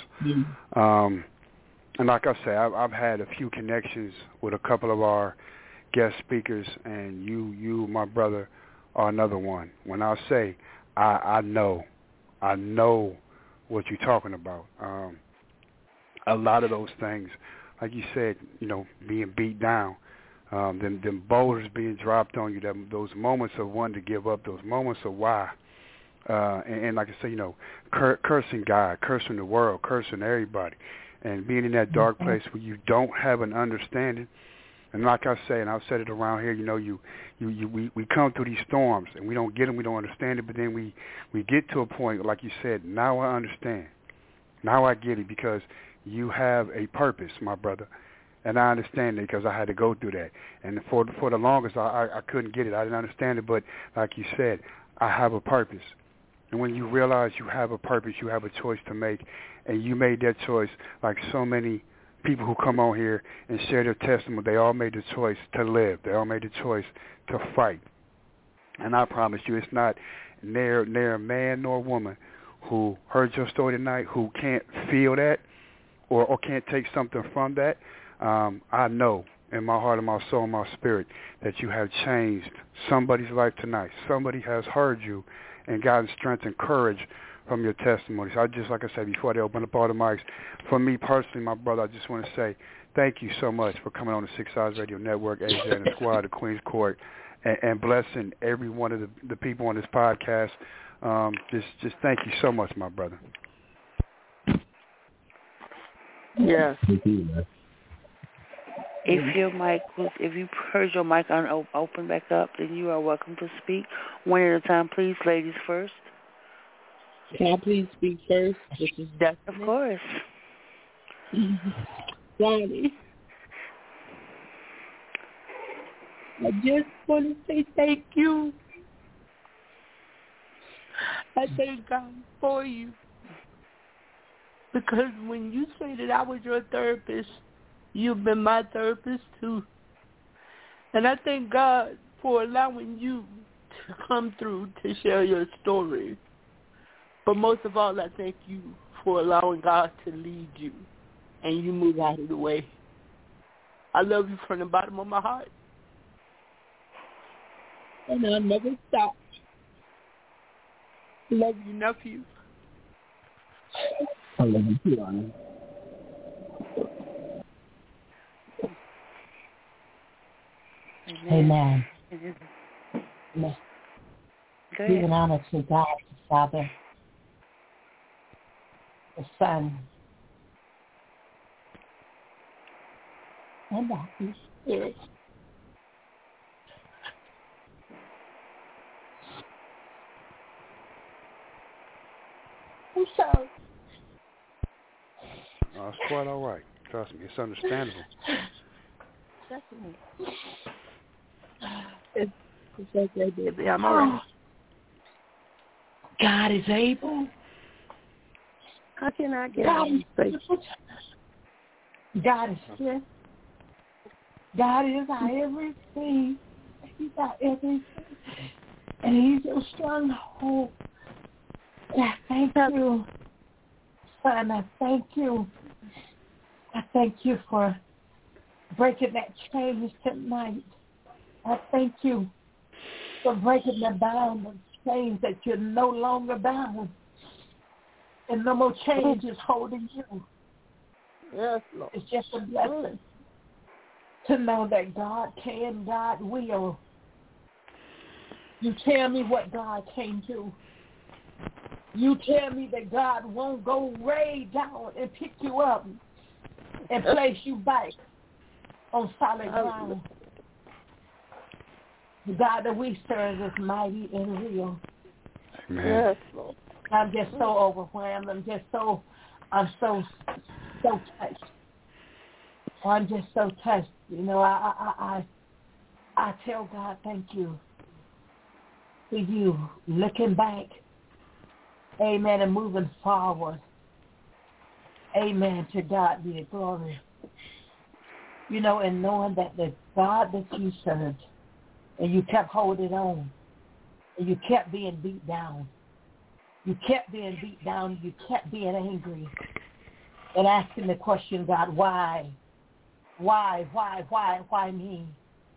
And like I say, I've had a few connections with a couple of our guest speakers, and you, my brother, are another one. When I say I know what you're talking about. A lot of those things, like you said, being beat down, them boulders being dropped on you, those moments of wanting to give up, those moments of why. And like I say, cursing God, cursing the world, cursing everybody, and being in that dark place where you don't have an understanding. And like I say, and I've said it around here, we come through these storms and we don't get them, we don't understand it, but then we get to a point, like you said, now I understand. Now I get it because you have a purpose, my brother. And I understand it because I had to go through that. And for the longest, I couldn't get it. I didn't understand it, but like you said, I have a purpose. And when you realize you have a purpose, you have a choice to make, and you made that choice like so many people who come on here and share their testimony. They all made the choice to live. They all made the choice to fight. And I promise you, it's not near a man nor woman who heard your story tonight who can't feel that or can't take something from that. I know in my heart and my soul and my spirit that you have changed somebody's life tonight. Somebody has heard you and gotten strength and courage from your testimonies. I just, like I said before they open up all the mics, for me personally, my brother, I just want to say thank you so much for coming on the Six Eyes Radio Network, AJ and the squad, the Queen's Court, and blessing every one of the people on this podcast. Just thank you so much, my brother. Yes. If you heard your mic open back up, then you are welcome to speak. One at a time, please. Ladies first. Can I please speak first? This is Destiny. Of course. Johnny, I just want to say thank you. I thank God for you. Because when you say that I was your therapist, you've been my therapist too. And I thank God for allowing you to come through to share your story. But most of all, I thank you for allowing God to lead you and you move out of the way. I love you from the bottom of my heart. And I'll never stop. Love you, nephew. I love you too, Anna. Amen. Amen. Giving honor to God, the Father, the Son, and the Holy Spirit. I'm sorry. No, it's quite all right. Trust me, it's understandable. It's okay, baby. I'm all right. God is able. How can I get God is able. God is strength. God is our everything. He's our everything. And He's your stronghold. And I thank you, Son. I thank you. I thank you for breaking that chains tonight. I thank you for breaking the bound of chains that you're no longer bound. And no more chains is holding you. Yes, Lord. It's just a blessing to know that God can, God will. You tell me what God can do. You tell me that God won't go way down and pick you up and place you back on solid ground. The God that we serve is mighty and real. Amen. Yes, Lord. I'm just so overwhelmed. I'm so touched. I'm just so touched. You know, I tell God thank you for you looking back. Amen. And moving forward. Amen. To God be the glory. You know, and knowing that the God that you served, and you kept holding on, and you kept being beat down. You kept being beat down. You kept being angry. And asking the question, God, why? Why me?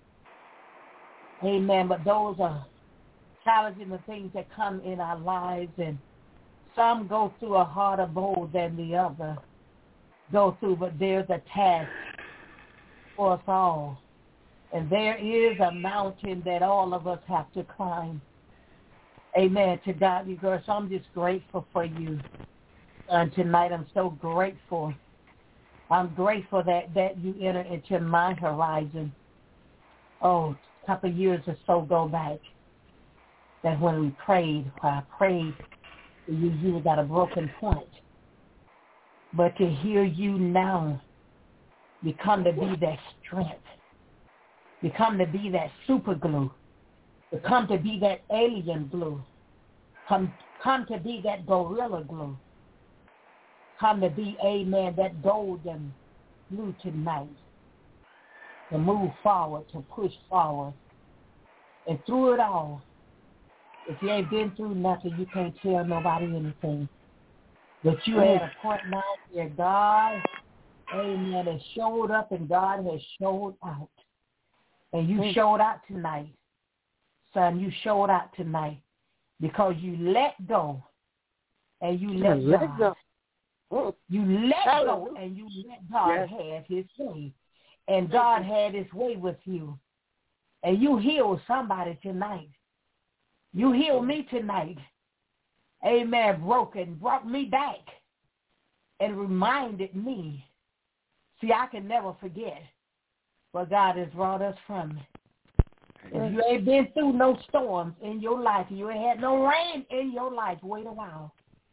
Amen. But those are challenging the things that come in our lives, and some go through a harder bowl than the other go through, but there's a task for us all. And there is a mountain that all of us have to climb. Amen. To God be glory. So I'm just grateful for you. And tonight I'm so grateful. I'm grateful that you enter into my horizon. Oh, a couple of years or so go back. That when we prayed, I prayed, you was at a broken point. But to hear you now become to be that strength, become to be that super glue, become to be that alien glue, come to be that gorilla glue, come to be, amen, that golden glue tonight, to move forward, to push forward. And through it all, if you ain't been through nothing, you can't tell nobody anything. But you at a point now where God, amen, has showed up and God has showed out. And you showed out tonight. Son, you showed out tonight because you let go and you let God. You let go and you let God have his way. And God had his way with you. And you healed somebody tonight. You healed me tonight. Amen. Broken. Brought me back and reminded me. See, I can never forget what God has brought us from. If you ain't been through no storms in your life, you ain't had no rain in your life, wait a while.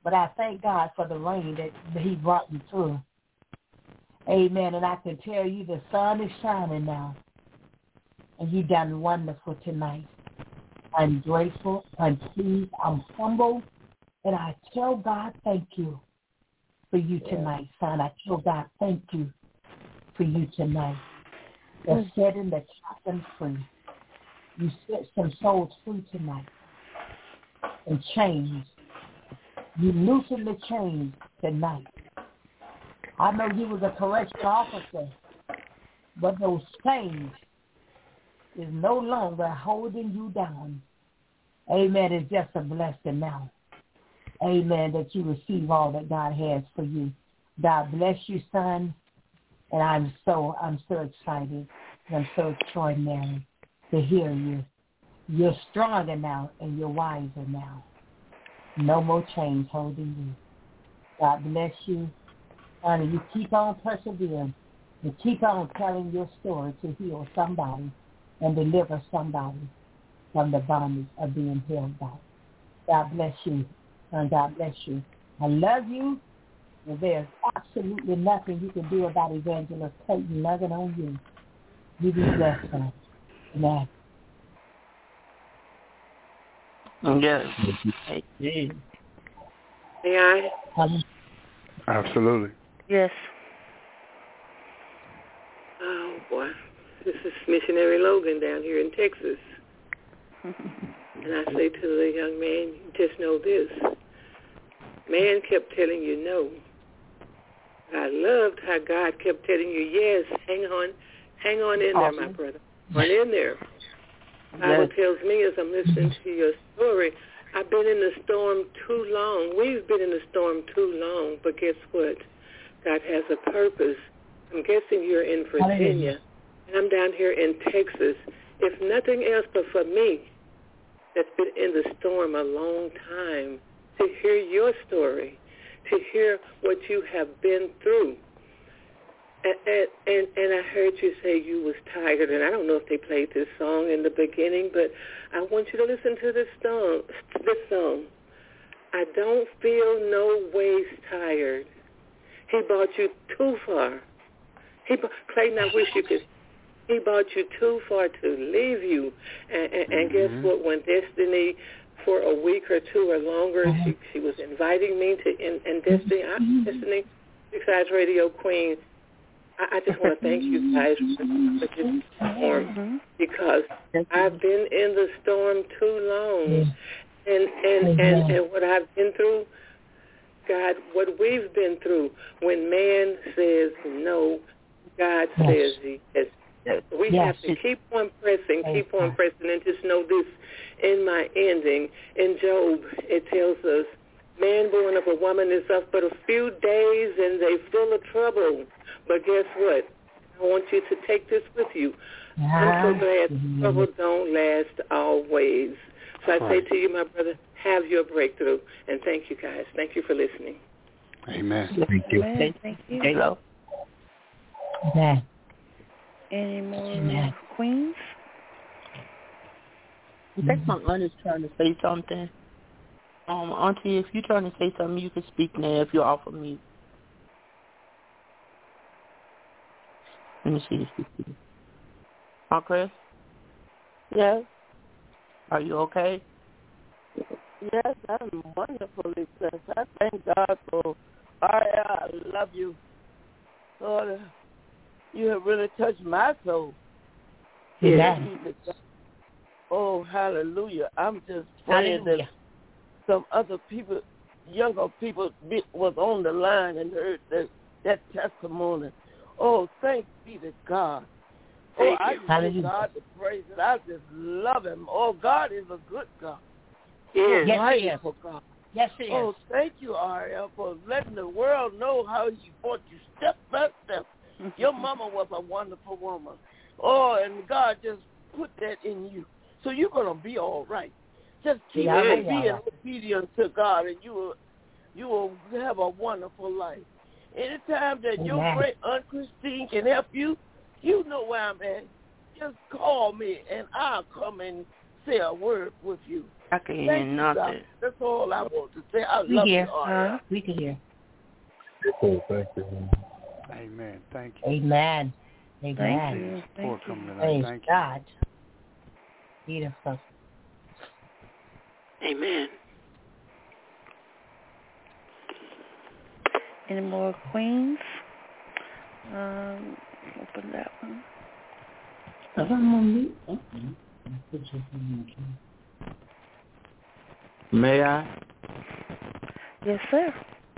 But I thank God for the rain that he brought you through. Amen. And I can tell you the sun is shining now. And you done wonderful tonight. I'm grateful. I'm pleased. I'm humble. And I tell God thank you for you tonight, son. I tell God thank you for you tonight. For setting the captain free. You set some souls free tonight. And chains. You loosen the chains tonight. I know you was a correctional officer, but those chains is no longer holding you down. Amen. It's just a blessing now. Amen. That you receive all that God has for you. God bless you, son. And I'm so excited. I'm so extraordinary to hear you. You're stronger now and you're wiser now. No more chains holding you. God bless you. Honey, you keep on persevering and keep on telling your story to heal somebody and deliver somebody from the bondage of being held back. God bless you, and God bless you. I love you, and there's absolutely nothing you can do about Evangelist Clayton loving on you. You be blessed, son. Amen. Yes. May I? Absolutely. Yes. Oh, boy. This is Missionary Logan down here in Texas. And I say to the young man, just know this. Man kept telling you no. I loved how God kept telling you yes. Hang on in there, my brother. Hang in there. The Bible tells me as I'm listening to your story, I've been in the storm too long. We've been in the storm too long, but guess what? God has a purpose. I'm guessing you're in Virginia, and I'm down here in Texas. If nothing else but for me, that's been in the storm a long time, to hear your story, to hear what you have been through. And I heard you say you was tired, and I don't know if they played this song in the beginning, but I want you to listen to this song. I don't feel no ways tired. He brought you too far. Clayton, I wish you could. He brought you too far to leave you. And guess what? When Destiny, for a week or two or longer, she was inviting me to, and Destiny, Six Eyes Radio Queen, I just want to thank you guys for this storm, because I've been in the storm too long. And what I've been through, God, what we've been through, when man says no, God says yes. We have to keep on pressing, and just know this in my ending. In Job, it tells us, man born of a woman is of but a few days, and they full of trouble. But guess what? I want you to take this with you. I'm so glad trouble don't last always. So I say to you, my brother, have your breakthrough. And thank you, guys. Thank you for listening. Amen. Thank you. Amen. Thank you. Hello. Amen. Any more queens? I think my aunt is trying to say something. Auntie, if you're trying to say something, you can speak now if you're off of mute. Let me see if you can. Aunt Chris? Yes. Are you okay? Yes, I'm wonderfully blessed. I thank God for Aria. I love you. Lord, you have really touched my soul. Yeah. Oh, hallelujah. I'm just praying that some other people, younger people, was on the line and heard that testimony. Oh, thanks be to God. Oh, I just give God the praise, and I just love him. Oh, God is a good God. Yes, he is. God. Yes, he is. Oh, thank you, Ariel, for letting the world know how he brought you step by step. Your mama was a wonderful woman. Oh, and God just put that in you. So you're going to be all right. Just keep on being obedient to God, and you will have a wonderful life. Anytime that your great Aunt Christine can help you, you know where I'm at. Just call me, and I'll come and say a word with you. I can't hear nothing. That's all I want to say. I We love hear. you, Aria. We can hear. Okay, thank you. Amen. Thank you. Amen. Thank Amen. you for coming tonight. Praise Thank you. God. Beautiful. Amen. Any more queens? Open that one. May I? Yes, sir.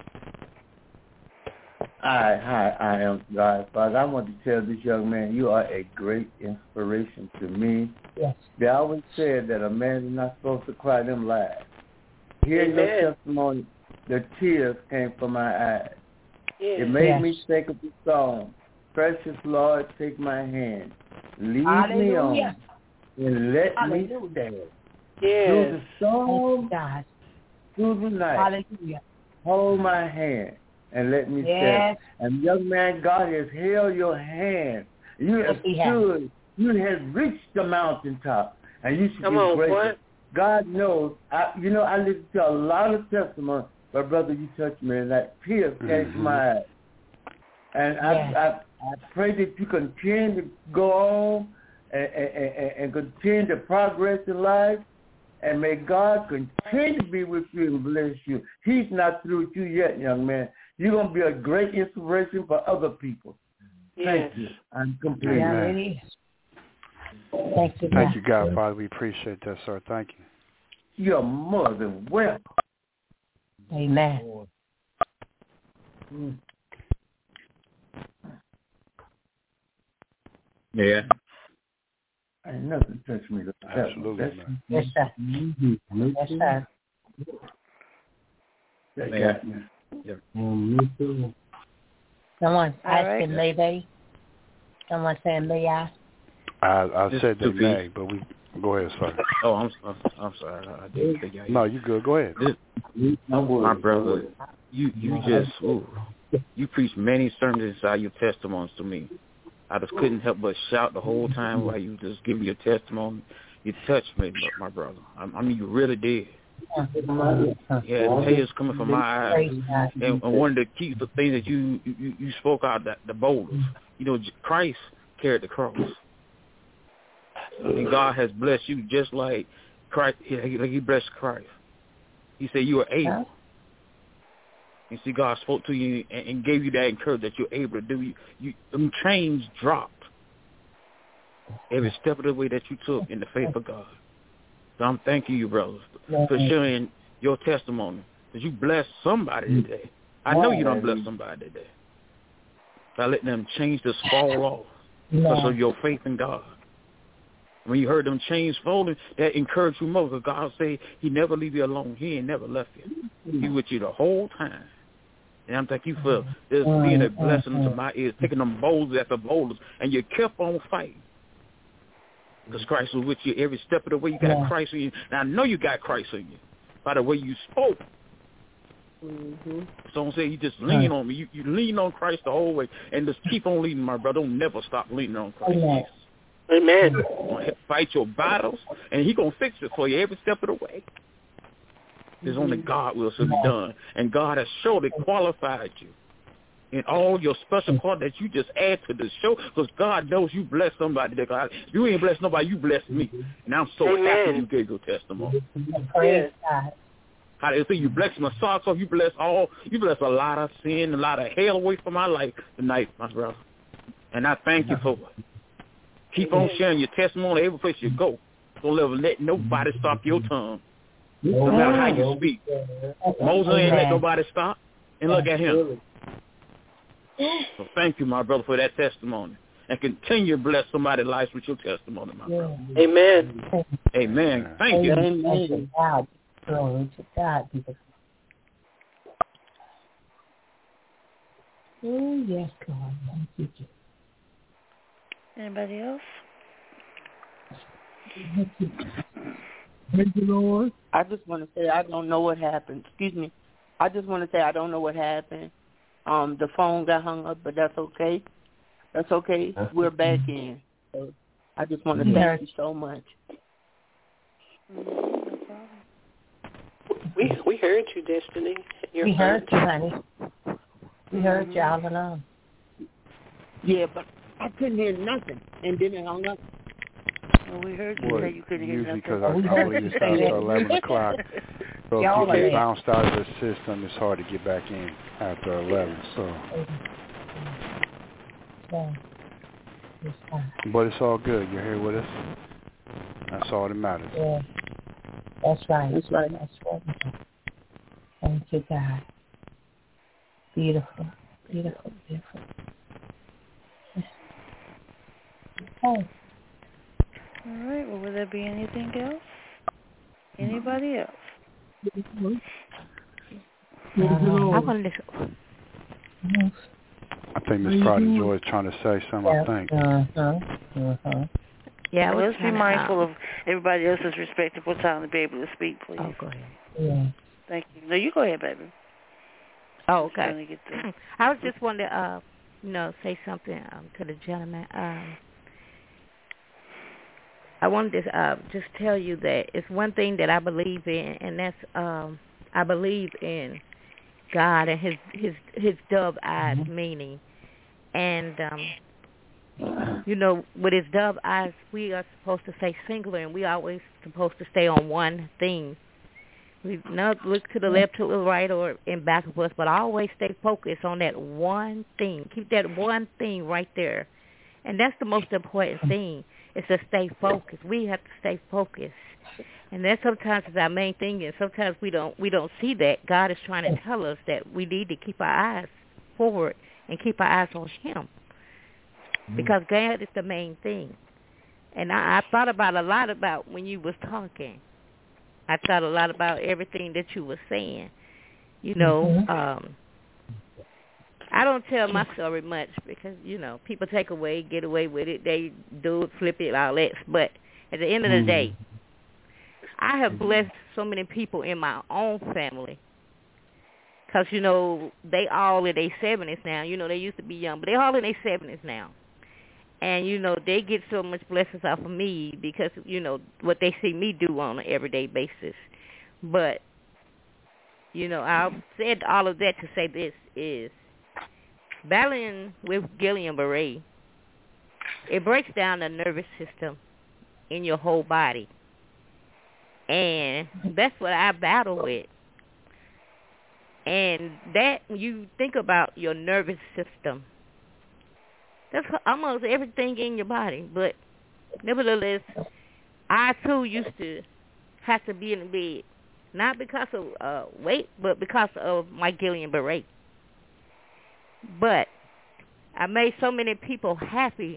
Hi, I am God. Father, I want to tell this young man, you are a great inspiration to me. Yes. They always said that a man is not supposed to cry them lies. Hearing your testimony, the tears came from my eyes. Yes. It made me think of the song, Precious Lord, take my hand. Lead me on and let me stand. Yes. Through the storm, through the night. Hallelujah. Hold my hand and let me stand. And young man, God has held your hand. You have stood. You have reached the mountaintop. And you should be grateful. What? God knows. I listen to a lot of testimony, but brother, you touched me and that tears came from my eyes. And I pray that you continue to go on and continue to progress in life. And may God continue to be with you and bless you. He's not through with you yet, young man. You're going to be a great inspiration for other people. Yes. Thank you. I'm complete. Amen. Thank you, God, Father. We appreciate that, sir. Thank you. You're more than welcome. Amen. Yeah. Ain't nothing touch me. Absolutely, man. Yes, sir. Yes, sir. That Yeah. got me. Yeah. Someone All asking, right. may they? Someone saying, may I? I Just said they 2 feet. may, but we go ahead, sir. Oh, I'm sorry. I didn't think I. No, you good. Go ahead. My brother, you just you preach many sermons inside your testimonies to me. I just couldn't help but shout the whole time while you just give me your testimony. You touched me, my brother. I mean, you really did. Yeah, tears coming from my eyes. And one of the key things that you spoke out, that the boulders. You know, Christ carried the cross. And God has blessed you just like Christ. Like He blessed Christ. He said you are able. You see, God spoke to you and gave you that encouragement that you're able to do. Them chains dropped every step of the way that you took in the faith of God. So I'm thanking you, brothers, for sharing your testimony. Because you blessed somebody today. I know you don't bless somebody today. By letting them chains just fall off because of your faith in God. When you heard them chains falling, that encouraged you more because God say He never leave you alone. He ain't never left you. He with you the whole time. And I'm thanking you for this being a blessing to my ears, taking them boulders after boulders, and you kept on fighting. Because Christ was with you every step of the way. You got Christ in you. And I know you got Christ in you by the way you spoke. So don't say you just lean on me. You lean on Christ the whole way. And just keep on leaning, my brother. Don't never stop leaning on Christ. Amen. Fight your battles, and He going to fix it for you every step of the way. There's only God will be done. And God has surely qualified you in all your special part that you just add to the show, because God knows you bless somebody. That God, you ain't blessed nobody, you blessed me. And I'm so happy you gave your testimony. Praise God. How they say you bless my socks off, you bless a lot of sin, a lot of hell away from my life tonight, my brother. And I thank you for it. Keep on sharing your testimony every place you go. Don't ever let nobody stop your tongue. No matter how you speak. Moses ain't let nobody stop. And look at him. So thank you, my brother, for that testimony. And continue to bless somebody's life with your testimony, my brother. Amen. Amen. Thank you. Amen. God. Glory to God. Oh, yes, God. Thank you, Jesus. Anybody else? Praise the Lord. I just want to say I don't know what happened. Excuse me. I just want to say I don't know what happened. The phone got hung up, but that's okay. That's okay. We're back in. So I just want to thank you so much. No problem. We heard you, Destiny. We heard you, honey. We heard you all along. Yeah, but I couldn't hear nothing, and then it hung up. Well, we heard you say you couldn't hear usually nothing. because I believe it's after 11 o'clock. So if you get bounced out of the system, it's hard to get back in after 11. So, but it's all good. You're here with us. That's all that matters. Yeah. That's right. That's right. That's right. Thank you, God. Beautiful. Beautiful. Beautiful. Okay. All right. Well, will there be anything else? Anybody else? I wanted to. I think Miss Pride Joy is trying to say something. I think. Yeah, well, let's be mindful of everybody else's respectable time to be able to speak, please. Oh, go ahead. Yeah. Thank you. No, you go ahead, baby. Oh, okay. I was just wanting to, say something to the gentleman. I wanted to just tell you that it's one thing that I believe in, and that's I believe in God and His dove-eyed meaning, and with His dove eyes, we are supposed to stay singular, and we always supposed to stay on one thing. We not look to the left, to the right, or in back of us, but always stay focused on that one thing. Keep that one thing right there, and that's the most important thing. Is to stay focused. We have to stay focused, and that sometimes is our main thing. And sometimes we don't see that God is trying to tell us that we need to keep our eyes forward and keep our eyes on Him, because God is the main thing. And I thought a lot about when you was talking. I thought a lot about everything that you were saying. I don't tell my story much because, people take away, get away with it. They do it, flip it, all that. But at the end of the day, I have blessed so many people in my own family because, they all in their 70s now. They used to be young, but they all in their 70s now. And, they get so much blessings off of me because, what they see me do on an everyday basis. But, I said all of that to say this is, battling with Guillain-Barré, it breaks down the nervous system in your whole body. And that's what I battle with. And that, when you think about your nervous system, that's almost everything in your body. But nevertheless, I too used to have to be in the bed, not because of weight, but because of my Guillain-Barré. But I made so many people happy,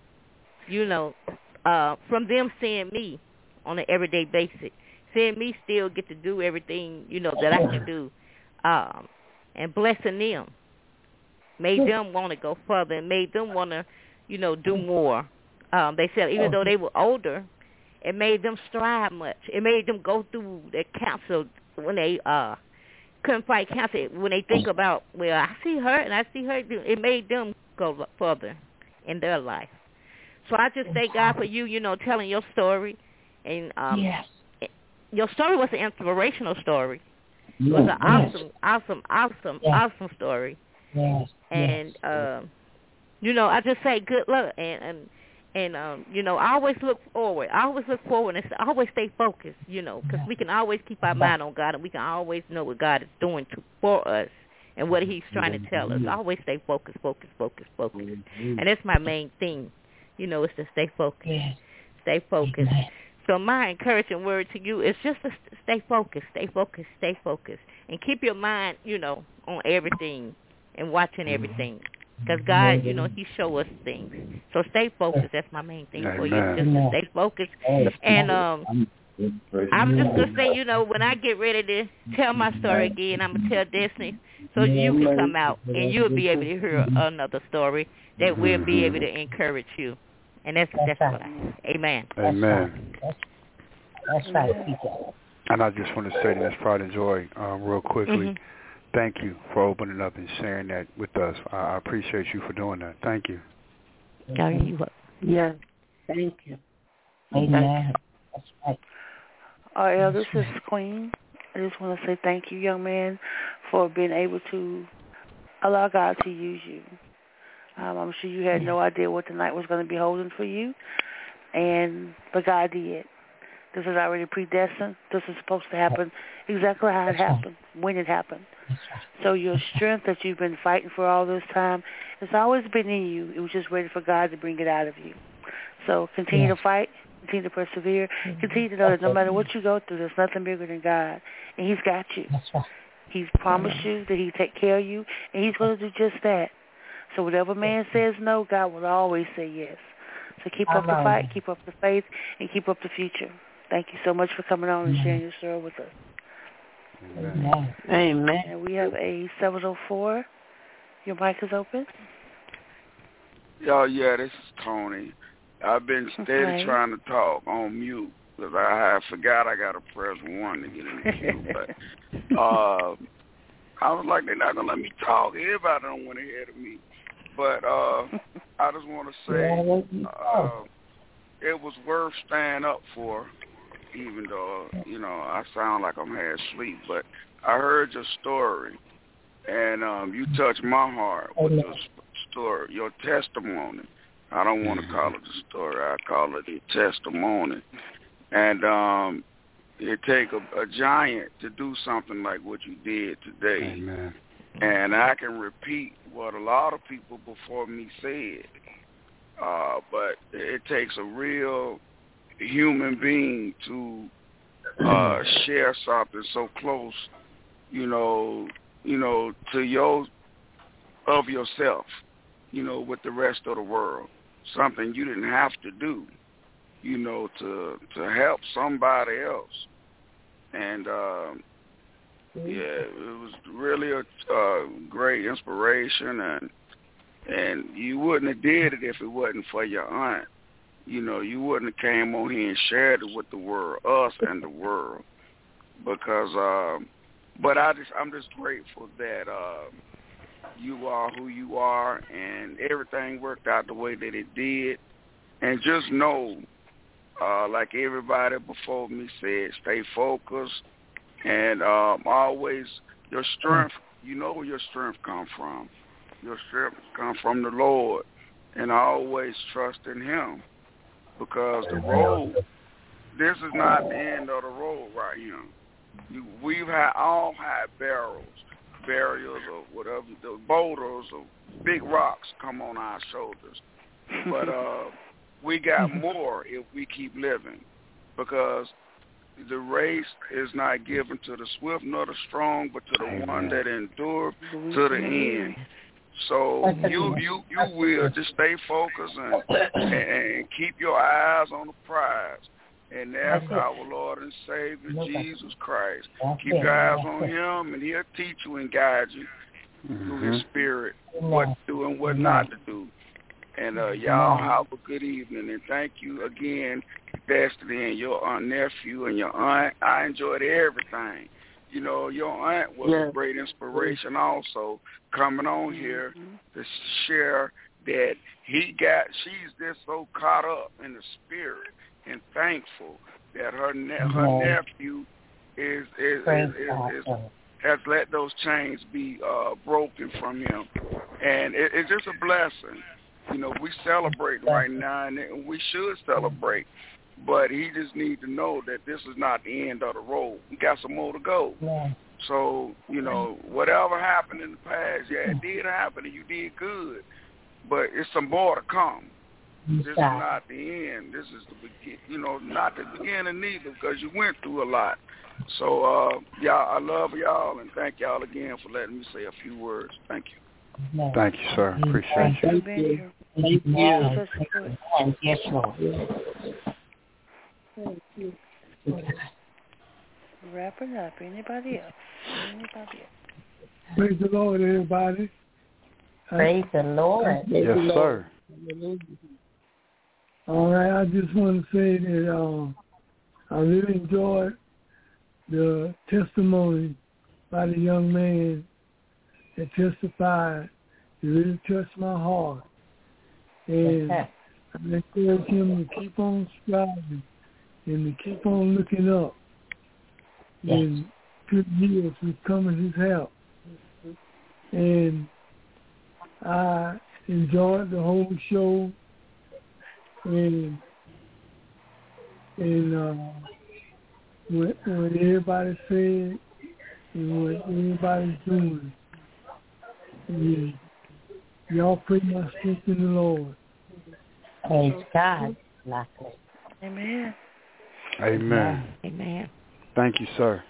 from them seeing me on an everyday basis, seeing me still get to do everything, that I can do, and blessing them. Made them want to go further and made them want to, do more. They said even though they were older, it made them strive much. It made them go through the counsel when they couldn't fight cancer. When they think about, well, I see her and I see her, it made them go further in their life. So I just thank God for you, telling your story. And your story was an inspirational story. It was an awesome story. Yes. And, I just say good luck. And I always look forward. I always look forward and always stay focused, because we can always keep our mind on God, and we can always know what God is doing for us and what He's trying to tell us. I always stay focused. And that's my main thing, is to stay focused. Stay focused. So my encouraging word to you is just to stay focused, and keep your mind, on everything and watching everything. Because God, He show us things. So stay focused. That's my main thing for you. Just to stay focused. And I'm just going to say, when I get ready to tell my story again, I'm going to tell Destiny so you can come out and you'll be able to hear another story that will be able to encourage you. And that's what I say. Amen. Amen. That's right, PJ. And I just want to say to Ms. Pride and Joy real quickly, thank you for opening up and sharing that with us. I appreciate you for doing that. Thank you. Yeah, thank you. Amen. That's right. All right, this is Queen. I just want to say thank you, young man, for being able to allow God to use you. I'm sure you had no idea what tonight was going to be holding for you, but God did. This is already predestined. This is supposed to happen exactly how it happened, when it happened. So your strength that you've been fighting for all this time has always been in you. It was just ready for God to bring it out of you. So continue to fight, continue to persevere, continue to know that no matter what you go through, there's nothing bigger than God, and He's got you. He's promised you that He'll take care of you, and He's going to do just that. So whatever man says no, God will always say yes. So keep up the fight, keep up the faith, and keep up the future. Thank you so much for coming on and sharing your story with us. Amen. Amen. And we have a 704. Your mic is open. Yeah, this is Tony. I've been steady trying to talk on mute because I forgot I got to press 1 to get in the queue. But I was like, they're not going to let me talk. Everybody don't want to hear of me. But I just want to say it was worth staying up for, even though, I sound like I'm half asleep. But I heard your story, and you touched my heart with your story, your testimony. I don't want to call it a story. I call it a testimony. And it take a giant to do something like what you did today. Amen. And I can repeat what a lot of people before me said. But it takes a real human being to share something so close, to yourself, with the rest of the world. Something you didn't have to do, to help somebody else. And it was really a great inspiration, and you wouldn't have did it if it wasn't for your aunt. You wouldn't have came on here and shared it with the world, us and the world, because. But I'm just grateful that you are who you are, and everything worked out the way that it did. And just know, like everybody before me said, stay focused, and always your strength. You know where your strength comes from. Your strength comes from the Lord, and always trust in Him, because the road. This is not the end of the road right here. We've all had barriers or whatever, the boulders or big rocks come on our shoulders. But we got more if we keep living, because the race is not given to the swift nor the strong, but to the one that endures to the end. So you will just stay focused and keep your eyes on the prize. And that's our Lord and Savior, Jesus Christ. Keep your eyes on Him, and He'll teach you and guide you through His Spirit what to do and what not to do. And y'all have a good evening. And thank you again, Destiny, and your nephew and your aunt. I enjoyed everything. Your aunt was a great inspiration also, coming on here to share that she's just so caught up in the Spirit and thankful that her nephew has let those chains be broken from him, and it's just a blessing. We celebrate right now, and we should celebrate, but he just needs to know that this is not the end of the road. We got some more to go. So whatever happened in the past, it did happen, and you did good, but it's some more to come. This is not the end. This is the beginning, not the beginning neither, because you went through a lot. So, y'all, I love y'all, and thank y'all again for letting me say a few words. Thank you. Thank you, sir. Appreciate you. Thank you. Yes, Lord. Thank you. Wrapping up. Anybody else? Praise the Lord, everybody. Praise the Lord. Yes, sir. All right, I just want to say that I really enjoyed the testimony by the young man that testified. It really touched my heart. And I encourage him to keep on striving and to keep on looking up. And good years. We've come in his help. And I enjoyed the whole show. And what everybody said and what everybody's doing. And y'all pray my strength in the Lord. Praise God. Amen. Amen. Amen. Thank you, sir.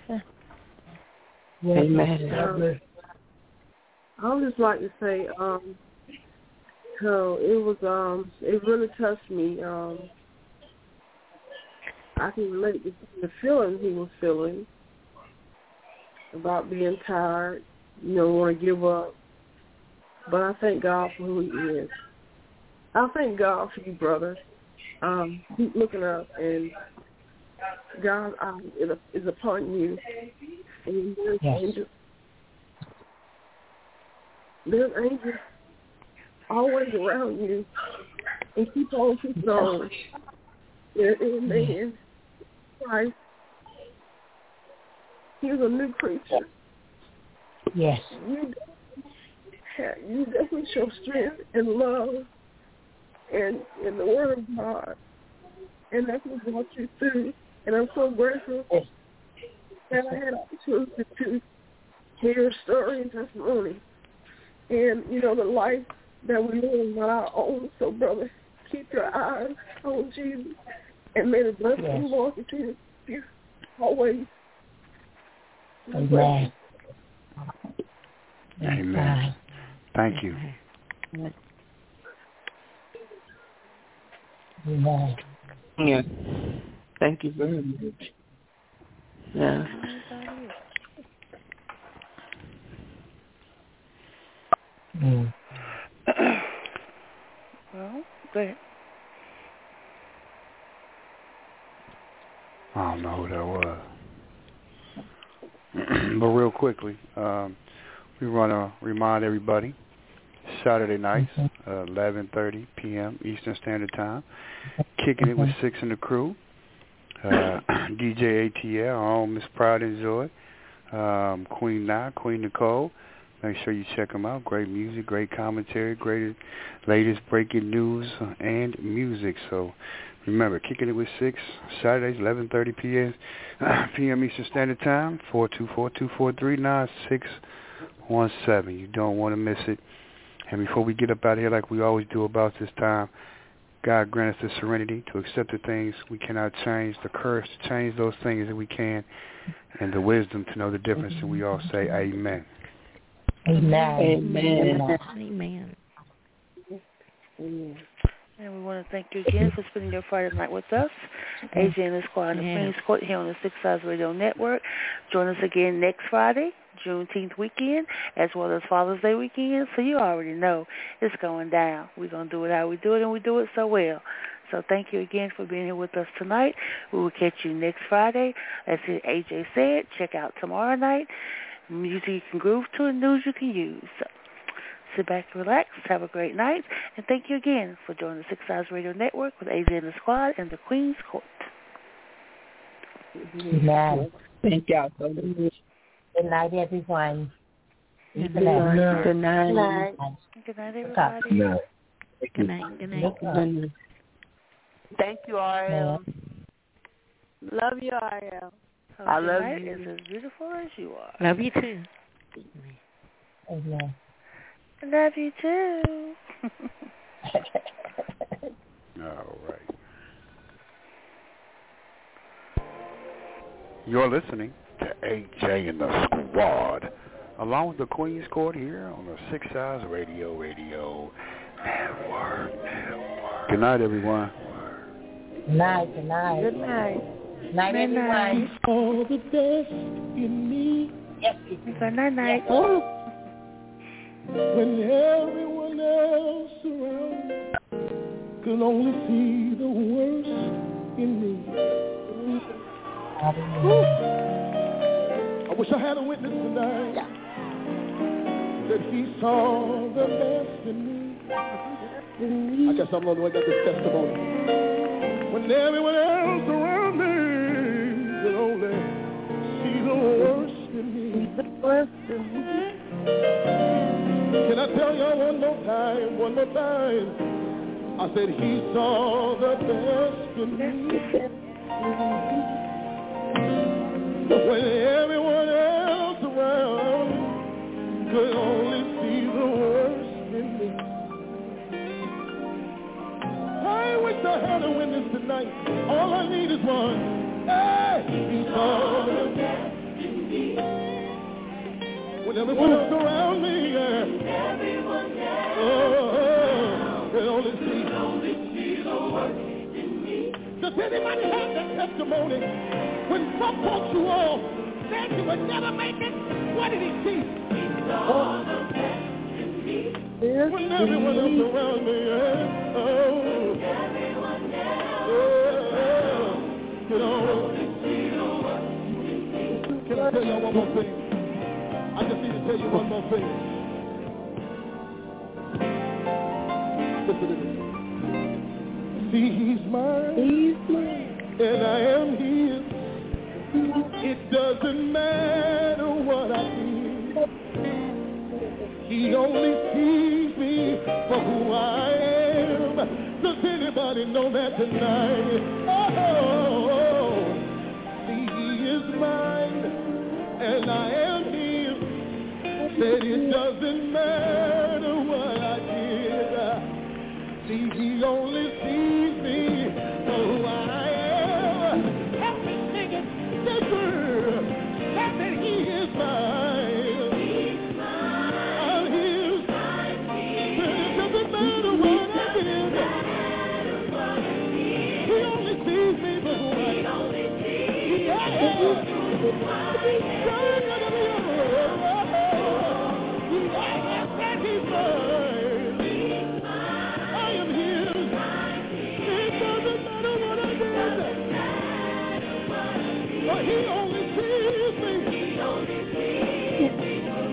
Amen. I would just like to say, so it really touched me. I can relate to the feelings he was feeling about being tired, want to give up. But I thank God for who he is. I thank God for you, brother. Keep looking up, and God's eye is upon you. And there's angels. There's angels always around you, and keep on keeping on. Amen. Christ. He's a new creature. Yes. You definitely show strength and love and the Word of God. And that's what brought you through. And I'm so grateful that I had opportunity to hear your story and testimony. And, the life that we live is not our own. So, brother, keep your eyes on Jesus. And may the blessing of the Lord continue to be always. Amen. Amen. Thank you. Amen. Yeah. Thank you very much. Yeah. Well, go ahead. I don't know who that was. But real quickly, we want to remind everybody, Saturday nights, 11:30 p.m. Eastern Standard Time, Kicking It with Six and the Crew, DJ ATL, our own Miss Pride and Joy, Queen Nicole. Make sure you check them out. Great music, great commentary, great latest breaking news and music. So remember, Kicking It with Six, Saturdays, 11:30 p.m. Eastern Standard Time, 424-243-9617. You don't want to miss it. And before we get up out of here, like we always do about this time, God grant us the serenity to accept the things we cannot change, the courage to change those things that we can, and the wisdom to know the difference. And we all say amen. Amen. Amen. Amen. Amen. And we want to thank you again for spending your Friday night with us. AJ and the squad in the Queen's Court here on the Six Sides Radio Network. Join us again next Friday, Juneteenth weekend, as well as Father's Day weekend. So you already know it's going down. We're going to do it how we do it, and we do it so well. So thank you again for being here with us tonight. We will catch you next Friday. As AJ said, check out tomorrow night. Music you can groove to and news you can use. So sit back, relax, have a great night, and thank you again for joining the Six Sides Radio Network with AJ and the squad and the Queen's Court. Amen. Thank y'all so much. Good night, everyone. Good night. Good night. Good night, everybody. Good night. Good night. Thank you, Ariel. Love you, Ariel. I love you. Is as beautiful as you are. Love you too. Amen. I love you too. All right. You're listening to AJ and the Squad, along with the Queen's Court here on the Six Sides Radio Network. Good night, everyone. Good night. Good night. Good night. Night, everyone. All the best in me. Yes, good night. When everyone else around me could only see the worst in me. I wish I had a witness tonight that he saw the best in me. I guess I'm the only one that got this testimony. When everyone else around me could only see the worst in me. Can I tell y'all one more time? I said he saw the best in me. When everyone else around could only see the worst in me. I wish I had a witness tonight. All I need is one. Hey, he saw the best in me. When everyone else around me, everyone else could only see the worst in me. Does anybody have that testimony? When some folks you all said you would never make it, what did he see? He saw the best in me. When everyone else around me, everyone else could only see the worst in me. Can I tell y'all one more thing? I just need to tell you one more thing. Listen to this. See, he's mine. And I am his. It doesn't matter what I do. He only sees me for who I am. Does anybody know that tonight? Oh, see, he is mine. And I am his. Said it doesn't matter what I did. See, he only sees me for who I am. Help me sing it. Say, girl, that he is mine. He's mine. I'm his. Said it doesn't matter what I did. He only sees me for who I am. He only sees me for who I am. He only sees me. He only sees me.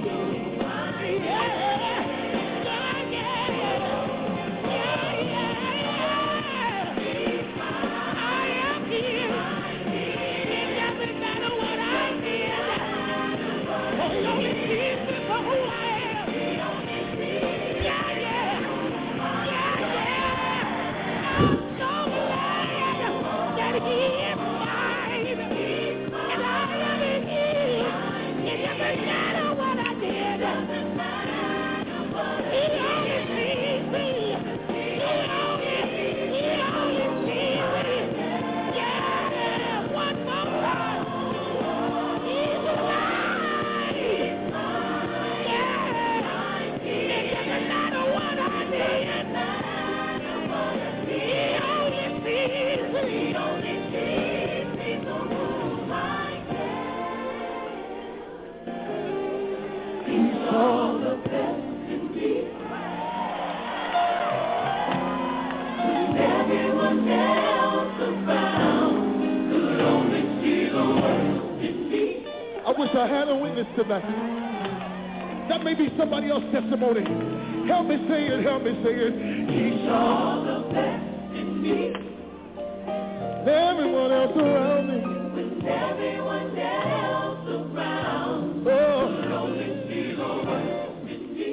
I wish I had a witness tonight. That may be somebody else's testimony. Help me say it, help me say it. He saw the best in me. Everyone else around me. With everyone else around. Oh. Could only see the worst in me.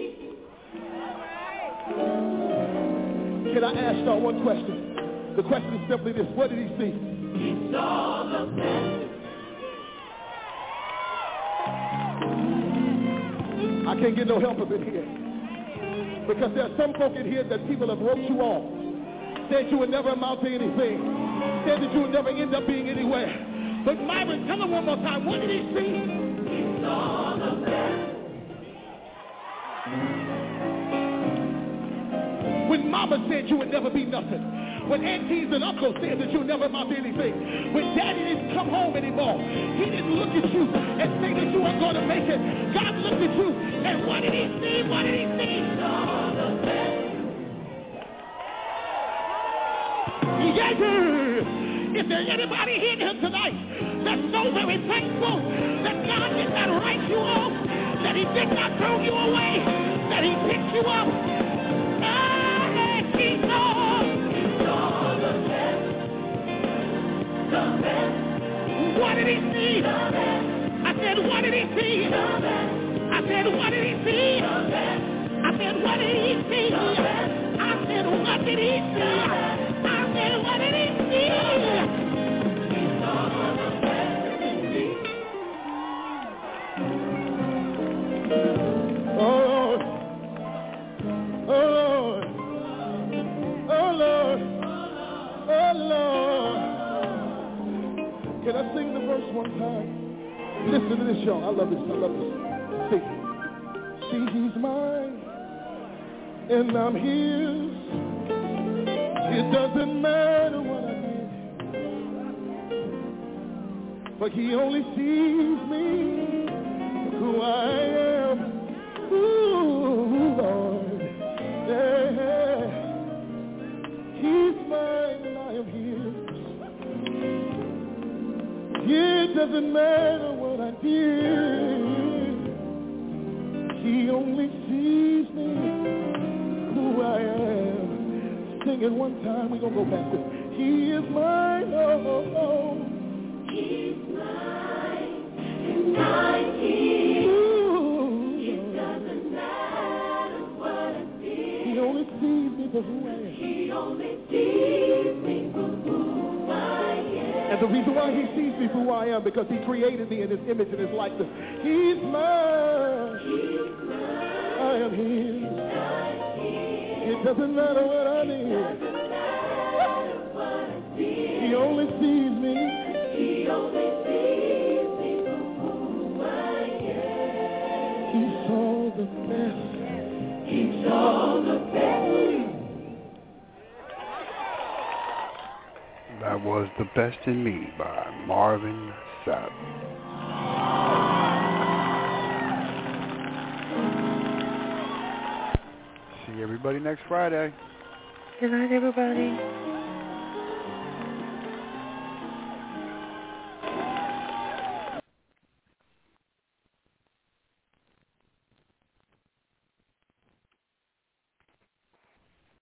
Can I ask y'all one question? The question is simply this. What did he see? He saw the best. I can't get no help up in here. Because there are some folk in here that people have wrote you off. Said you would never amount to anything. Said that you would never end up being anywhere. But Myron, tell him one more time. What did he see? He saw the best. When mama said you would never be nothing. When aunties and uncles said that you would never amount to anything. When daddy didn't come home anymore. He didn't look at you and say that you weren't going to make it. God looked at you and what did he see? What did he see? He saw the best. Yeah. If there's anybody here tonight that's so very thankful that God did not write you off, that he did not throw you away, that he picked you up. He saw the best. The best. What did he see? The best. what did he see? I said, what did he see? I said, what did he see? I said, what did he see? I said, what did he see? Oh Lord, oh Lord, oh Lord, oh Lord. Can I sing the verse one time? Listen to this, y'all. I love this. I love this. See, he's mine, and I'm his. It doesn't matter what I did, but he only sees me who I am. Ooh, Lord, yeah. He's mine and I am his. It doesn't matter what I did. He only sees me who I am. Sing it one time. We're going to go back with it. He is mine. Oh, oh, oh. He's mine and I'm his. It doesn't matter what I did. He only sees me for who I am. He only sees me for who I am. And the reason why he sees me for who I am, because he created me in his image and his likeness. He's mine. He's mine. I am his. It doesn't matter what I did. He only sees me. He only sees me for who I am. He saw the best. He saw the best. That was The Best in Me by Marvin Sapp. See everybody next Friday. Good night, everybody.